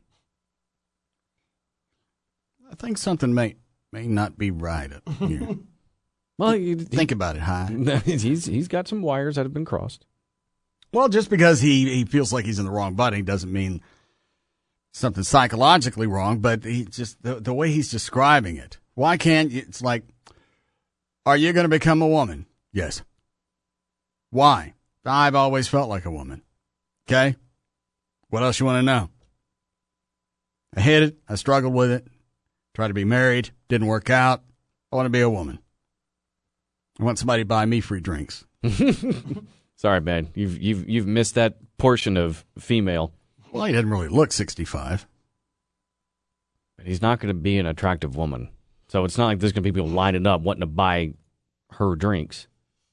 I think something may not be right up here. Well, think about it, Hi. He's got some wires that have been crossed. Well, just because he feels like he's in the wrong body doesn't mean something psychologically wrong, but he just the way he's describing it. Why can't you? It's like, are you going to become a woman? Yes. Why? I've always felt like a woman. Okay? What else you want to know? I hit it. I struggled with it. Tried to be married. Didn't work out. I want to be a woman. I want somebody to buy me free drinks. Sorry, man. You've missed that portion of female. Well, he doesn't really look 65. But he's not going to be an attractive woman. So it's not like there's going to be people lining up wanting to buy her drinks.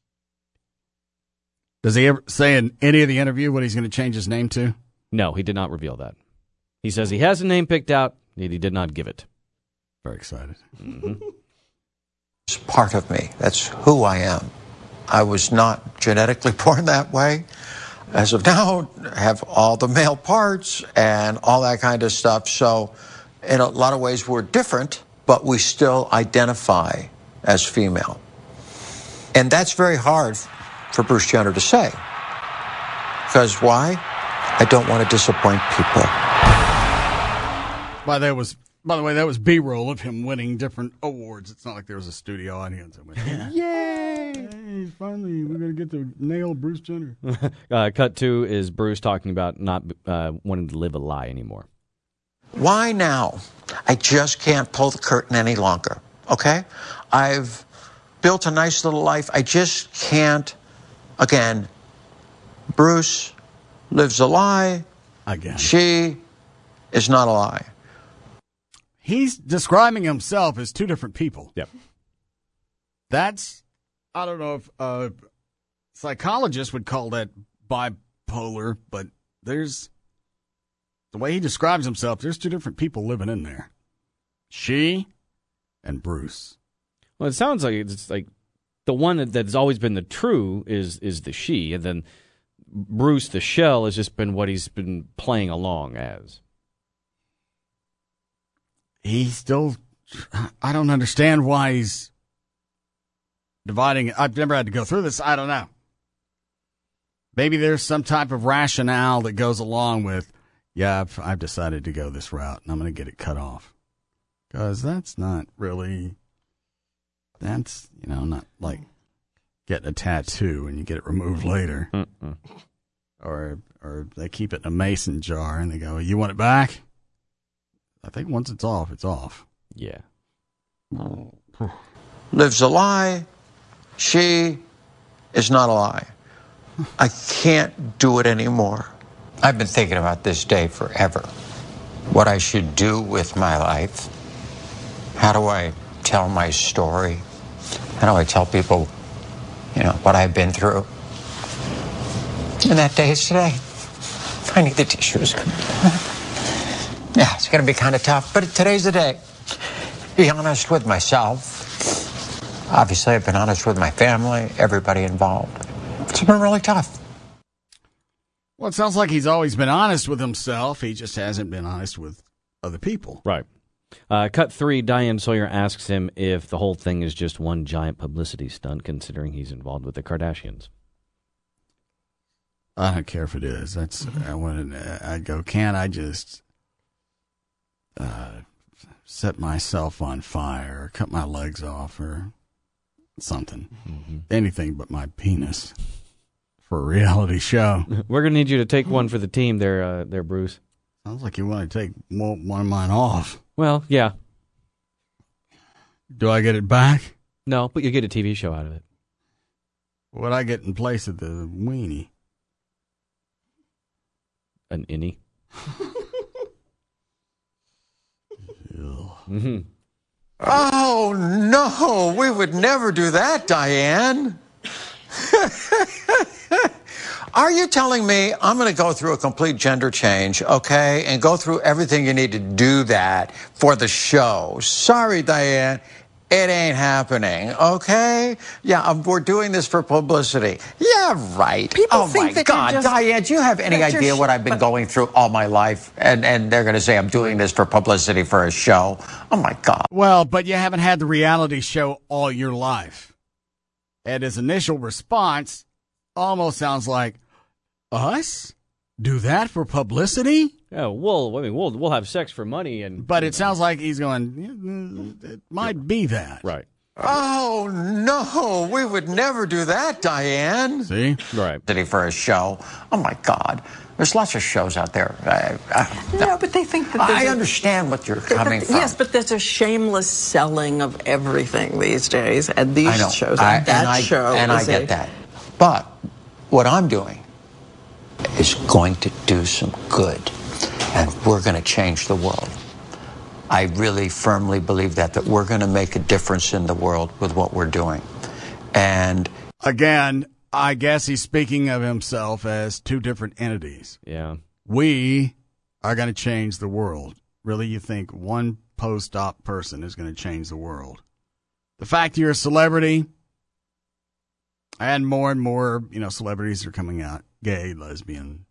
Does he ever say in any of the interview what he's going to change his name to? No, he did not reveal that. He says he has a name picked out, yet he did not give it. Very excited. Mm-hmm. It's part of me. That's who I am. I was not genetically born that way. As of now, I have all the male parts and all that kind of stuff. So in a lot of ways, we're different, but we still identify as female. And that's very hard for Bruce Jenner to say. Because why? I don't want to disappoint people. By the way, that was B-roll of him winning different awards. It's not like there was a studio audience. Yay! Finally, we're going to get to nail Bruce Jenner. Cut 2 is Bruce talking about not wanting to live a lie anymore. Why now? I just can't pull the curtain any longer, okay? I've built a nice little life. I just can't. Again, Bruce lives a lie. Again. She is not a lie. He's describing himself as two different people. Yep. That's, I don't know if psychologists would call that bipolar, but there's The way he describes himself, there's two different people living in there. She and Bruce. Well, it sounds like it's like the one that's always been the true is the she, and then Bruce, the shell, has just been what he's been playing along as. He still, I don't understand why he's dividing. I've never had to go through this. I don't know. Maybe there's some type of rationale that goes along with, yeah, I've decided to go this route, and I'm going to get it cut off. Because that's not really, that's, not like getting a tattoo and you get it removed later. Or they keep it in a mason jar and they go, you want it back? I think once it's off, it's off. Yeah. Lives a lie. She is not a lie. I can't do it anymore. I've been thinking about this day forever. What I should do with my life. How do I tell my story? How do I tell people, what I've been through? And that day is today. I need the tissues. Yeah, it's going to be kind of tough, but today's the day. Be honest with myself. Obviously, I've been honest with my family, everybody involved. It's been really tough. Well, it sounds like he's always been honest with himself. He just hasn't been honest with other people. Right. Cut 3, Diane Sawyer asks him if the whole thing is just one giant publicity stunt, considering he's involved with the Kardashians. I don't care if it is. That's I'd go, can't I just set myself on fire or cut my legs off or something? Mm-hmm. Anything but my penis for a reality show. We're going to need you to take one for the team there, Bruce. Sounds like you want to take one of mine off. Well, yeah. Do I get it back? No, but you get a TV show out of it. What I get in place of the weenie? An innie. Mm-hmm. Oh, no, we would never do that, Diane. Are you telling me I'm going to go through a complete gender change, okay, and go through everything you need to do that for the show? Sorry, Diane, it ain't happening, okay? Yeah, we're doing this for publicity. Yeah, right. People oh, think my that God, you're just, Diane, do you have any idea what I've been going through all my life? And they're going to say I'm doing this for publicity for a show. Oh, my God. Well, but you haven't had the reality show all your life. And his initial response almost sounds like, us? Do that for publicity? Yeah, we'll have sex for money, but it sounds like he's going, it might be that. Right. Oh, no, we would never do that, Diane. See? Right. For a show. Oh, my God. There's lots of shows out there. No, but they think that I understand what you're coming from. Yes, but there's a shameless selling of everything these days, and these shows, and that show. And I get that. But what I'm doing is going to do some good, and we're going to change the world. I really firmly believe that we're going to make a difference in the world with what we're doing. And again, I guess he's speaking of himself as two different entities. Yeah. We are going to change the world. Really, you think one post-op person is going to change the world? The fact you're a celebrity, and more, celebrities are coming out. Gay, lesbian,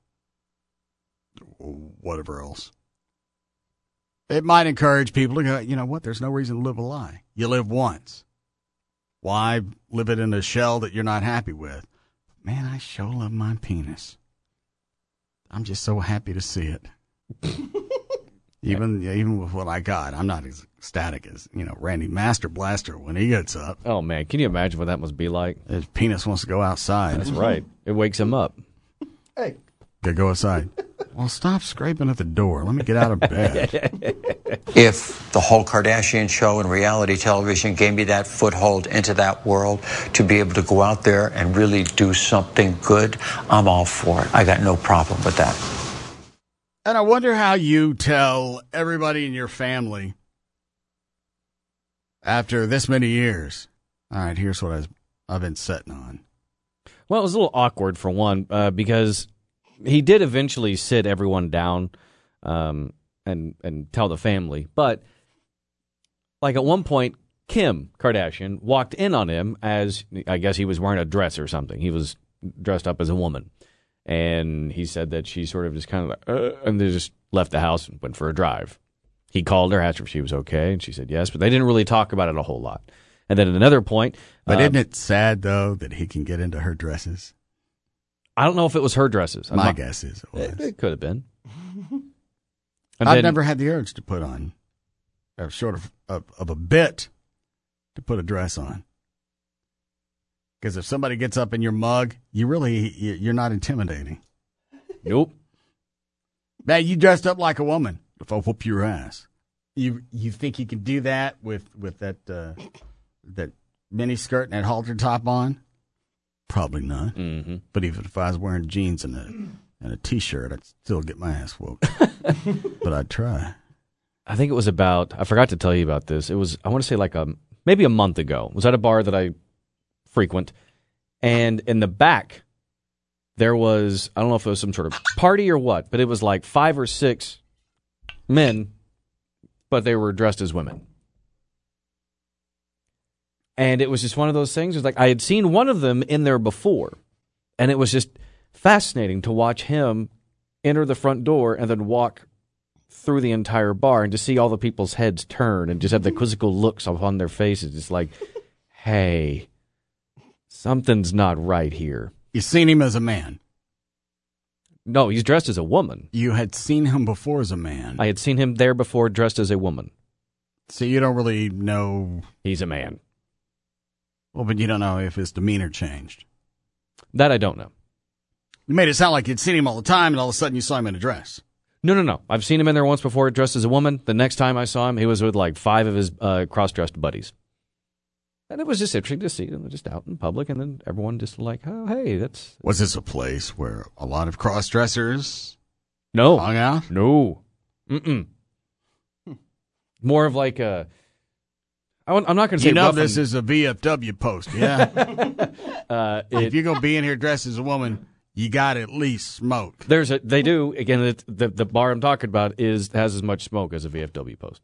whatever else. It might encourage people to go, you know what, there's no reason to live a lie. You live once. Why live it in a shell that you're not happy with? Man, I sure love my penis. I'm just so happy to see it. Even with what I got, I'm not as ecstatic as, Randy Master Blaster when he gets up. Oh, man, can you imagine what that must be like? His penis wants to go outside. That's right. It wakes him up. Hey. Go outside. Well, stop scraping at the door. Let me get out of bed. If the whole Kardashian show and reality television gave me that foothold into that world to be able to go out there and really do something good, I'm all for it. I got no problem with that. And I wonder how you tell everybody in your family after this many years, all right, here's what I've been sitting on. Well, it was a little awkward for one, because he did eventually sit everyone down and tell the family. But like at one point, Kim Kardashian walked in on him as, I guess he was wearing a dress or something. He was dressed up as a woman. And he said that she sort of just kind of like, and they just left the house and went for a drive. He called her, asked her if she was okay, and she said yes, but they didn't really talk about it a whole lot. And then at another point... But isn't it sad, though, that he can get into her dresses? I don't know if it was her dresses. My guess is it was. It could have been. I've never had the urge to put on a sort of a bit to put a dress on. Because if somebody gets up in your mug, you're not intimidating. Nope. Man, you dressed up like a woman. If I whoop your ass, you think you can do that with that mini skirt and that halter top on? Probably not. Mm-hmm. But even if I was wearing jeans and a t-shirt, I'd still get my ass whooped. But I'd try. I think it was I forgot to tell you about this. It was, I want to say like maybe a month ago. It was at a bar that I frequent, and in the back there was, I don't know if it was some sort of party or what, but it was like 5 or 6 men, but they were dressed as women. And it was just one of those things. It was like I had seen one of them in there before, and it was just fascinating to watch him enter the front door and then walk through the entire bar and to see all the people's heads turn and just have the quizzical looks upon their faces. It's like, hey, something's not right here. You seen him as a man? No, he's dressed as a woman. You had seen him before as a man. I had seen him there before dressed as a woman. So you don't really know... He's a man. Well, but you don't know if his demeanor changed. That I don't know. You made it sound like you'd seen him all the time, and all of a sudden you saw him in a dress. No. I've seen him in there once before dressed as a woman. The next time I saw him, he was with like 5 of his cross-dressed buddies. And it was just interesting to see them just out in public, and then everyone just like, oh, hey, that's... Was this a place where a lot of cross-dressers hung out? No. Mm-mm. More of like a... I'm not going to say... You know this is a VFW post, yeah? If you're going to be in here dressed as a woman, you got to at least smoke. They do. Again, the bar I'm talking about has as much smoke as a VFW post.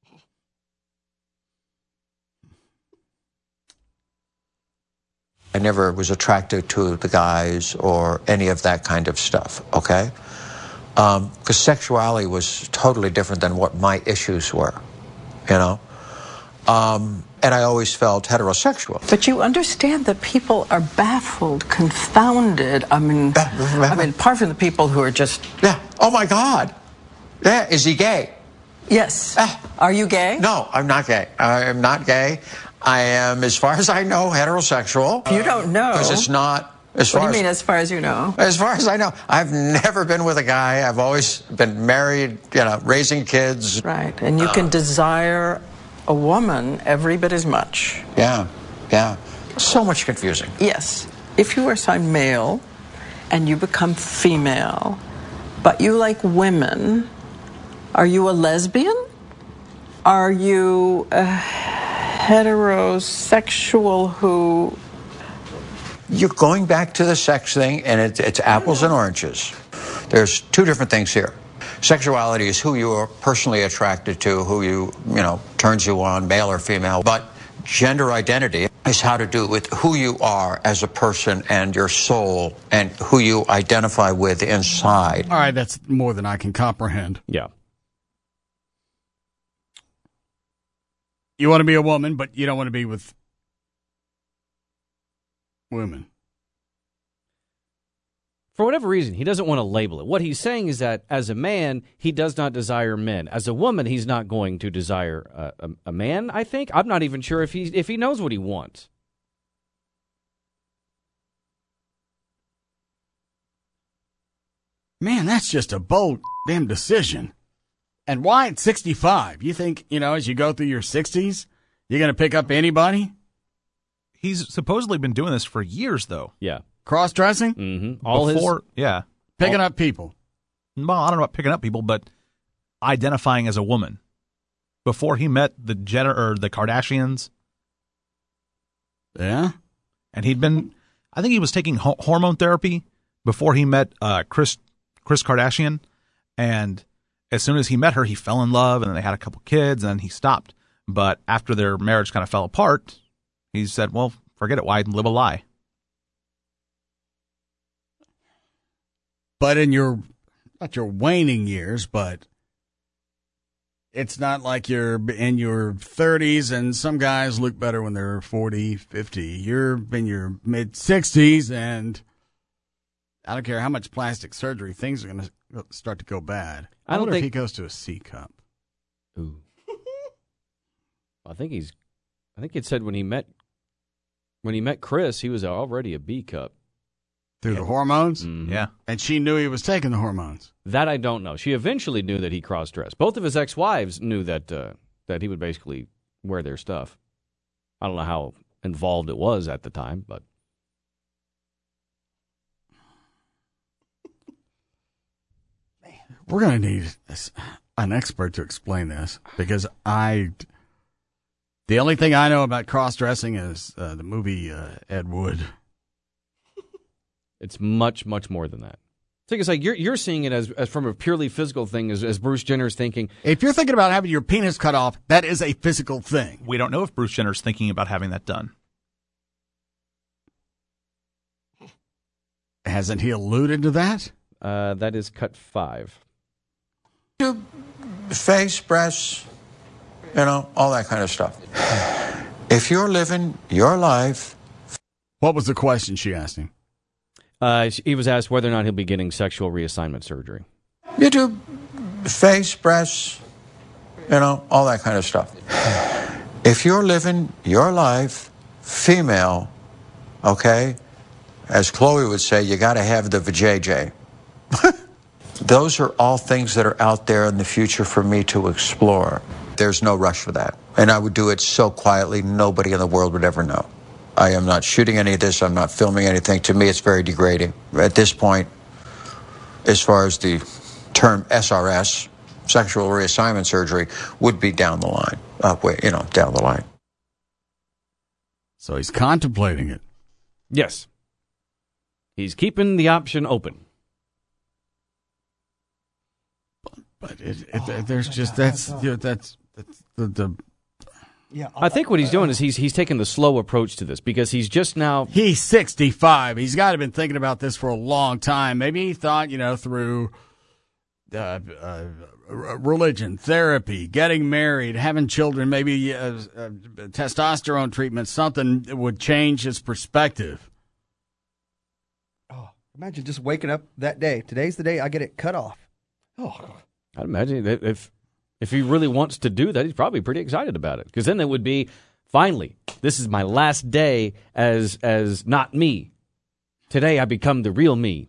I never was attracted to the guys or any of that kind of stuff, okay? Because sexuality was totally different than what my issues were, you know? And I always felt heterosexual. But you understand that people are baffled, confounded. I mean, apart from the people who are just... Yeah. Oh, my God. Yeah. Is he gay? Yes. Are you gay? No, I'm not gay. I am not gay. I am, as far as I know, heterosexual. You don't know. Because it's not... What do you mean, as far as you know? As far as I know. I've never been with a guy. I've always been married, raising kids. Right. And you can desire a woman every bit as much. Yeah. So much confusing. Yes. If you are assigned male and you become female, but you like women, are you a lesbian? Are you a heterosexual who... You're going back to the sex thing, and it's apples and oranges. There's 2 different things here. Sexuality is who you are personally attracted to, who turns you on, male or female. But gender identity is how to do with who you are as a person and your soul and who you identify with inside. All right, that's more than I can comprehend. Yeah. You want to be a woman, but you don't want to be with women. For whatever reason, he doesn't want to label it. What he's saying is that as a man, he does not desire men. As a woman, he's not going to desire a man, I think. I'm not even sure if he knows what he wants. Man, that's just a bold damn decision. And why at 65? You think, as you go through your 60s, you're going to pick up anybody? He's supposedly been doing this for years, though. Yeah. Cross-dressing? Mm-hmm. Picking up people. Well, I don't know about picking up people, but identifying as a woman. Before he met the Kardashians. Yeah? And I think he was taking hormone therapy before he met Kris Kardashian. And as soon as he met her, he fell in love, and then they had a couple kids, and then he stopped. But after their marriage kind of fell apart, he said, well, forget it. Why live a lie? But in your, not your waning years, but it's not like you're in your 30s and some guys look better when they're 40, 50. You're in your mid-60s, and I don't care how much plastic surgery, things are going to start to go bad. I wonder if he goes to a C cup. Ooh. I think it said when he met Chris, he was already a B cup. Through the hormones? Mm-hmm. Yeah. And she knew he was taking the hormones. That I don't know. She eventually knew that he cross-dressed. Both of his ex-wives knew that he would basically wear their stuff. I don't know how involved it was at the time, but we're going to need an expert to explain this, because the only thing I know about cross-dressing is the movie Ed Wood. it's much, much more than that. I think it's like you're seeing it as from a purely physical thing, as Bruce Jenner's thinking. If you're thinking about having your penis cut off, that is a physical thing. We don't know if Bruce Jenner's thinking about having that done. Hasn't he alluded to that? That is cut 5. Face, breasts, all that kind of stuff. If you're living your life. What was the question she asked him? He was asked whether or not he'll be getting sexual reassignment surgery. You do face, breasts, all that kind of stuff. If you're living your life female, okay, as Chloe would say, you got to have the vajayjay. Those are all things that are out there in the future for me to explore. There's no rush for that. And I would do it so quietly, nobody in the world would ever know. I am not shooting any of this. I'm not filming anything. To me, it's very degrading. At this point, as far as the term SRS, sexual reassignment surgery, would be down the line, down the line. So he's contemplating it. Yes. He's keeping the option open. But there's just that's the. Yeah, I think what he's doing is he's taking the slow approach to this, because he's just now. He's 65. He's got to have been thinking about this for a long time. Maybe he thought, through religion, therapy, getting married, having children, maybe testosterone treatment, something that would change his perspective. Oh, imagine just waking up that day. Today's the day I get it cut off. Oh, I'd imagine that if he really wants to do that, he's probably pretty excited about it, because then it would be, finally, this is my last day as not me. Today I become the real me.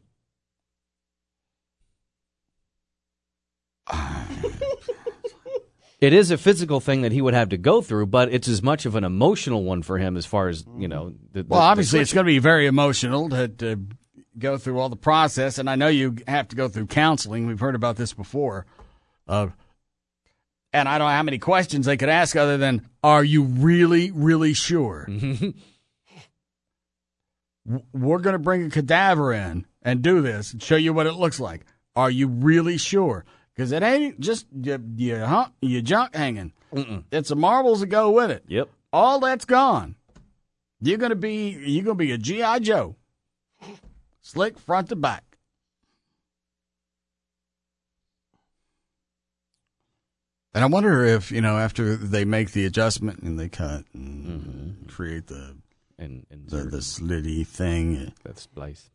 It is a physical thing that he would have to go through, but it's as much of an emotional one for him as far as, obviously it's going to be very emotional to go through all the process, and I know you have to go through counseling. We've heard about this before. And I don't know how many questions they could ask other than, are you really, really sure? We're going to bring a cadaver in and do this and show you what it looks like. Are you really sure? Because it ain't just your junk hanging. Mm-mm. It's the marbles that go with it. Yep. All that's gone. You're gonna be a G.I. Joe. Slick front to back. And I wonder if, after they make the adjustment and they cut and create the slitty thing. That splice.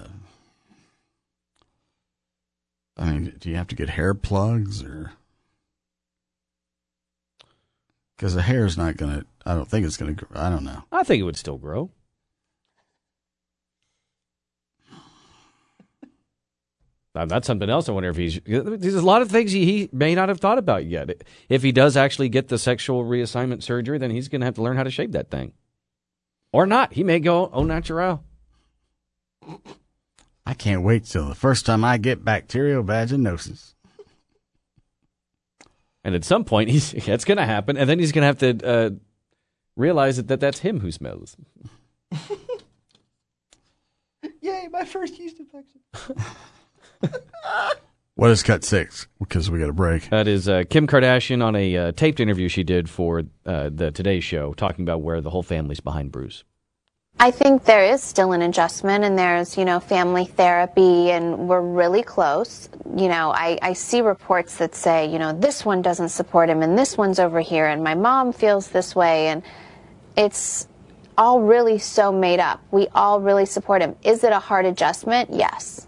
Do you have to get hair plugs or? Because the hair is not going to, I don't think it's going to, I don't know. I think it would still grow. That's something else. I wonder if there's a lot of things he may not have thought about yet. If he does actually get the sexual reassignment surgery, then he's going to have to learn how to shave that thing. Or not. He may go au naturel. I can't wait till the first time I get bacterial vaginosis. And at some point, it's going to happen, and then he's going to have to realize that that's him who smells. Yay, my first yeast infection. What is cut 6? Because we got a break. That is Kim Kardashian on a taped interview she did for the Today Show, talking about where the whole family's behind Bruce. I think there is still an adjustment, and there's, family therapy, and we're really close. I see reports that say, this one doesn't support him, and this one's over here, and my mom feels this way, and it's all really so made up. We all really support him. Is it a hard adjustment? Yes.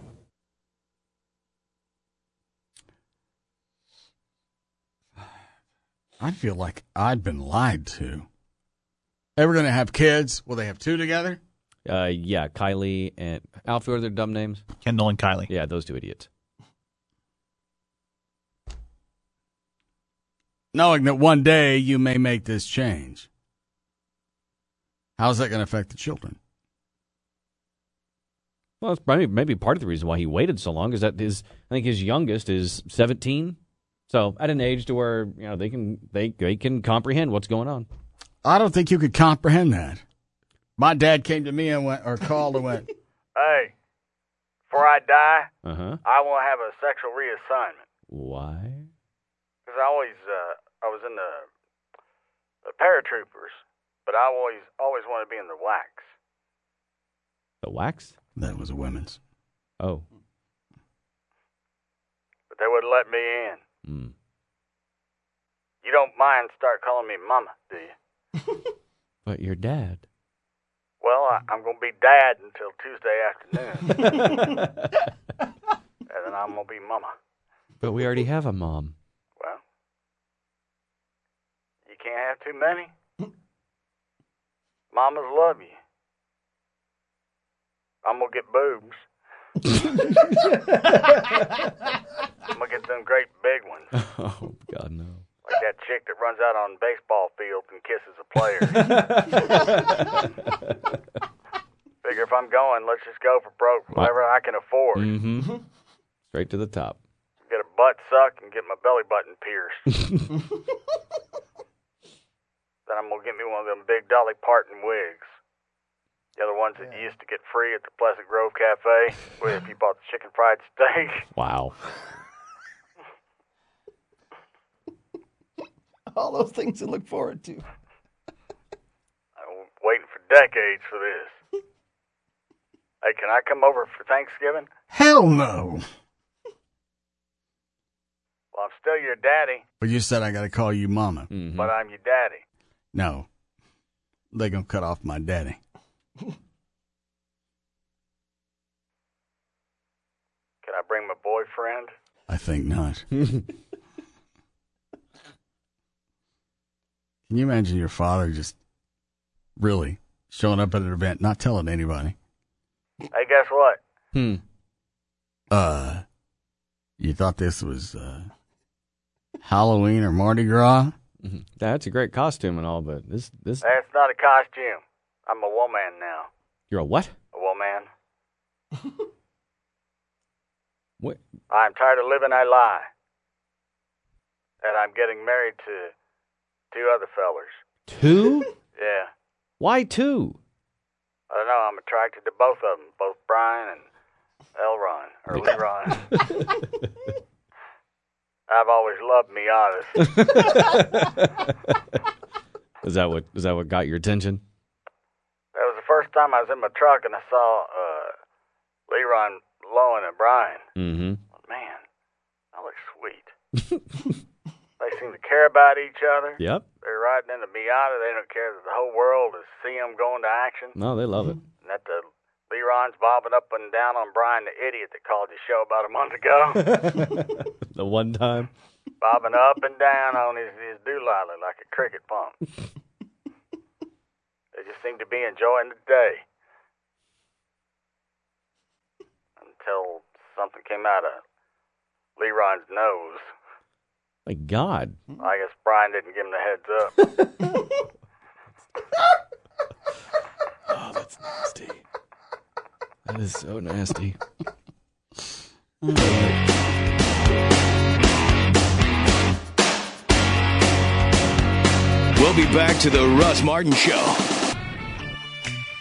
I feel like I'd been lied to. Ever going to have kids? Will they have 2 together? Yeah, Kylie and Alfie, what are their dumb names? Kendall and Kylie. Yeah, those 2 idiots. Knowing that one day you may make this change. How's that going to affect the children? Well, it's maybe part of the reason why he waited so long is that I think his youngest is 17. So at an age to where they can comprehend what's going on. I don't think you could comprehend that. My dad came to me and called and went, Hey, before I die, I want to have a sexual reassignment. Why? Because I was in the paratroopers, but I always wanted to be in the wax. The wax? That was a women's. Oh. But they wouldn't let me in. Mm. You don't mind start calling me Mama, do you? But your dad. Well, I'm going to be Dad until Tuesday afternoon. And then I'm going to be Mama. But we already have a mom. Well, you can't have too many. Mamas love you. I'm going to get boobs. I'm going to get them great big ones. Oh, God, no. Like that chick that runs out on baseball fields and kisses a player. Figure if I'm going, let's just go for broke, whatever I can afford. Mm-hmm. Straight to the top. Get a butt suck and get my belly button pierced. Then I'm going to get me one of them big Dolly Parton wigs. The other ones that you used to get free at the Pleasant Grove Cafe, where if you bought the chicken fried steak. Wow. All those things to look forward to. I'm waiting for decades for this. Hey, can I come over for Thanksgiving? Hell no. Well, I'm still your daddy. But you said I got to call you Mama. Mm-hmm. But I'm your daddy. No. They going to cut off my daddy. Can I bring my boyfriend? I think not. Can you imagine your father just really showing up at an event, not telling anybody? Hey, guess what? You thought this was Halloween or Mardi Gras? Mm-hmm. That's a great costume and all, but this. That's not a costume. I'm a woman now. You're a what? A woman. What? I'm tired of living a lie. And I'm getting married to 2 other fellers. 2? Yeah. Why 2? I don't know. I'm attracted to both of them. Both Brian and Leron. I've always loved Miatas. Is that what got your attention? That was the first time I was in my truck and I saw Leron, Lowen, and Brian. Mm-hmm. Man, that looks sweet. They seem to care about each other. Yep. They're riding in the Miata. They don't care that the whole world is seeing them going to action. No, they love it. And that the Leron's bobbing up and down on Brian, the idiot that called your show about a month ago. The one time. Bobbing up and down on his doolally like a cricket pump. They just seem to be enjoying the day. Until something came out of Leron's nose. My God. I guess Brian didn't give him the heads up. Oh, that's nasty. That is so nasty. We'll be back to the Russ Martin Show.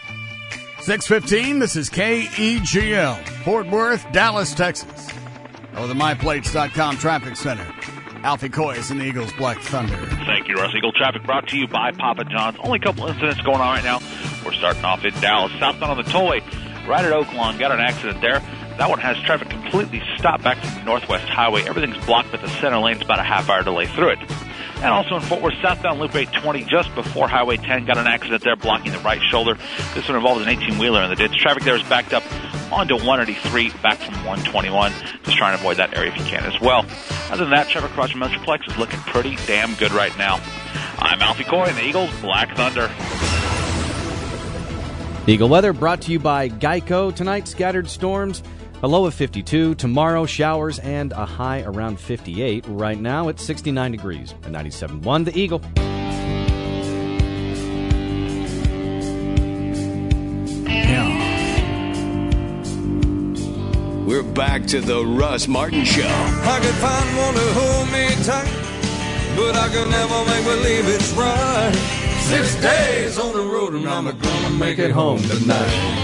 6:15, this is KEGL, Fort Worth, Dallas, Texas. or the MyPlates.com Traffic Center. Alfie Coy is in the Eagles Black Thunder. Thank you, Russ. Eagle Traffic brought to you by Papa John's. Only a couple incidents going on right now. We're starting off in Dallas. Southbound on the tollway, right at Oaklawn. Got an accident there. That one has traffic completely stopped back to the Northwest Highway. Everything's blocked, but the center lane's about a half-hour delay through it. And also in Fort Worth, southbound Loop 820, just before Highway 10, got an accident there blocking the right shoulder. This one involves an 18-wheeler in the ditch. Traffic there is backed up onto 183, back from 121. Just trying to avoid that area if you can as well. Other than that, traffic across the Metroplex is looking pretty damn good right now. I'm Alfie Coy in the Eagles Black Thunder. Eagle weather brought to you by Geico. Tonight, scattered storms. A low of 52. Tomorrow, showers and a high around 58. Right now, it's 69 degrees. At 97.1, the Eagle. We're back to the Russ Martin Show. I could find one to hold me tight, but I could never make believe it's right. 6 days on the road and I'm gonna make it home tonight.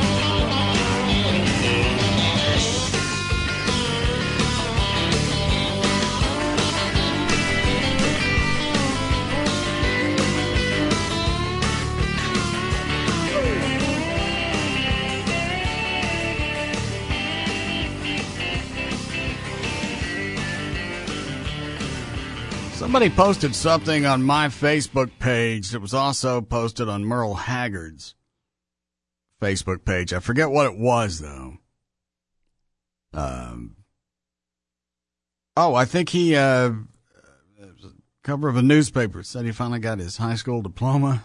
Somebody posted something on my Facebook page that was also posted on Merle Haggard's Facebook page. I forget what it was, though. I think he, it was a cover of a newspaper. It said he finally got his high school diploma.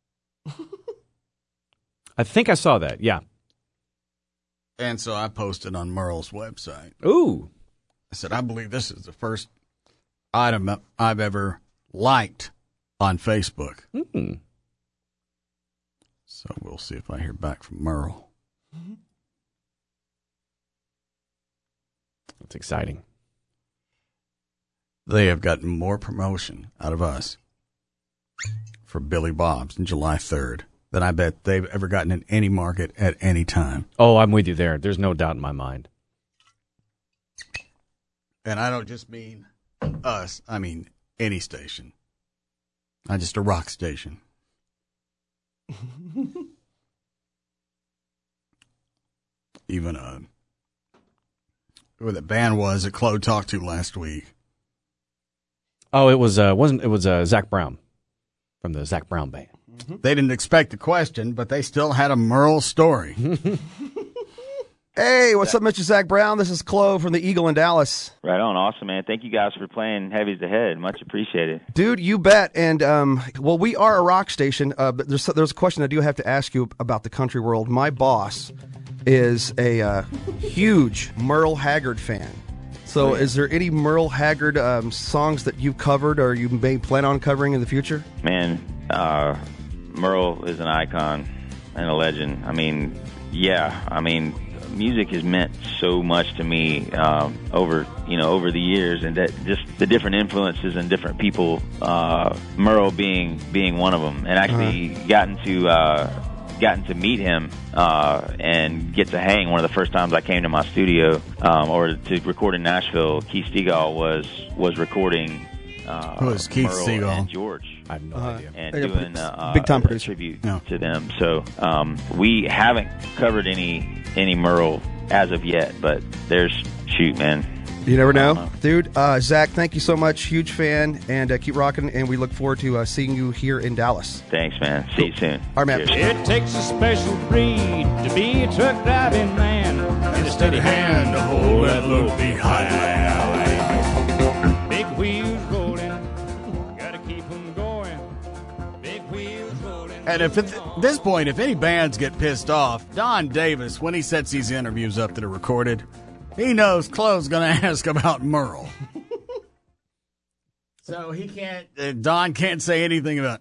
I think I saw that, yeah. And so I posted on Merle's website. Ooh. I said, I believe this is the first item I've ever liked on Facebook. Mm-hmm. So we'll see if I hear back from Merle. That's exciting. They have gotten more promotion out of us for Billy Bob's on July 3rd than I bet they've ever gotten in any market at any time. Oh, I'm with you there. There's no doubt in my mind. And I don't just mean us, I mean any station. Not just a rock station. Even who the band was that Chloe talked to last week. Oh, it was Zach Brown from the Zach Brown Band. They didn't expect the question, but they still had a Merle story. Hey, what's up, Mr. Zach Brown? This is Chloe from the Eagle in Dallas. Right on. Awesome, man. Thank you guys for playing Heavy's Ahead. Much appreciated. Dude, you bet. And, well, we are a rock station, but there's a question I do have to ask you about the country world. My boss is a huge Merle Haggard fan. So is there any Merle Haggard songs that you've covered or you may plan on covering in the future? Man, Merle is an icon and a legend. I mean, music has meant so much to me over the years, and that just the different influences and different people. Merle being one of them, and actually gotten to meet him and get to hang. One of the first times I came to my studio or to record in Nashville, Keith Stegall was recording. Who is Keith Merle Stegall? and George. I have no idea. And doing big time producer. tribute to them. So we haven't covered any Merle as of yet, but man. You never know. Dude, Zach, thank you so much. Huge fan, and keep rocking, and we look forward to seeing you here in Dallas. Thanks, man. See you soon. All right, man. Cheers. It takes a special breed to be a truck driving man, and a steady hand to hold that load behind. Big wheels rolling, gotta keep them going. Big wheels rolling. And if at this point, if any bands get pissed off, Don Davis, when he sets these interviews up that are recorded, he knows Chloe's going to ask about Merle. So he can't, Don can't say anything about,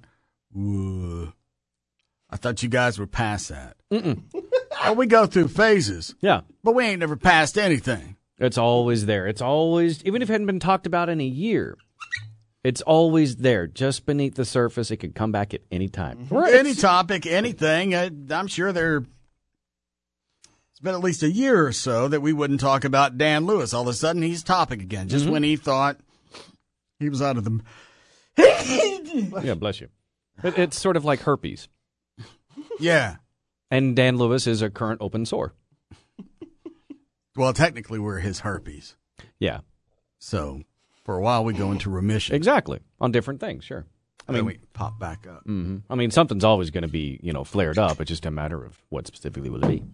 I thought you guys were past that. Well, we go through phases. Yeah. But we ain't never passed anything. It's always there. It's always, even if it hadn't been talked about in a year, it's always there, just beneath the surface. It could come back at any time. Any topic, anything. I'm sure there's been at least a year or so that we wouldn't talk about Dan Lewis. All of a sudden, he's topic again, just when he thought he was out of the... Yeah, bless you. It's sort of like herpes. Yeah. And Dan Lewis is a current open sore. Well, technically, we're his herpes. Yeah. So, for a while, we go into remission. Exactly. On different things, sure. I mean, we pop back up. Mm-hmm. I mean, something's always going to be, flared up. It's just a matter of what specifically will it be.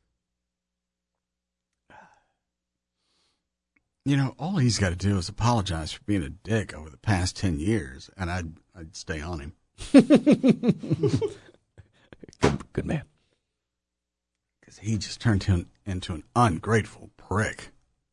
All he's got to do is apologize for being a dick over the past 10 years, and I'd stay on him. Good man. Because he just turned him into an ungrateful prick.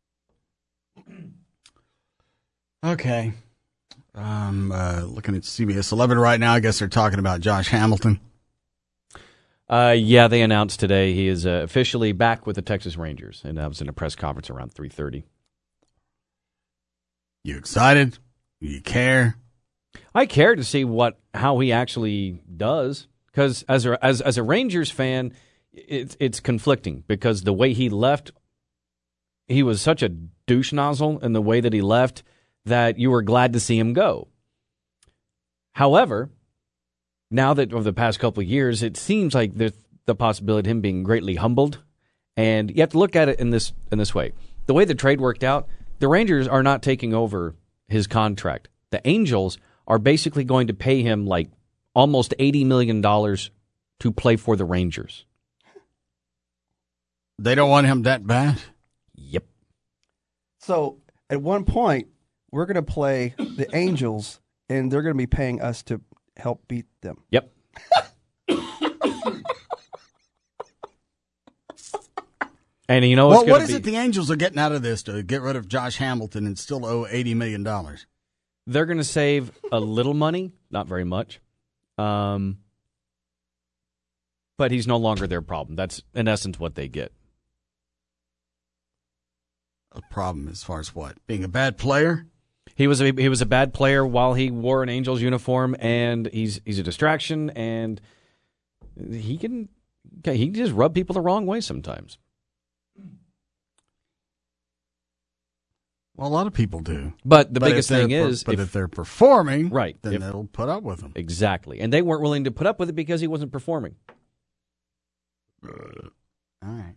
Okay. I'm looking at CBS 11 right now. I guess they're talking about Josh Hamilton. Yeah, they announced today he is officially back with the Texas Rangers, and that was in a press conference around 3:30. You excited? You care? I care to see how he actually does, because as a Rangers fan, it's conflicting, because the way he left, he was such a douche nozzle in the way that he left that you were glad to see him go. However, now that over the past couple of years, it seems like there's the possibility of him being greatly humbled, and you have to look at it in this way. The way the trade worked out, the Rangers are not taking over his contract. The Angels are basically going to pay him like almost $80 million to play for the Rangers. They don't want him that bad? Yep. So at one point, we're going to play the Angels, and they're going to be paying us to help beat them. Yep. And you know what is it the Angels are getting out of this to get rid of Josh Hamilton and still owe $80 million? They're going to save a little money, not very much. But he's no longer their problem. That's, in essence, what they get. A problem as far as what? Being a bad player? He was a bad player while he wore an Angels uniform, and he's a distraction, and he can just rub people the wrong way sometimes. Well, a lot of people do. But the biggest thing is... But if they're performing, right, then they'll put up with him. Exactly. And they weren't willing to put up with it because he wasn't performing. All right.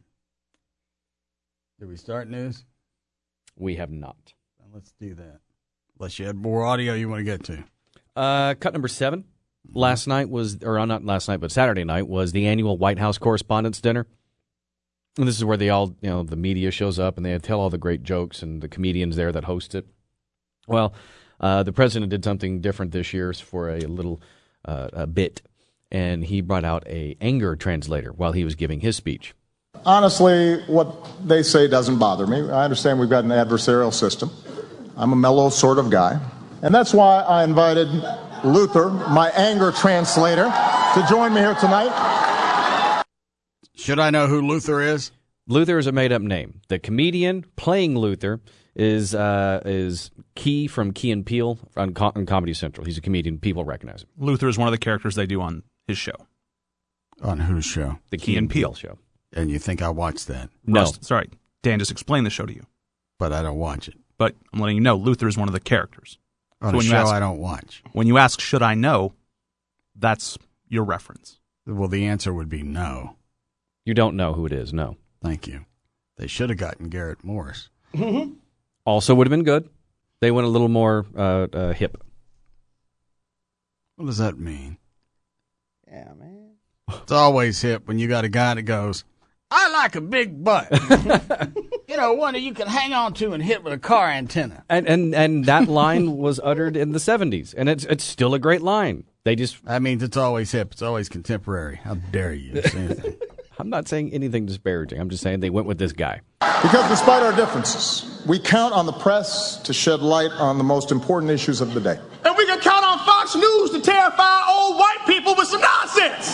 Did we start news? We have not. Let's do that. Unless you had more audio you want to get to. Cut number 7. Last night was, or not last night, but Saturday night was the annual White House Correspondents' Dinner. And this is where they all, the media shows up and they tell all the great jokes and the comedians there that host it. Well, the president did something different this year for a little bit, and he brought out a anger translator while he was giving his speech. Honestly, what they say doesn't bother me. I understand we've got an adversarial system. I'm a mellow sort of guy. And that's why I invited Luther, my anger translator, to join me here tonight. Should I know who Luther is? Luther is a made-up name. The comedian playing Luther is Key from Key and Peele on Comedy Central. He's a comedian. People recognize him. Luther is one of the characters they do on his show. On whose show? The Key and Peele show. And you think I watched that? No. Sorry. Dan just explained the show to you. But I don't watch it. But I'm letting you know, Luther is one of the characters. On a show I don't watch. When you ask, should I know, that's your reference. Well, the answer would be no. You don't know who it is, no. Thank you. They should have gotten Garrett Morris. Also would have been good. They went a little more hip. What does that mean? Yeah, man. It's always hip when you got a guy that goes, I like a big butt. One that you can hang on to and hit with a car antenna. And that line was uttered in the 70s, and it's still a great line. That means it's always hip. It's always contemporary. How dare you say anything? I'm not saying anything disparaging. I'm just saying they went with this guy. Because despite our differences, we count on the press to shed light on the most important issues of the day. And we can count on Fox News to terrify old white people with some nonsense.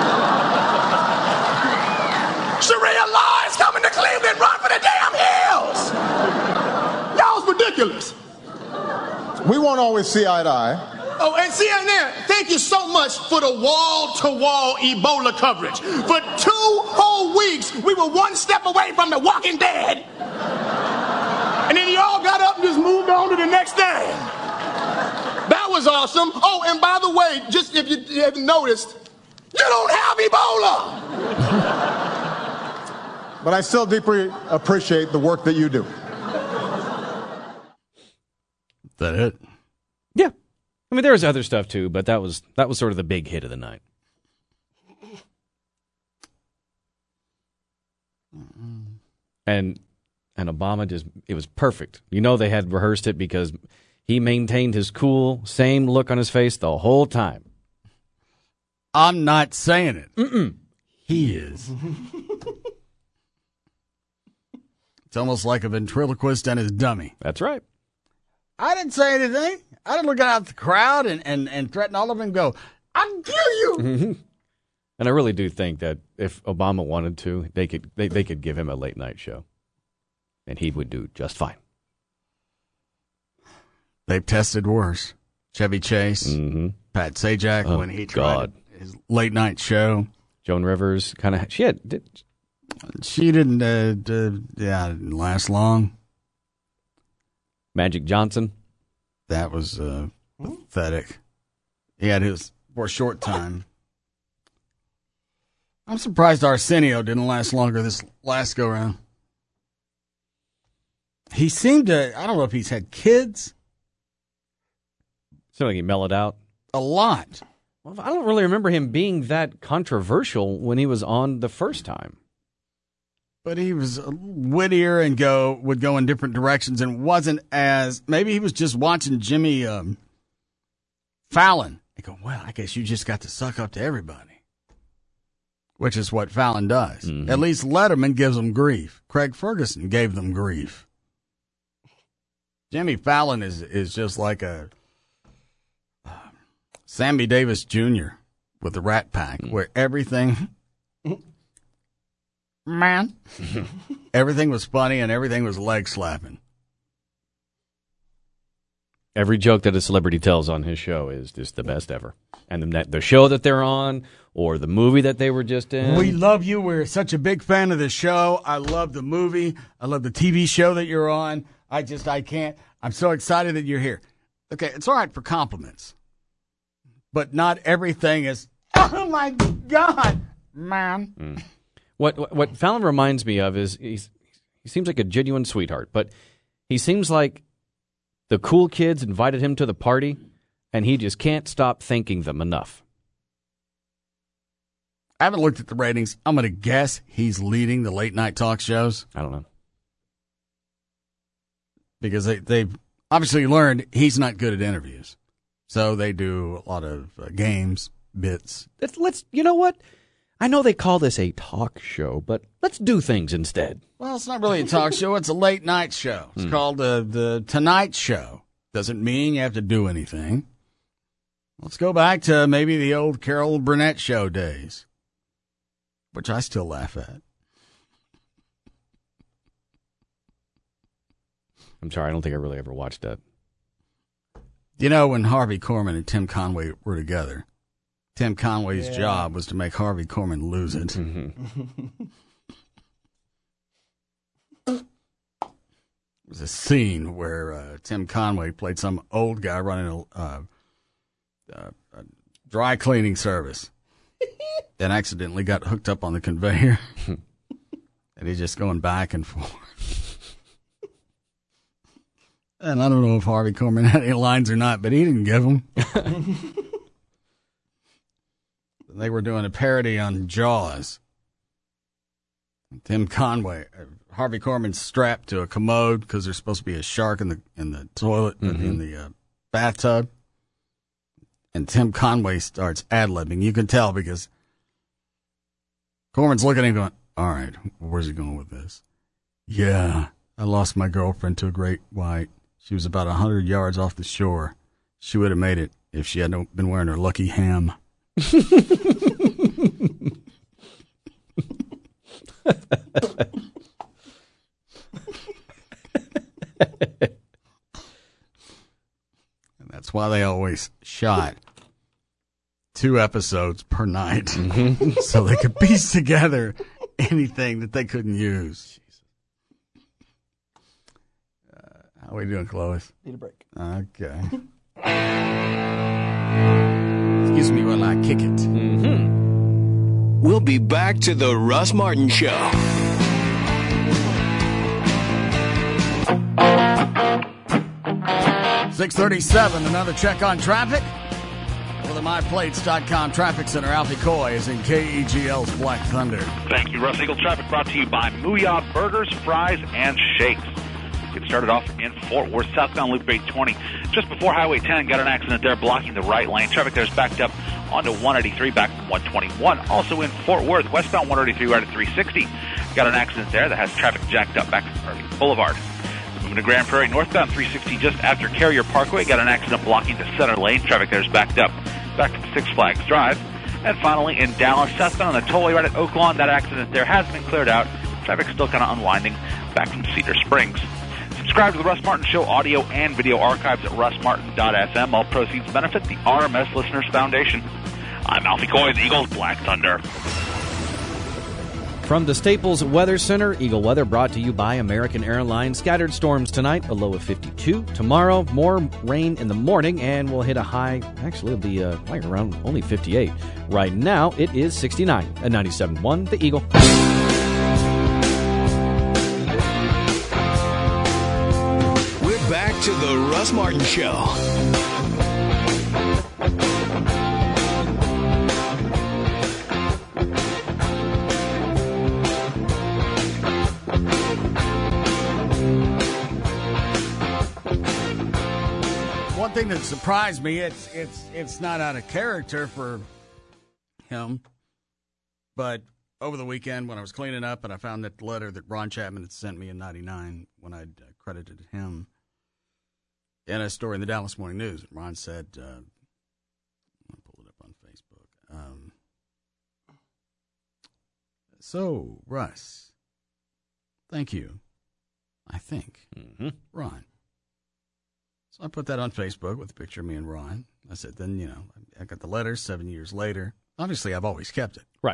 Sharia law is coming to Cleveland. Run for the damn hills. Y'all's ridiculous. We won't always see eye to eye, Oh, and CNN, thank you so much for the wall-to-wall Ebola coverage. For 2 whole weeks, we were one step away from the Walking Dead. And then y'all got up and just moved on to the next thing. That was awesome. Oh, and by the way, just if you haven't noticed, you don't have Ebola. But I still deeply appreciate the work that you do. Is that it? Yeah. I mean, there was other stuff too, but that was sort of the big hit of the night. And Obama it was perfect. You know, they had rehearsed it because he maintained his cool, same look on his face the whole time. I'm not saying it. He is. It's almost like a ventriloquist and his dummy. That's right. I didn't say anything. I didn't look out at the crowd and threaten all of them and go, I'll kill you. And I really do think that if Obama wanted to, they could give him a late night show. And he would do just fine. They've tested worse. Chevy Chase, Pat Sajak, when he tried his late night show. Joan Rivers she didn't didn't last long. Magic Johnson. That was pathetic. He had his for a short time. I'm surprised Arsenio didn't last longer this last go round. He seemed to, I don't know if he's had kids. Seemed like he mellowed out. A lot. Well, I don't really remember him being that controversial when he was on the first time. But he was wittier and would go in different directions and wasn't as, maybe he was just watching Jimmy Fallon. I go, well, I guess you just got to suck up to everybody. Which is what Fallon does. At least Letterman gives them grief. Craig Ferguson gave them grief. Jimmy Fallon is just like a Sammy Davis Jr. with the Rat Pack, where everything, man, everything was funny and everything was leg slapping. Every joke that a celebrity tells on his show is just the best ever. And the show that they're on or the movie that they were just in. We love you. We're such a big fan of the show. I love the movie. I love the TV show that you're on. I can't. I'm so excited that you're here. Okay, it's all right for compliments. But not everything is, oh my God, man. What Fallon reminds me of is he seems like a genuine sweetheart, but he seems like the cool kids invited him to the party, and he just can't stop thanking them enough. I haven't looked at the ratings. I'm going to guess he's leading the late night talk shows. I don't know. Because they've obviously learned he's not good at interviews. So they do a lot of games, bits. Let's, you know what? I know they call this a talk show, but let's do things instead. Well, it's not really a talk show. It's a late night show. It's called the Tonight Show. Doesn't mean you have to do anything. Let's go back to maybe the old Carol Burnett show days, which I still laugh at. I'm sorry, I don't think I really ever watched that. You know, when Harvey Korman and Tim Conway were together, Tim Conway's job was to make Harvey Korman lose it. There was a scene where Tim Conway played some old guy running a dry cleaning service and accidentally got hooked up on the conveyor. And he's just going back and forth. And I don't know if Harvey Korman had any lines or not, but he didn't give them. They were doing a parody on Jaws. Tim Conway, Harvey Korman's strapped to a commode because there's supposed to be a shark in the toilet, in the bathtub. And Tim Conway starts ad-libbing. You can tell because Korman's looking at him going, all right, where's he going with this? Yeah, I lost my girlfriend to a great white. She was about 100 yards off the shore. She would have made it if she hadn't been wearing her lucky ham. And that's That's why they always shot 2 episodes per night so they could piece together anything that they couldn't use. How are we doing, Clovis? Need a break. Okay. Excuse me while I kick it. We'll be back to the Russ Martin Show. .637, another check on traffic. For the MyPlates.com Traffic Center, Alfie Coy is in KEGL's Black Thunder. Thank you, Russ. Eagle Traffic brought to you by Mooyah Burgers, Fries, and Shakes. Get started off in Fort Worth, southbound Loop 820. Just before Highway 10, got an accident there blocking the right lane. Traffic there is backed up onto 183 back from 121. Also in Fort Worth, westbound 183 right at 360. Got an accident there that has traffic jacked up back from Irving Boulevard. Moving to Grand Prairie, northbound 360 just after Carrier Parkway. Got an accident blocking the center lane. Traffic there is backed up back from Six Flags Drive. And finally in Dallas, southbound on the tollway right at Oaklawn. That accident there has been cleared out. Traffic still kind of unwinding back from Cedar Springs. Subscribe to the Russ Martin Show audio and video archives at russmartin.fm. All proceeds benefit the RMS Listeners Foundation. I'm Alfie Coy, the Eagles Black Thunder. From the Staples Weather Center, Eagle Weather brought to you by American Airlines. Scattered storms tonight, a low of 52. Tomorrow, more rain in the morning, and we'll hit a high. Actually, it'll be like around only 58. Right now, it is 69 at 97.1, the Eagle. Back to the Russ Martin Show. One thing that surprised me, it's not out of character for him, but over the weekend when I was cleaning up and I found that letter that Ron Chapman had sent me in '99 when I'd credited him in a story in the Dallas Morning News. Ron said, I'll pull it up on Facebook. So, Russ, thank you, I think, Ron. So I put that on Facebook with a picture of me and Ron. I said, then, I got the letter 7 years later. Obviously, I've always kept it. Right.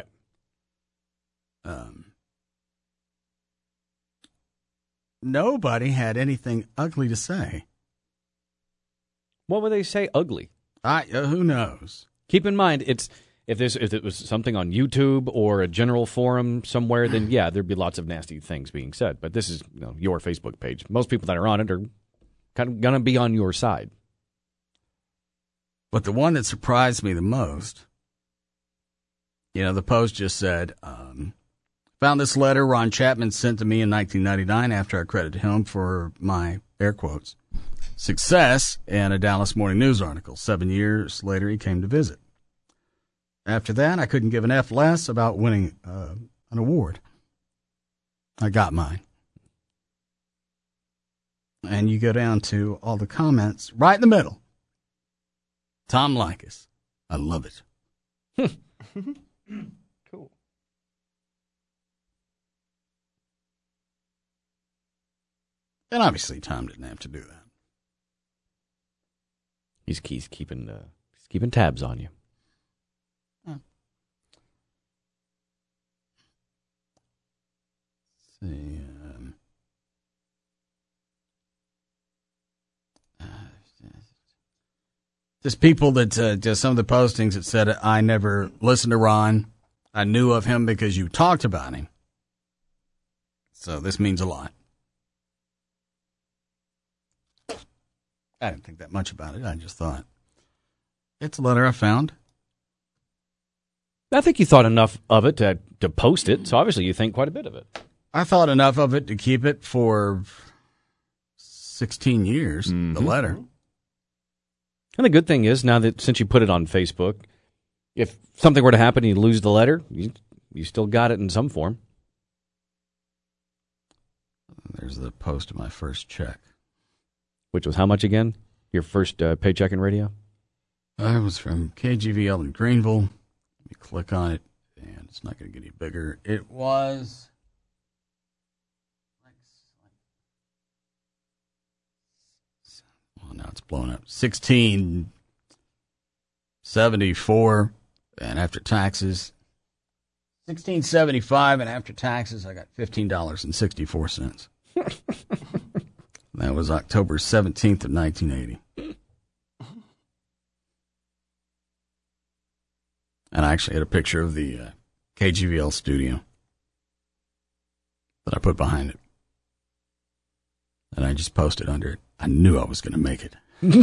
Nobody had anything ugly to say. What would they say ugly? Who knows? Keep in mind, if it was something on YouTube or a general forum somewhere, then yeah, there'd be lots of nasty things being said. But this is your Facebook page. Most people that are on it are kind of gonna be on your side. But the one that surprised me the most, the post just said, found this letter Ron Chapman sent to me in 1999 after I credited him for my, air quotes, success in a Dallas Morning News article. 7 years later, he came to visit. After that, I couldn't give an F less about winning an award. I got mine. And you go down to all the comments, right in the middle. Tom Likas. I love it. Cool. And obviously, Tom didn't have to do that. He's keeping tabs on you. Let's see. Just people that just some of the postings that said, I never listened to Ron. I knew of him because you talked about him. So this means a lot. I didn't think that much about it. I just thought, it's a letter I found. I think you thought enough of it to post it, so obviously you think quite a bit of it. I thought enough of it to keep it for 16 years, the letter. And the good thing is, now that since you put it on Facebook, if something were to happen and you lose the letter, you still got it in some form. There's the post of my first check. Which was how much again? Your first paycheck in radio? It was from KGVL in Greenville. Let me click on it, and it's not going to get any bigger. It was... Well, now it's blown up. $16.74, and after taxes, $16.75, and after taxes, I got $15.64. That was October 17th of 1980. And I actually had a picture of the KGVL studio that I put behind it. And I just posted under it. I knew I was going to make it.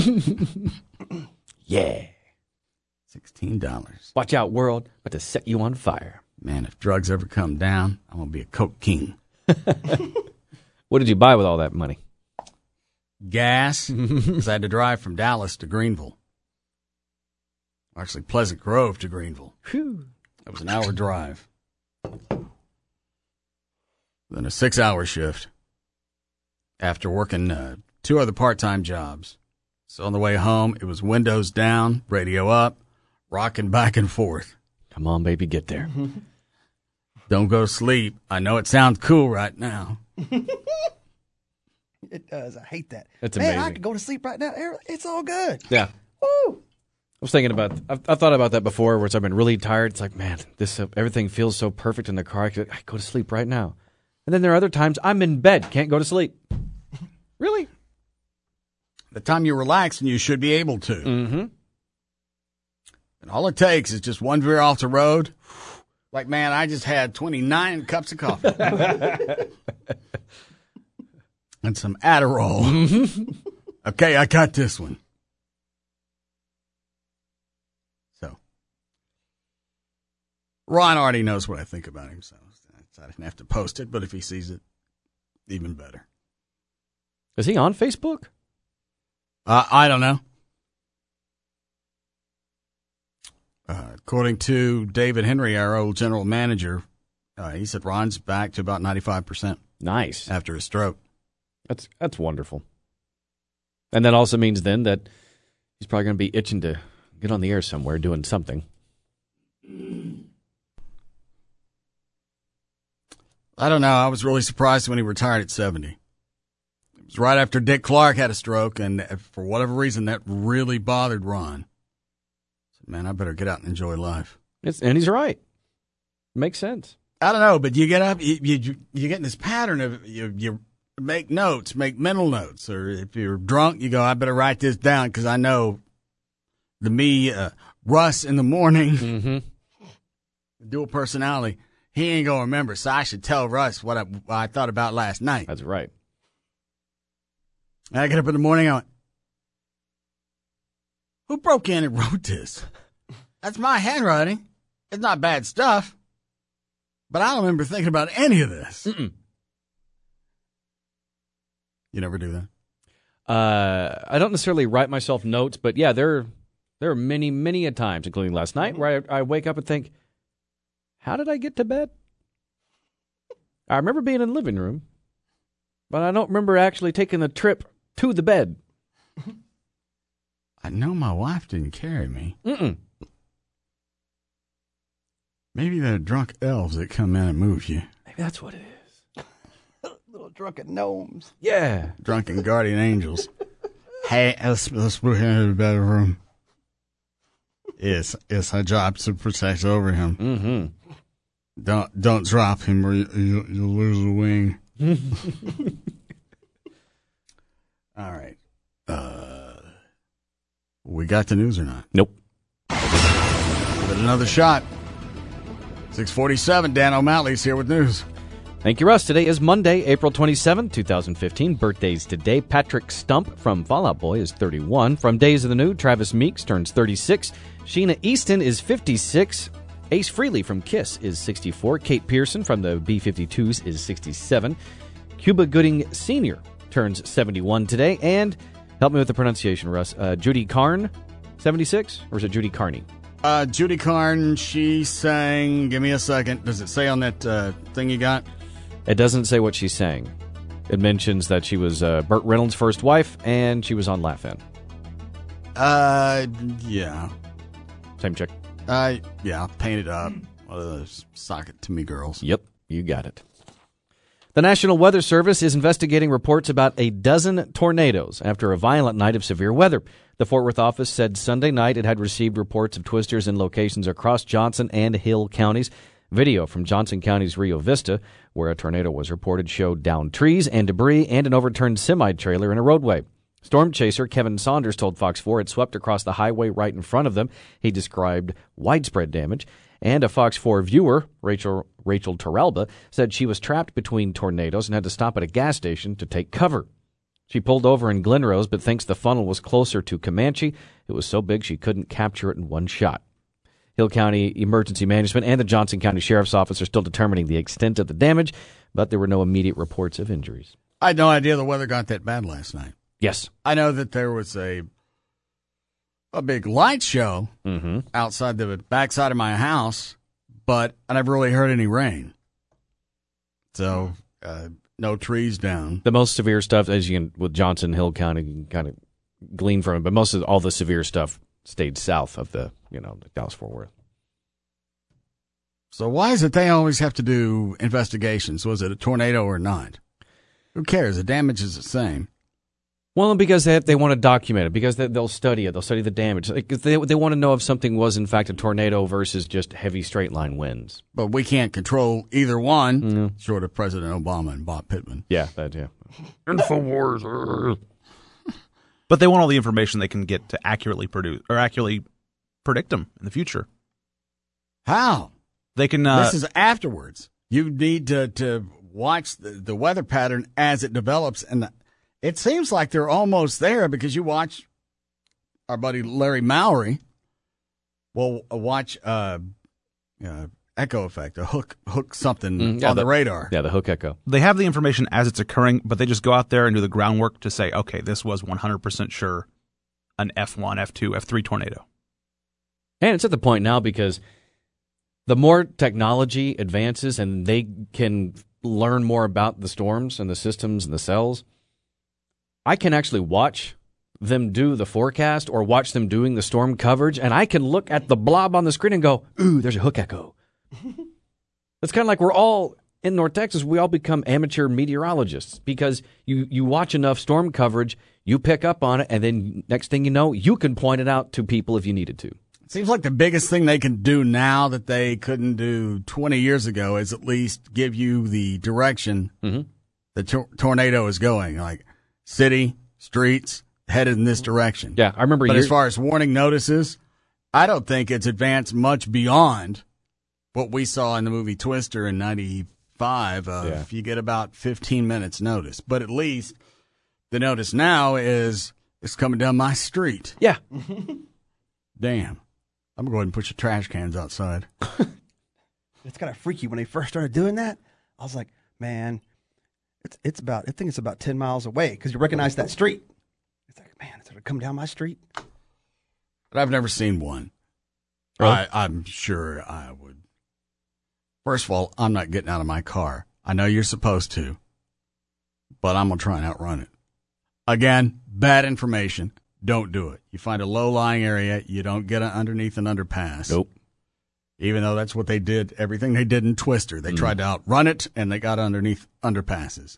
Yeah. $16. Watch out, world. About to set you on fire. Man, if drugs ever come down, I'm going to be a coke king. What did you buy with all that money? Gas, because I had to drive from Dallas to Greenville. Actually, Pleasant Grove to Greenville. Whew. That was an hour drive. Then a 6-hour shift after working 2 other part-time jobs. So on the way home, it was windows down, radio up, rocking back and forth. Come on, baby, get there. Don't go to sleep. I know it sounds cool right now. It does. I hate that. That's Man, I amazing. could go to sleep right now. It's all good. Yeah. Woo! I was thinking about, I've thought about that before, where I've been really tired. It's like, man, this everything feels so perfect in the car. I could go to sleep right now. And then there are other times I'm in bed, can't go to sleep. Really? The time you relax and you should be able to. Mm-hmm. And all it takes is just one veer off the road. Like, man, I just had 29 cups of coffee. And some Adderall. Okay, I got this one. So, Ron already knows what I think about him, so I didn't have to post it, but if he sees it, even better. Is he on Facebook? I don't know. According to David Henry, our old general manager, he said Ron's back to about 95%. Nice. After his stroke. That's wonderful. And that also means then that he's probably going to be itching to get on the air somewhere doing something. I don't know. I was really surprised when he retired at 70. It was right after Dick Clark had a stroke, and for whatever reason, that really bothered Ron. I said, man, I better get out and enjoy life. And he's right. Makes sense. I don't know, but you get up, you get in this pattern of you make notes, make mental notes, or if you're drunk, you go, I better write this down because I know the me, Russ in the morning, dual personality, he ain't going to remember, so I should tell Russ what I thought about last night. That's right. And I get up in the morning, I went, who broke in and wrote this? That's my handwriting. It's not bad stuff, but I don't remember thinking about any of this. You never do that? I don't necessarily write myself notes, but yeah, there are many, many a times, including last night, where I wake up and think, how did I get to bed? I remember being in the living room, but I don't remember actually taking the trip to the bed. I know my wife didn't carry me. Maybe they're drunk elves that come in and move you. Maybe that's what it is. Little drunken gnomes. Yeah. Drunken guardian angels. Hey, let's move him into the bedroom. It's our job to protect over him. Don't drop him or you'll lose a wing. All right. We got the news or not? Nope. But another shot. 6:47. Dan O'Malley's here with news. Thank you, Russ. Today is Monday, April 27, 2015. Birthdays today. Patrick Stump from Fall Out Boy is 31. From Days of the New, Travis Meeks turns 36. Sheena Easton is 56. Ace Frehley from Kiss is 64. Kate Pearson from the B-52s is 67. Cuba Gooding Sr. turns 71 today. And, help me with the pronunciation, Russ, Judy Carne, 76? Or is it Judy Carney? Judy Carne, she sang, give me a second. Does it say on that thing you got? It doesn't say what she's saying. It mentions that she was Burt Reynolds' first wife, and she was on Laugh-In. Yeah. Same chick? Yeah, painted up. One of those sock it to me girls. Yep, you got it. The National Weather Service is investigating reports about a dozen tornadoes after a violent night of severe weather. The Fort Worth office said Sunday night it had received reports of twisters in locations across Johnson and Hill counties. Video from Johnson County's Rio Vista, where a tornado was reported, showed downed trees and debris and an overturned semi-trailer in a roadway. Storm chaser Kevin Saunders told Fox 4 it swept across the highway right in front of them. He described widespread damage. And a Fox 4 viewer, Rachel Torralba, said she was trapped between tornadoes and had to stop at a gas station to take cover. She pulled over in Glen Rose but thinks the funnel was closer to Comanche. It was so big she couldn't capture it in one shot. Hill County Emergency Management and the Johnson County Sheriff's Office are still determining the extent of the damage, but there were no immediate reports of injuries. I had no idea the weather got that bad last night. Yes. I know that there was a big light show outside the backside of my house, but I never really heard any rain. So, no trees down. The most severe stuff, as you can, with Johnson Hill County, you can kind of glean from it, but most of all the severe stuff stayed south of the Dallas-Fort Worth. So why is it they always have to do investigations? Was it a tornado or not? Who cares? The damage is the same. Well, because they want to document it, because they'll study it. They'll study the damage. They want to know if something was, in fact, a tornado versus just heavy straight-line winds. But we can't control either one, short of President Obama and Bob Pittman. Yeah. InfoWars. But they want all the information they can get to accurately predict them in the future. How? They can. This is afterwards. You need to watch the weather pattern as it develops, and it seems like they're almost there because you watch our buddy Larry Mowry. Will watch echo effect, a hook something on the radar. Yeah, the hook echo. They have the information as it's occurring, but they just go out there and do the groundwork to say, okay, this was 100% sure an F1, F2, F3 tornado. And it's at the point now because the more technology advances and they can learn more about the storms and the systems and the cells, I can actually watch them do the forecast or watch them doing the storm coverage, and I can look at the blob on the screen and go, ooh, there's a hook echo. It's kind of like we're all, in North Texas, we all become amateur meteorologists because you watch enough storm coverage, you pick up on it, and then next thing you know, you can point it out to people if you needed to. It seems like the biggest thing they can do now that they couldn't do 20 years ago is at least give you the direction the tornado is going, like city, streets, headed in this direction. Yeah, I remember. But as far as warning notices, I don't think it's advanced much beyond what we saw in the movie Twister in 95. If you get about 15 minutes notice. But at least the notice now is it's coming down my street. Yeah. Damn. I'm going to go ahead and put your trash cans outside. It's kind of freaky when they first started doing that. I was like, man, I think it's about 10 miles away because you recognize that street. It's like, man, it's going to come down my street. But I've never seen one. Really? I'm sure I would. First of all, I'm not getting out of my car. I know you're supposed to, but I'm going to try and outrun it. Again, bad information. Don't do it. You find a low-lying area, you don't get underneath an underpass. Nope. Even though that's what they did, everything they did in Twister. They tried to outrun it, and they got underneath underpasses.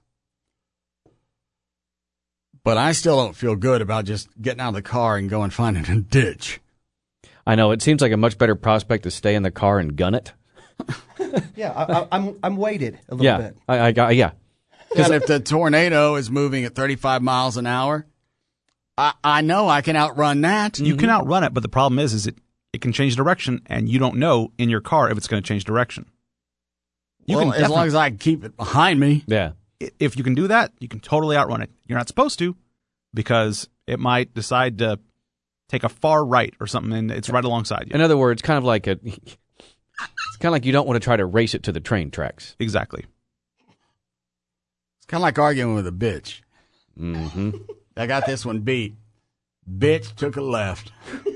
But I still don't feel good about just getting out of the car and going find it in a ditch. I know. It seems like a much better prospect to stay in the car and gun it. Yeah, I'm weighted a little bit. Yeah. Because if the tornado is moving at 35 miles an hour, I know I can outrun that. You can outrun it, but the problem is it can change direction, and you don't know in your car if it's going to change direction. As long as I keep it behind me. Yeah. If you can do that, you can totally outrun it. You're not supposed to because it might decide to take a far right or something, and it's right alongside you. In other words, it's kind of like you don't want to try to race it to the train tracks. Exactly. It's kind of like arguing with a bitch. Mm-hmm. I got this one beat. Bitch took a left.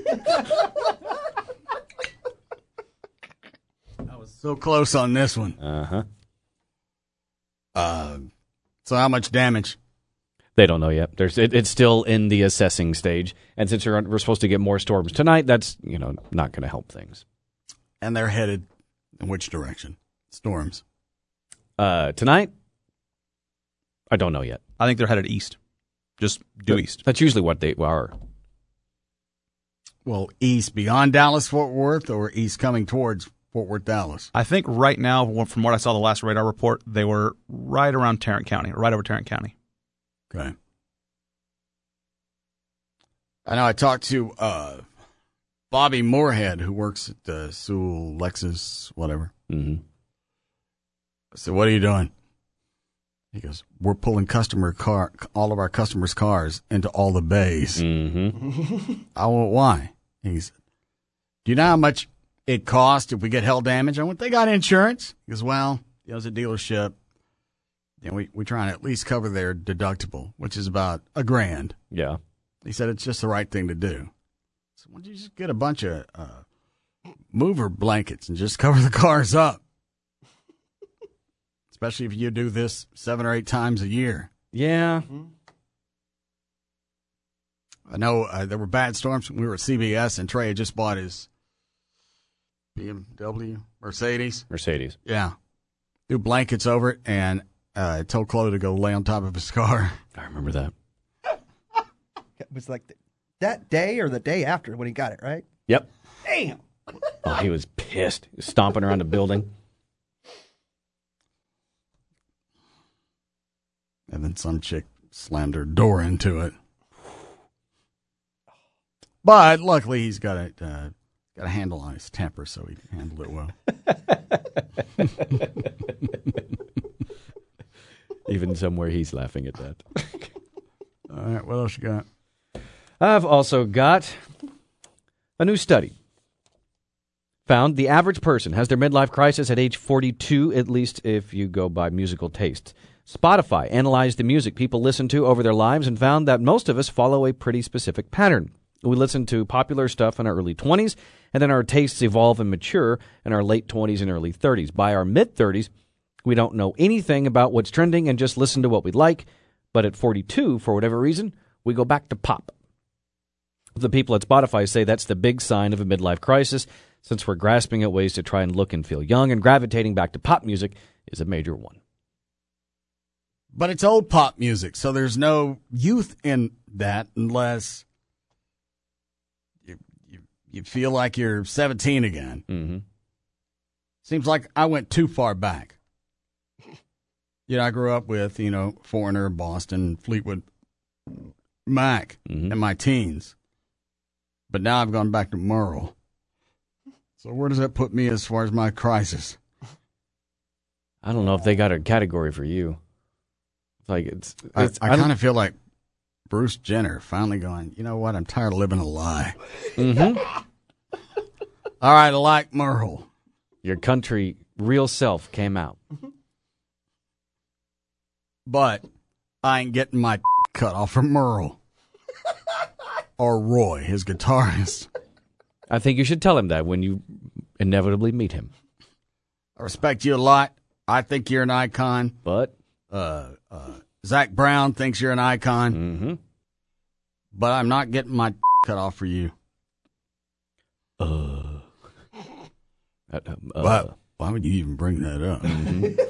I was so close on this one. Uh-huh. So how much damage? They don't know yet. It's still in the assessing stage. And since we're supposed to get more storms tonight, that's not going to help things. And they're headed in which direction? Storms. Tonight, I don't know yet. I think they're headed east. Just due east. That's usually what they are. Well, east beyond Dallas-Fort Worth or east coming towards Fort Worth, Dallas? I think right now, from what I saw the last radar report, they were right around Tarrant County, right over Tarrant County. Okay. I know I talked to Bobby Moorhead, who works at Sewell, Lexus, whatever. Mm-hmm. I said, what are you doing? He goes, we're pulling all of our customers' cars into all the bays. Mm-hmm. I went, why? He said, do you know how much it costs if we get hail damage? I went, they got insurance. He goes, well, it's a dealership. And we try and at least cover their deductible, which is about $1,000. Yeah. He said it's just the right thing to do. So why don't you just get a bunch of mover blankets and just cover the cars up? Especially if you do this 7 or 8 times a year. Yeah. I know there were bad storms when we were at CBS, and Trey had just bought his BMW, Mercedes. Yeah. Threw blankets over it, and told Chloe to go lay on top of his car. I remember that. It was like that day or the day after when he got it, right? Yep. Damn. Oh, he was pissed. He was stomping around the building. And then some chick slammed her door into it. But luckily he's got a handle on his temper, so he handled it well. Even somewhere he's laughing at that. All right, what else you got? I've also got a new study. Found the average person has their midlife crisis at age 42, at least if you go by musical taste. Spotify analyzed the music people listen to over their lives and found that most of us follow a pretty specific pattern. We listen to popular stuff in our early 20s, and then our tastes evolve and mature in our late 20s and early 30s. By our mid-30s, we don't know anything about what's trending and just listen to what we like. But at 42, for whatever reason, we go back to pop. The people at Spotify say that's the big sign of a midlife crisis, since we're grasping at ways to try and look and feel young, and gravitating back to pop music is a major one. But it's old pop music, so there's no youth in that unless you feel like you're 17 again. Mm-hmm. Seems like I went too far back. I grew up with, Foreigner, Boston, Fleetwood Mac in my teens. But now I've gone back to Merle. So where does that put me as far as my crisis? I don't know if they got a category for you. I kind of feel like Bruce Jenner finally going, you know what? I'm tired of living a lie. Mm-hmm. All right, I like Merle. Your country real self came out. But I ain't getting my cut off from Merle. Or Roy, his guitarist. I think you should tell him that when you inevitably meet him. I respect you a lot. I think you're an icon. But? Zach Brown thinks you're an icon. Mm-hmm. But I'm not getting my cut off for you. But why would you even bring that up? Mm-hmm.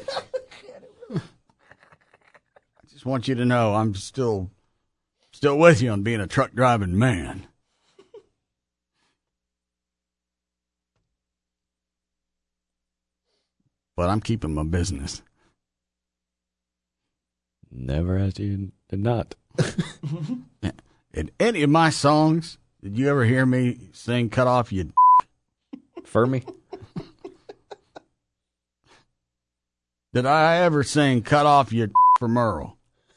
I just want you to know I'm still with you on being a truck driving man. But I'm keeping my business. Never asked you to not. In any of my songs, did you ever hear me sing "Cut Off You"? For me? Did I ever sing "Cut Off You" for Merle?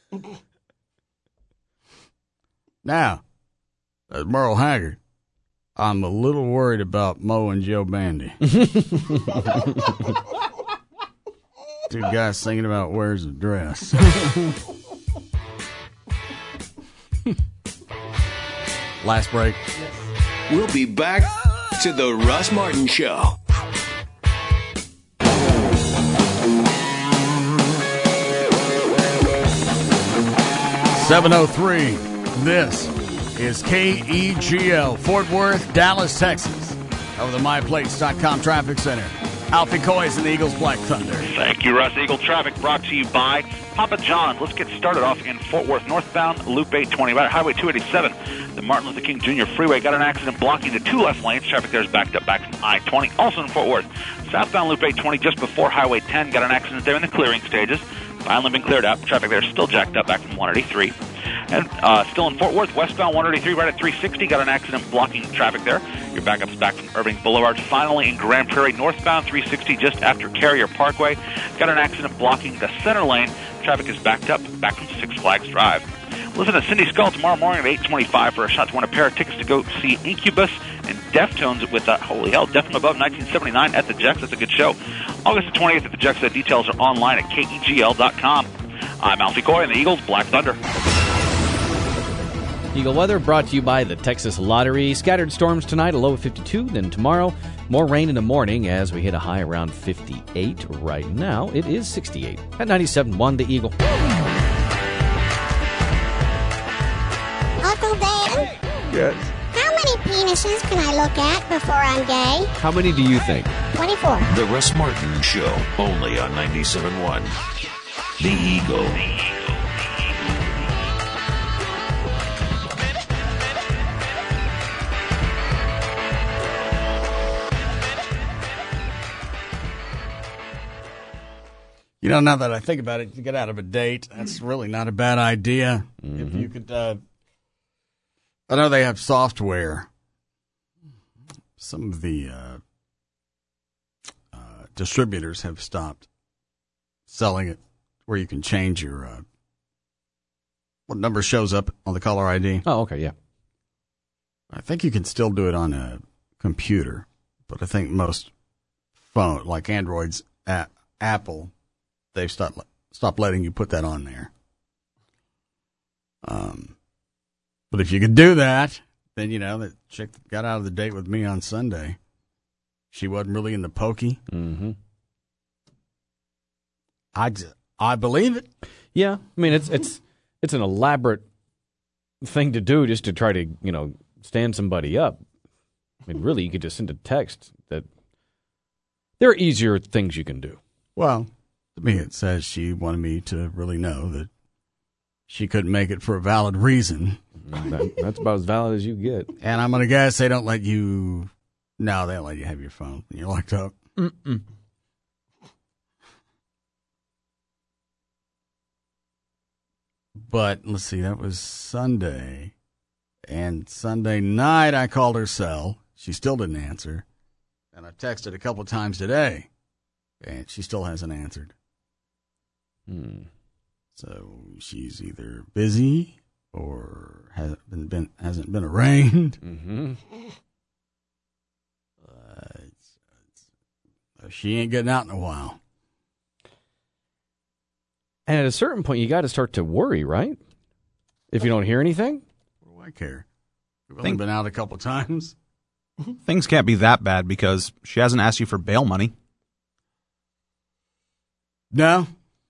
Now, as Merle Haggard, I'm a little worried about Mo and Joe Bandy. Two guys singing about wears a dress. Last break. We'll be back to the Russ Martin Show. .703. This is KEGL, Fort Worth, Dallas, Texas. Over the MyPlace.com traffic center. Alfie Coy's and the Eagles Black Thunder. Thank you, Russ. Eagle traffic brought to you by Papa John's. Let's get started off in Fort Worth, northbound, Loop 820, right at Highway 287. The Martin Luther King Jr. Freeway got an accident blocking the two left lanes. Traffic there is backed up back from I-20. Also in Fort Worth, southbound Loop 820, just before Highway 10, got an accident there in the clearing stages. Finally been cleared up. Traffic there is still jacked up back from 183. And still in Fort Worth, westbound 183 right at 360, got an accident blocking traffic there. Your backup's back from Irving Boulevard. Finally in Grand Prairie, northbound 360 just after Carrier Parkway, got an accident blocking the center lane. Traffic is backed up back from Six Flags Drive. Listen to Cindy Skull tomorrow morning at 8:25 for a shot to win a pair of tickets to go see Incubus and Deftones with, holy hell, Death from Above 1979 at the Jex. That's a good show. August the 20th at the Jex. The details are online at KEGL.com. I'm Alfie Coy and the Eagles Black Thunder. Eagle weather brought to you by the Texas Lottery. Scattered storms tonight, a low of 52. Then tomorrow, more rain in the morning as we hit a high around 58. Right now, it is 68. At 97.1, the Eagle. Uncle Dan? Yes. How many penises can I look at before I'm gay? How many do you think? 24. The Russ Martin Show, only on 97.1. The Eagle. You know, now that I think about it, to get out of a date, that's really not a bad idea. If you could, I know they have software. Some of the distributors have stopped selling it, where you can change your what number shows up on the caller ID. Oh, okay, yeah. I think you can still do it on a computer, but I think most phone, like Androids, Apple, they've stopped letting you put that on there. But if you could do that, then, you know, that chick that got out of the date with me on Sunday, she wasn't really into pokey. Mm-hmm. I believe it. Yeah, I mean, it's an elaborate thing to do just to try to, you know, stand somebody up. I mean, really, you could just send a text. That there are easier things you can do. Well, to me, it says she wanted me to really know that she couldn't make it for a valid reason. That's about as valid as you get. And I'm going to guess they don't let you... No, they don't let you have your phone when you're locked up. Mm-mm. But, let's see, that was Sunday. And Sunday night, I called her cell. She still didn't answer. And I've texted a couple times today. And she still hasn't answered. So she's either busy or hasn't been arraigned. Mm-hmm. She ain't getting out in a while. And at a certain point, you got to start to worry, right? If you don't hear anything. What do I care? We've only been out a couple times. Things can't be that bad because she hasn't asked you for bail money. No.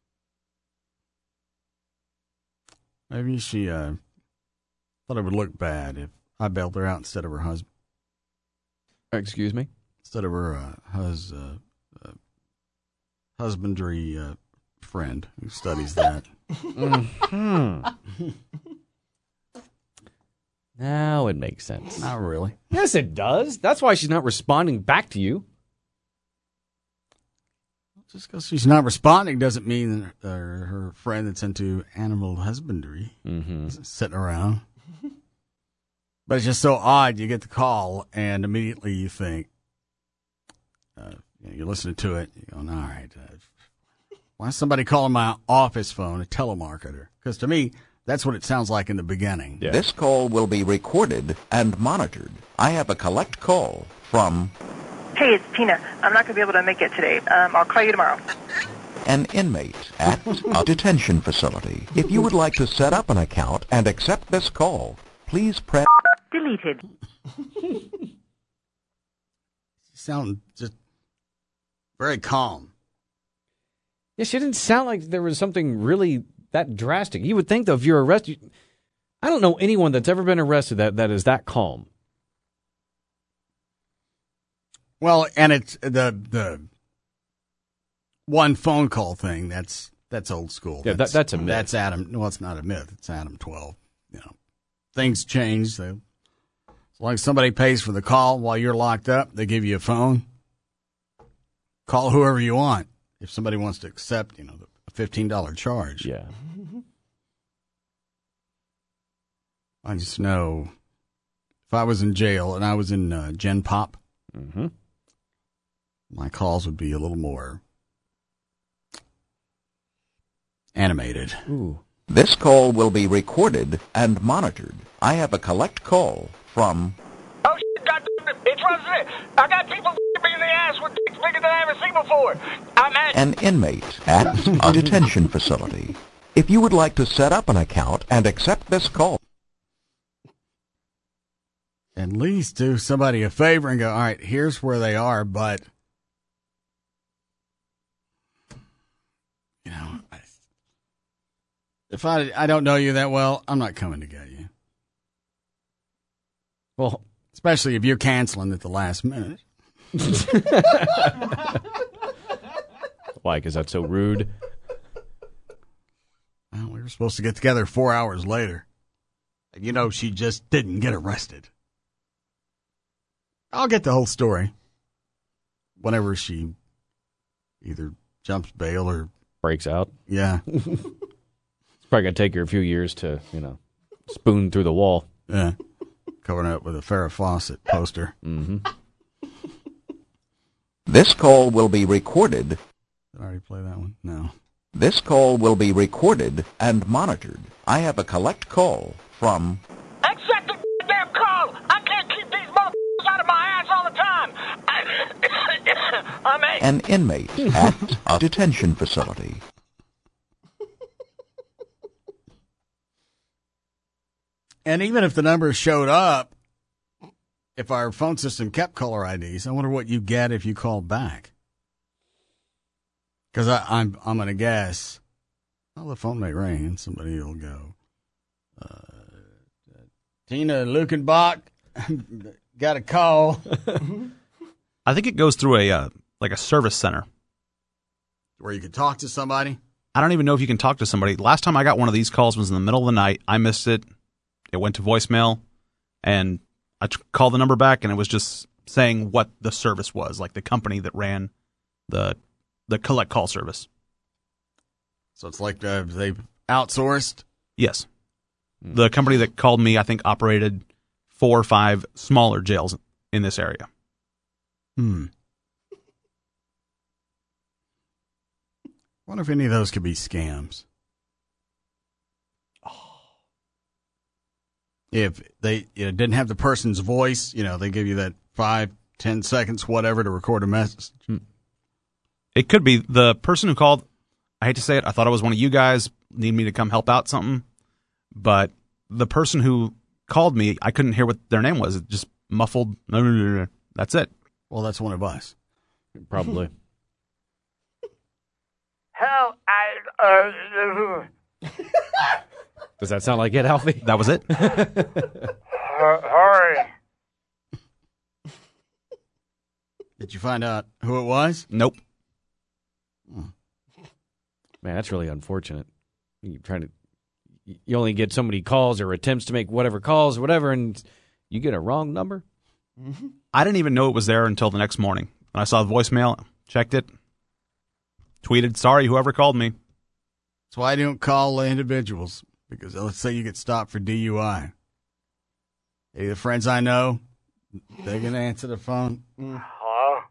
Maybe she thought it would look bad if I bailed her out instead of her husband. Excuse me? Instead of her husbandry friend who studies that. Mm-hmm. Now it makes sense. Not really. Yes, it does. That's why she's not responding back to you. Just because she's not responding doesn't mean that her friend that's into animal husbandry is sitting around. But it's just so odd. You get the call, and immediately you think, you're listening to it, you're going, all right, why is somebody calling my office phone a telemarketer? Because to me, that's what it sounds like in the beginning. Yeah. This call will be recorded and monitored. I have a collect call from... Hey, it's Tina. I'm not going to be able to make it today. I'll call you tomorrow. An inmate at a detention facility. If you would like to set up an account and accept this call, please press... Deleted. You sound just very calm. Yeah, she didn't sound like there was something really that drastic. You would think, though, if you're arrested... I don't know anyone that's ever been arrested that is that calm. Well, and it's the one phone call thing, that's old school. Yeah, that's a myth. That's Adam. Well, it's not a myth. It's Adam 12. You know, things change. So as long as somebody pays for the call while you're locked up, they give you a phone. Call whoever you want. If somebody wants to accept, the $15 charge. Yeah. I just know if I was in jail and I was in Gen Pop, my calls would be a little more animated. Ooh. This call will be recorded and monitored. I have a collect call from Oh, shit, goddamn it. It's Rosie. I got people me in the ass with dicks bigger than I ever seen before. I'm at... an inmate at a detention facility. If you would like to set up an account and accept this call, At least do somebody a favor and go, all right, here's where they are, but, if I don't know you that well, I'm not coming to get you. Well, especially if you're canceling at the last minute. Why? Because that's so rude? Well, we were supposed to get together 4 hours later. She just didn't get arrested. I'll get the whole story whenever she either jumps bail or breaks out. Yeah. It's probably going to take her a few years to, spoon through the wall. Yeah. Covering it up with a Farrah Fawcett poster. Mm-hmm. this call will be recorded. Did I already play that one? No. This call will be recorded and monitored. I have a collect call from Accept the goddamn call. I can't keep these motherfuckers out of my ass all the time. I'm a... an inmate at a detention facility. And even if the number showed up, if our phone system kept caller IDs, I wonder what you get if you call back. Because I'm going to guess, the phone may ring and somebody will go, Tina Lukenbach, got a call. I think it goes through a service center. Where you can talk to somebody? I don't even know if you can talk to somebody. Last time I got one of these calls was in the middle of the night. I missed it. It went to voicemail, and I called the number back, and it was just saying what the service was, like the company that ran the collect call service. So it's like they've outsourced? Yes. The company that called me, I think, operated 4 or 5 smaller jails in this area. Wonder if any of those could be scams. If they didn't have the person's voice, they give you that 5-10 seconds, whatever, to record a message. It could be the person who called. I hate to say it. I thought it was one of you guys. Need me to come help out something. But the person who called me, I couldn't hear what their name was. It just muffled. That's it. Well, that's one of us. Probably. Hell, Does that sound like it, Alfie? That was it. Hurry. Did you find out who it was? Nope. Man, that's really unfortunate. You only get so many calls or attempts to make whatever calls or whatever, and you get a wrong number. I didn't even know it was there until the next morning. When I saw the voicemail, checked it, tweeted, sorry, whoever called me. That's why I don't call individuals, because let's say you get stopped for DUI. Any of the friends I know, they can answer the phone. Hello?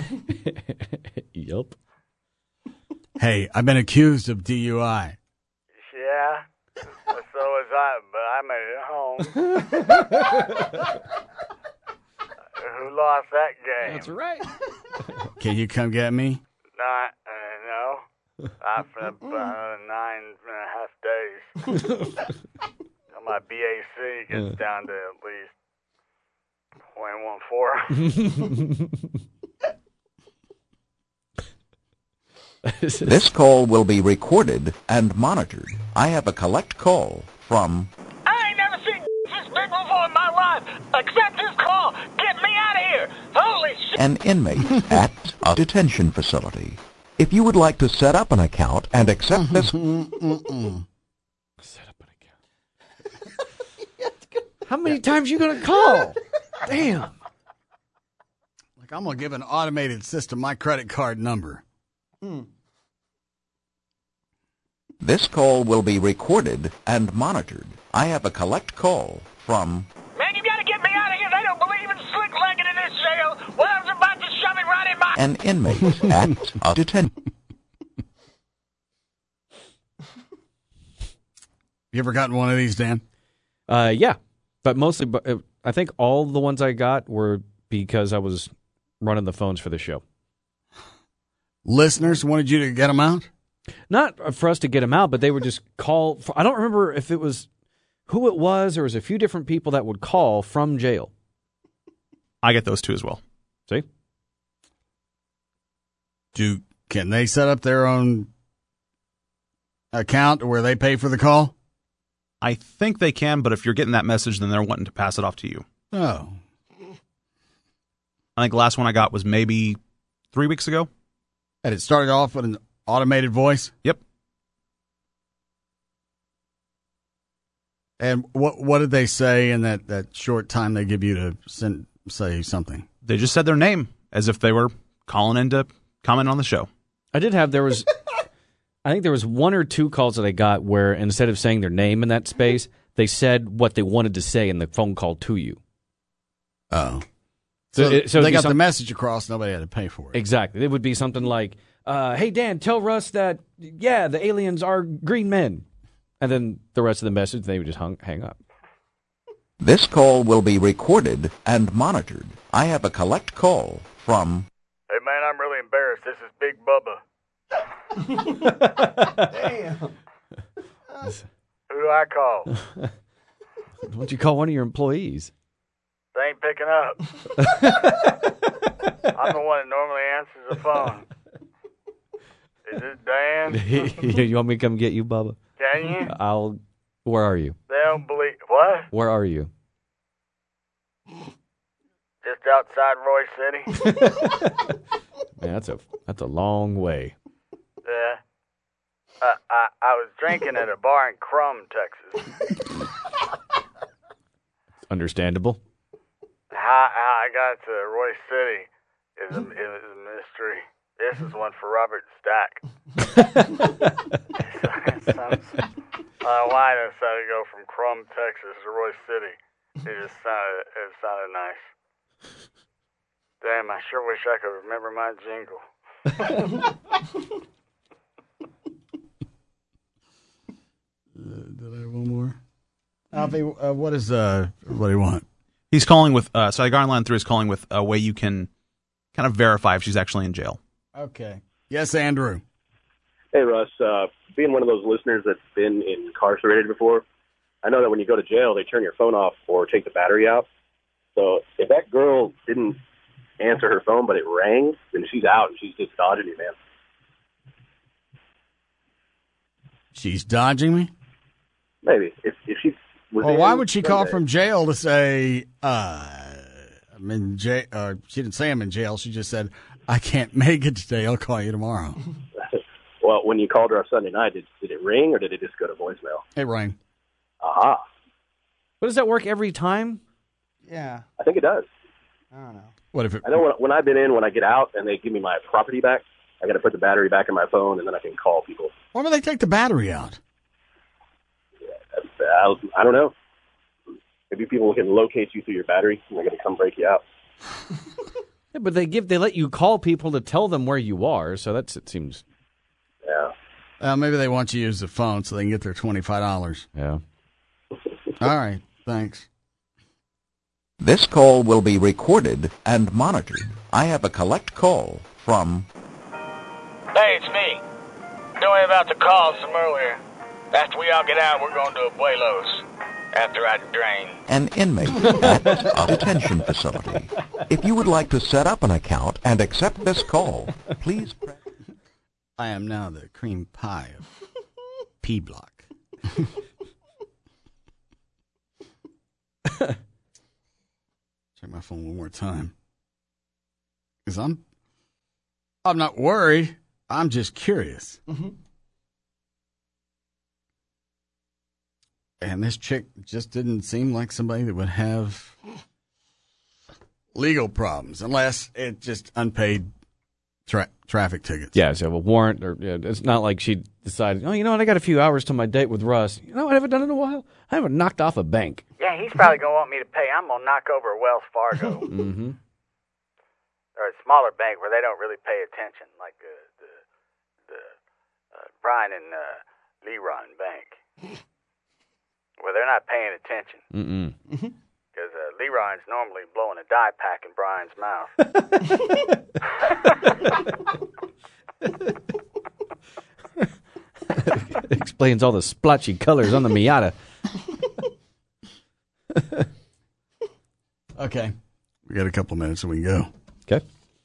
Yup. Hey, I've been accused of DUI. Yeah, so was I, but I made it home. Who lost that game? That's right. Can you come get me? No. Not for about 9.5 days. My BAC gets down to at least 0.14. This call will be recorded and monitored. I have a collect call from I ain't never seen this big before in my life. Accept this call. Get me out of here. Holy shit. an inmate at a detention facility. If you would like to set up an account and accept this... How many times you going to call? Damn. Like, I'm going to give an automated system my credit card number. This call will be recorded and monitored. I have a collect call from... Man, you gotta get me out of here. They don't believe in slick-legging in this jail. Well, I was about to shove it right in my... an inmate at a detention. You ever gotten one of these, Dan? Yeah, but mostly, I think all the ones I got were because I was running the phones for the show. Listeners wanted you to get them out? Not for us to get them out, but they would just call. I don't remember if it was who it was. There was a few different people that would call from jail. I get those too as well. See? Can they set up their own account where they pay for the call? I think they can, but if you're getting that message, then they're wanting to pass it off to you. Oh. I think the last one I got was maybe 3 weeks ago. And it started off with an automated voice? Yep. And what did they say in that short time they give you to say something? They just said their name as if they were calling in to comment on the show. I think there was one or two calls that I got where instead of saying their name in that space, they said what they wanted to say in the phone call to you. Oh. So they got the message across, nobody had to pay for it. Exactly. It would be something like, hey, Dan, tell Russ that, yeah, the aliens are green men. And then the rest of the message, they would just hang up. This call will be recorded and monitored. I have a collect call from... Hey, man, I'm really embarrassed. This is Big Bubba. Damn. Who do I call? Why don't you call one of your employees? They ain't picking up. I'm the one that normally answers the phone. Is this Dan? You want me to come get you, Bubba? Can you? Where are you? They don't believe... What? Where are you? Just outside Roy City. Man, that's a long way. Yeah. I was drinking at a bar in Crum, Texas. Understandable. How I got to Roy City is a mystery. This is one for Robert Stack. I don't know why I decided to go from Crum, Texas to Roy City. It sounded nice. Damn, I sure wish I could remember my jingle. Did I have one more? Alfie, what do you want? He's calling with, so I got on line 3 is calling with a way you can kind of verify if she's actually in jail. Okay. Yes, Andrew. Hey, Russ. Being one of those listeners that's been incarcerated before, I know that when you go to jail, they turn your phone off or take the battery out. So if that girl didn't answer her phone, but it rang, then she's out and she's just dodging you, man. She's dodging me? Maybe. If she was well, why would she call from jail to say, I'm in jail? She didn't say I'm in jail. She just said, I can't make it today. I'll call you tomorrow. Well, when you called her on Sunday night, did it ring or did it just go to voicemail? It rang. Aha. But does that work every time? Yeah. I think it does. I don't know. What if it... I know when I've been in, when I get out and they give me my property back, I got to put the battery back in my phone and then I can call people. Why would they take the battery out? I don't know. Maybe people can locate you through your battery and they're going to come break you out. Yeah, but they let you call people to tell them where you are, so it seems. Yeah. Maybe they want you to use the phone so they can get their $25. Yeah. All right. Thanks. This call will be recorded and monitored. I have a collect call from... Hey, it's me. Knowing about the calls from earlier. After we all get out, we're going to Abuelo's. After I drain. an inmate at a detention facility. If you would like to set up an account and accept this call, please press... I am now the cream pie of P Block. Check my phone one more time. Because I'm not worried. I'm just curious. Mm-hmm. And this chick just didn't seem like somebody that would have legal problems, unless it's just unpaid traffic tickets. Yeah, so a warrant, or it's not like she decided, oh, you know what, I got a few hours till my date with Russ. You know what I haven't done in a while? I haven't knocked off a bank. Yeah, he's probably going to want me to pay. I'm going to knock over Wells Fargo. Mm-hmm. Or a smaller bank where they don't really pay attention, like the Brian and Leron Bank, where they're not paying attention. Mm-mm. Because Leron's normally blowing a dye pack in Brian's mouth. Explains all the splotchy colors on the Miata. Okay. We got a couple minutes and we can go. Okay.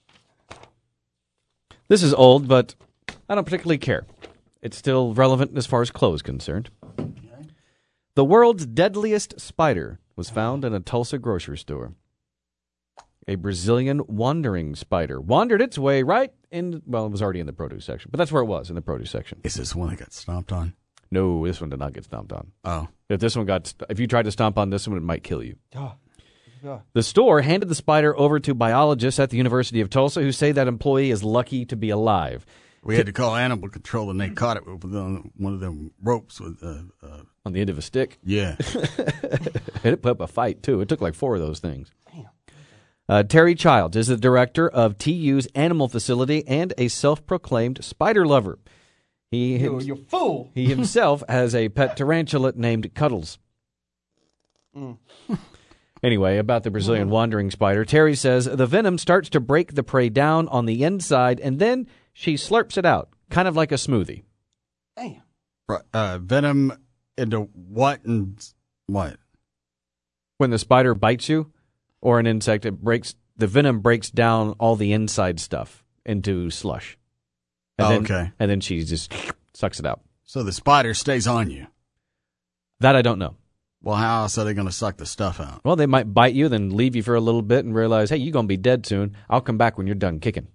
This is old, but I don't particularly care. It's still relevant as far as clothes concerned. Okay. The world's deadliest spider was found in a Tulsa grocery store. A Brazilian wandering spider wandered its way right in, well, it was already in the produce section, but that's where it was, in the produce section. Is this one that got stomped on? No, this one did not get stomped on. Oh. If you tried to stomp on this one, it might kill you. Oh. Yeah. The store handed the spider over to biologists at the University of Tulsa who say that employee is lucky to be alive. We had to call animal control, and they caught it with one of them ropes with on the end of a stick. Yeah. And it put up a fight, too. It took like 4 of those things. Terry Childs is the director of TU's animal facility and a self-proclaimed spider lover. You fool! He himself has a pet tarantula named Cuddles. Mm. Anyway, about the Brazilian wandering spider, Terry says the venom starts to break the prey down on the inside, and then she slurps it out, kind of like a smoothie. Damn. Venom into what and what? When the spider bites you, or an insect, the venom breaks down all the inside stuff into slush. And okay. And then she just sucks it out. So the spider stays on you? That I don't know. Well, how else are they going to suck the stuff out? Well, they might bite you, then leave you for a little bit and realize, hey, you're going to be dead soon. I'll come back when you're done kicking.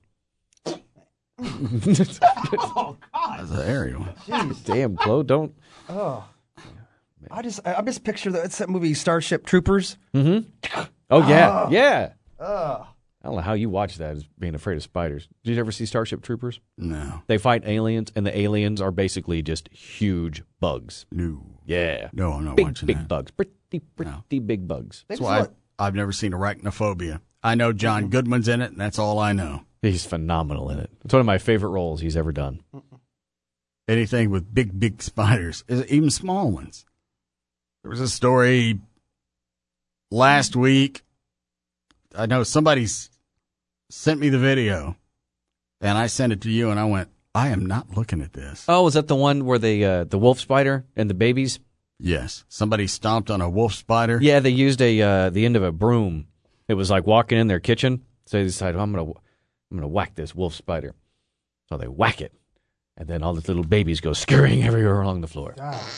Oh, God. That's an Ariel. Jeez. Damn, Chloe, don't. Oh. I just picture it's that movie Starship Troopers. Mm-hmm. Oh, yeah. Oh. Yeah. Oh. I don't know how you watch that as being afraid of spiders. Did you ever see Starship Troopers? No. They fight aliens, and the aliens are basically just huge bugs. No. Yeah. No, I'm not big, watching big that. bugs. Pretty big bugs. That's why I've never seen Arachnophobia. I know John Goodman's in it, and that's all I know. He's phenomenal in it. It's one of my favorite roles he's ever done. Anything with big spiders, even small ones. There was a story last week. I know somebody's sent me the video, and I sent it to you, and I went, I am not looking at this. Oh, is that the one where the wolf spider and the babies? Yes. Somebody stomped on a wolf spider. Yeah, they used the end of a broom. It was like walking in their kitchen. So they decided, I'm gonna whack this wolf spider. So they whack it, and then all the little babies go scurrying everywhere along the floor.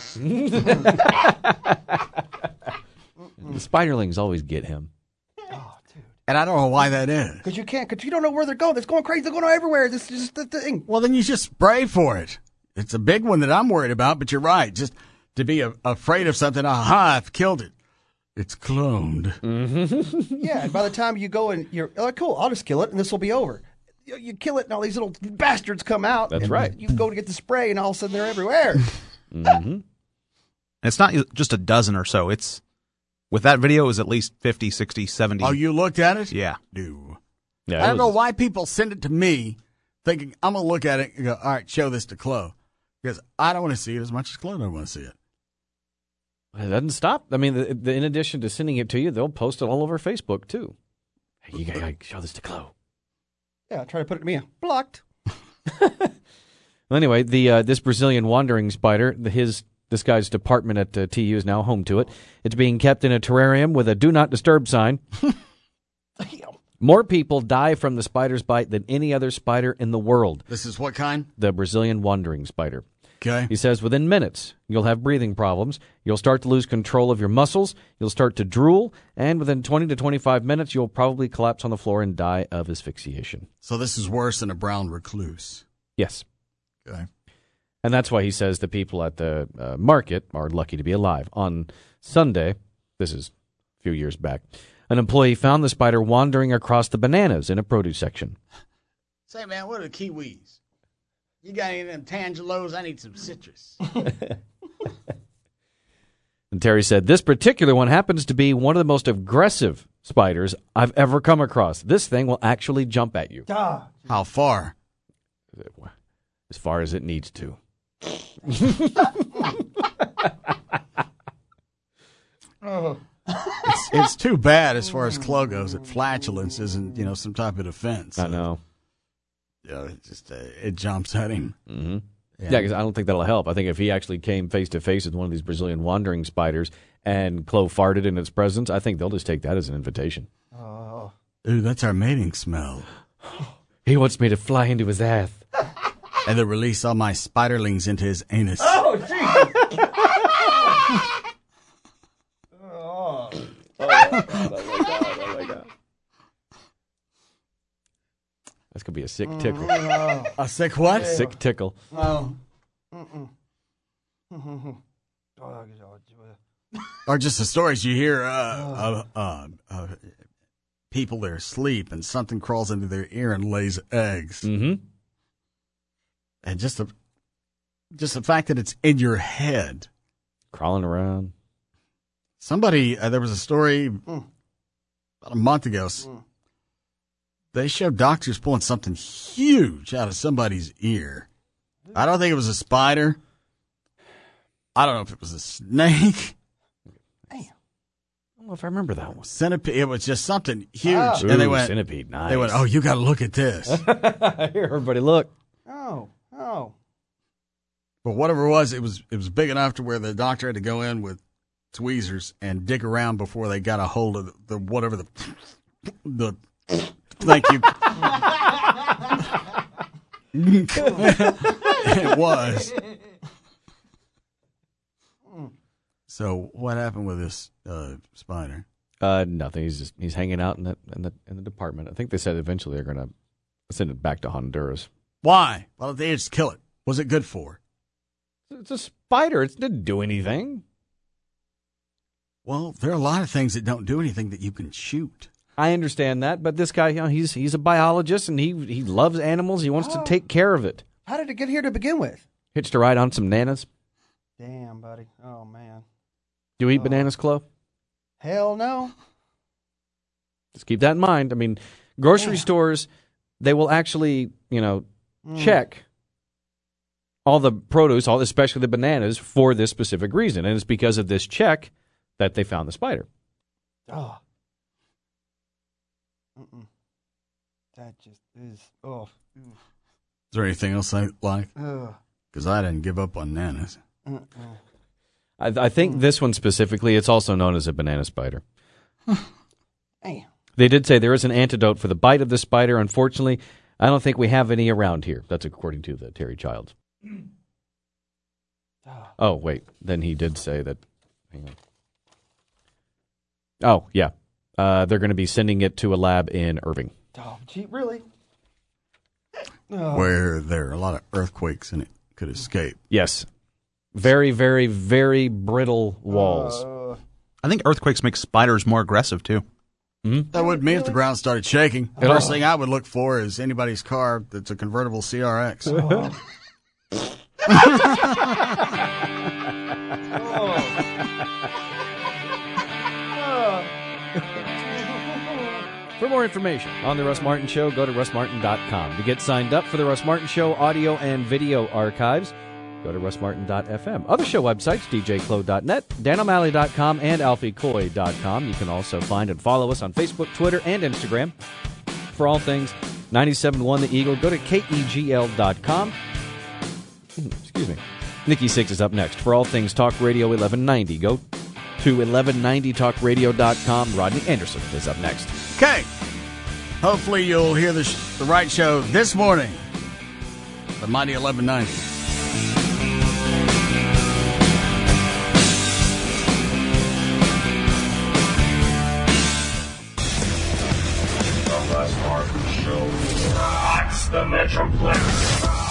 The spiderlings always get him. And I don't know why that is. Because you don't know where they're going. It's going crazy. They're going everywhere. This is just the thing. Well, then you just spray for it. It's a big one that I'm worried about, but you're right. Just to be afraid of something, aha, I've killed it. It's cloned. Mm-hmm. Yeah, and by the time you go and you're like, cool, I'll just kill it and this will be over. You kill it and all these little bastards come out. That's and right. You go to get the spray and all of a sudden they're everywhere. Mm-hmm. And it's not just a dozen or so. It's with that video, it was at least 50, 60, 70. Oh, you looked at it? Yeah. No. Yeah, I don't know why people send it to me thinking I'm going to look at it and go, all right, show this to Chloe. Because I don't want to see it as much as Chloe don't want to see it. It doesn't stop. I mean, in addition to sending it to you, they'll post it all over Facebook, too. Hey, you got to show this to Chloe. Yeah, try to put it to me. Blocked. Well, anyway, this Brazilian wandering spider, this guy's department at TU is now home to it. It's being kept in a terrarium with a do not disturb sign. More people die from the spider's bite than any other spider in the world. This is what kind? The Brazilian wandering spider. Okay. He says within minutes, you'll have breathing problems. You'll start to lose control of your muscles. You'll start to drool. And within 20 to 25 minutes, you'll probably collapse on the floor and die of asphyxiation. So this is worse than a brown recluse. Yes. Okay. And that's why he says the people at the market are lucky to be alive. On Sunday, this is a few years back, an employee found the spider wandering across the bananas in a produce section. Say, man, what are the kiwis? You got any of them tangelos? I need some citrus. And Terry said, this particular one happens to be one of the most aggressive spiders I've ever come across. This thing will actually jump at you. How far? As far as it needs to. It's too bad as far as Chloe goes that flatulence isn't, some type of defense. I know. It just it jumps at him. Mm-hmm. Yeah, because I don't think that'll help. I think if he actually came face to face with one of these Brazilian wandering spiders and Chloe farted in its presence, I think they'll just take that as an invitation. Oh. Ooh, that's our mating smell. He wants me to fly into his ass. And then release all my spiderlings into his anus. Oh, jeez. Oh my God. That's going to be a sick tickle. A sick what? Sick tickle. Oh. Or just the stories you hear of people that are asleep and something crawls into their ear and lays eggs. Mm-hmm. And just the fact that it's in your head. Crawling around. Somebody, there was a story about a month ago. They showed doctors pulling something huge out of somebody's ear. I don't think it was a spider. I don't know if it was a snake. I don't know if I remember that one. Centipede. It was just something huge. Oh. And they Ooh, went, centipede, nice. They went, oh, you got to look at this. Here, everybody look. Oh. But whatever it was big enough to where the doctor had to go in with tweezers and dig around before they got a hold of the whatever the thank you. It was. So what happened with this spider? Nothing. He's hanging out in the department. I think they said eventually they're going to send it back to Honduras. Why? Why don't they just kill it? What's it good for? It's a spider. It didn't do anything. Well, there are a lot of things that don't do anything that you can shoot. I understand that, but this guy, he's a biologist and he loves animals. He wants to take care of it. How did it get here to begin with? Hitched a ride on some nanas. Damn, buddy. Oh, man. Do you eat bananas, Chloe? Hell no. Just keep that in mind. I mean, grocery stores, they will actually, check all the produce, especially the bananas, for this specific reason. And it's because of this check that they found the spider. Oh. That just is, Is there anything else I like? Because I didn't give up on nanas. I think this one specifically, it's also known as a banana spider. Damn. They did say there is an antidote for the bite of the spider. Unfortunately, I don't think we have any around here. That's according to the Terry Childs. Oh, wait. Then he did say that. Hang on. Oh, yeah. They're going to be sending it to a lab in Irving. Oh, gee, really? Where there are a lot of earthquakes and it could escape. Yes. Very, very, very brittle walls. I think earthquakes make spiders more aggressive, too. Mm-hmm. That wouldn't mean if the ground started shaking. The first thing I would look for is anybody's car that's a convertible CRX. For more information on The Russ Martin Show, go to russmartin.com. To get signed up for The Russ Martin Show audio and video archives, go to russmartin.fm. Other show websites, djclo.net, danomalley.com, and alfiecoy.com. You can also find and follow us on Facebook, Twitter, and Instagram. For all things 97.1 The Eagle, go to kegl.com. Excuse me. Nikki Sixx is up next. For all things Talk Radio 1190, go to 1190talkradio.com. Rodney Anderson is up next. Okay. Hopefully you'll hear the right show this morning. The Mighty 1190. The Russ Martin Show rocks the Metroplex.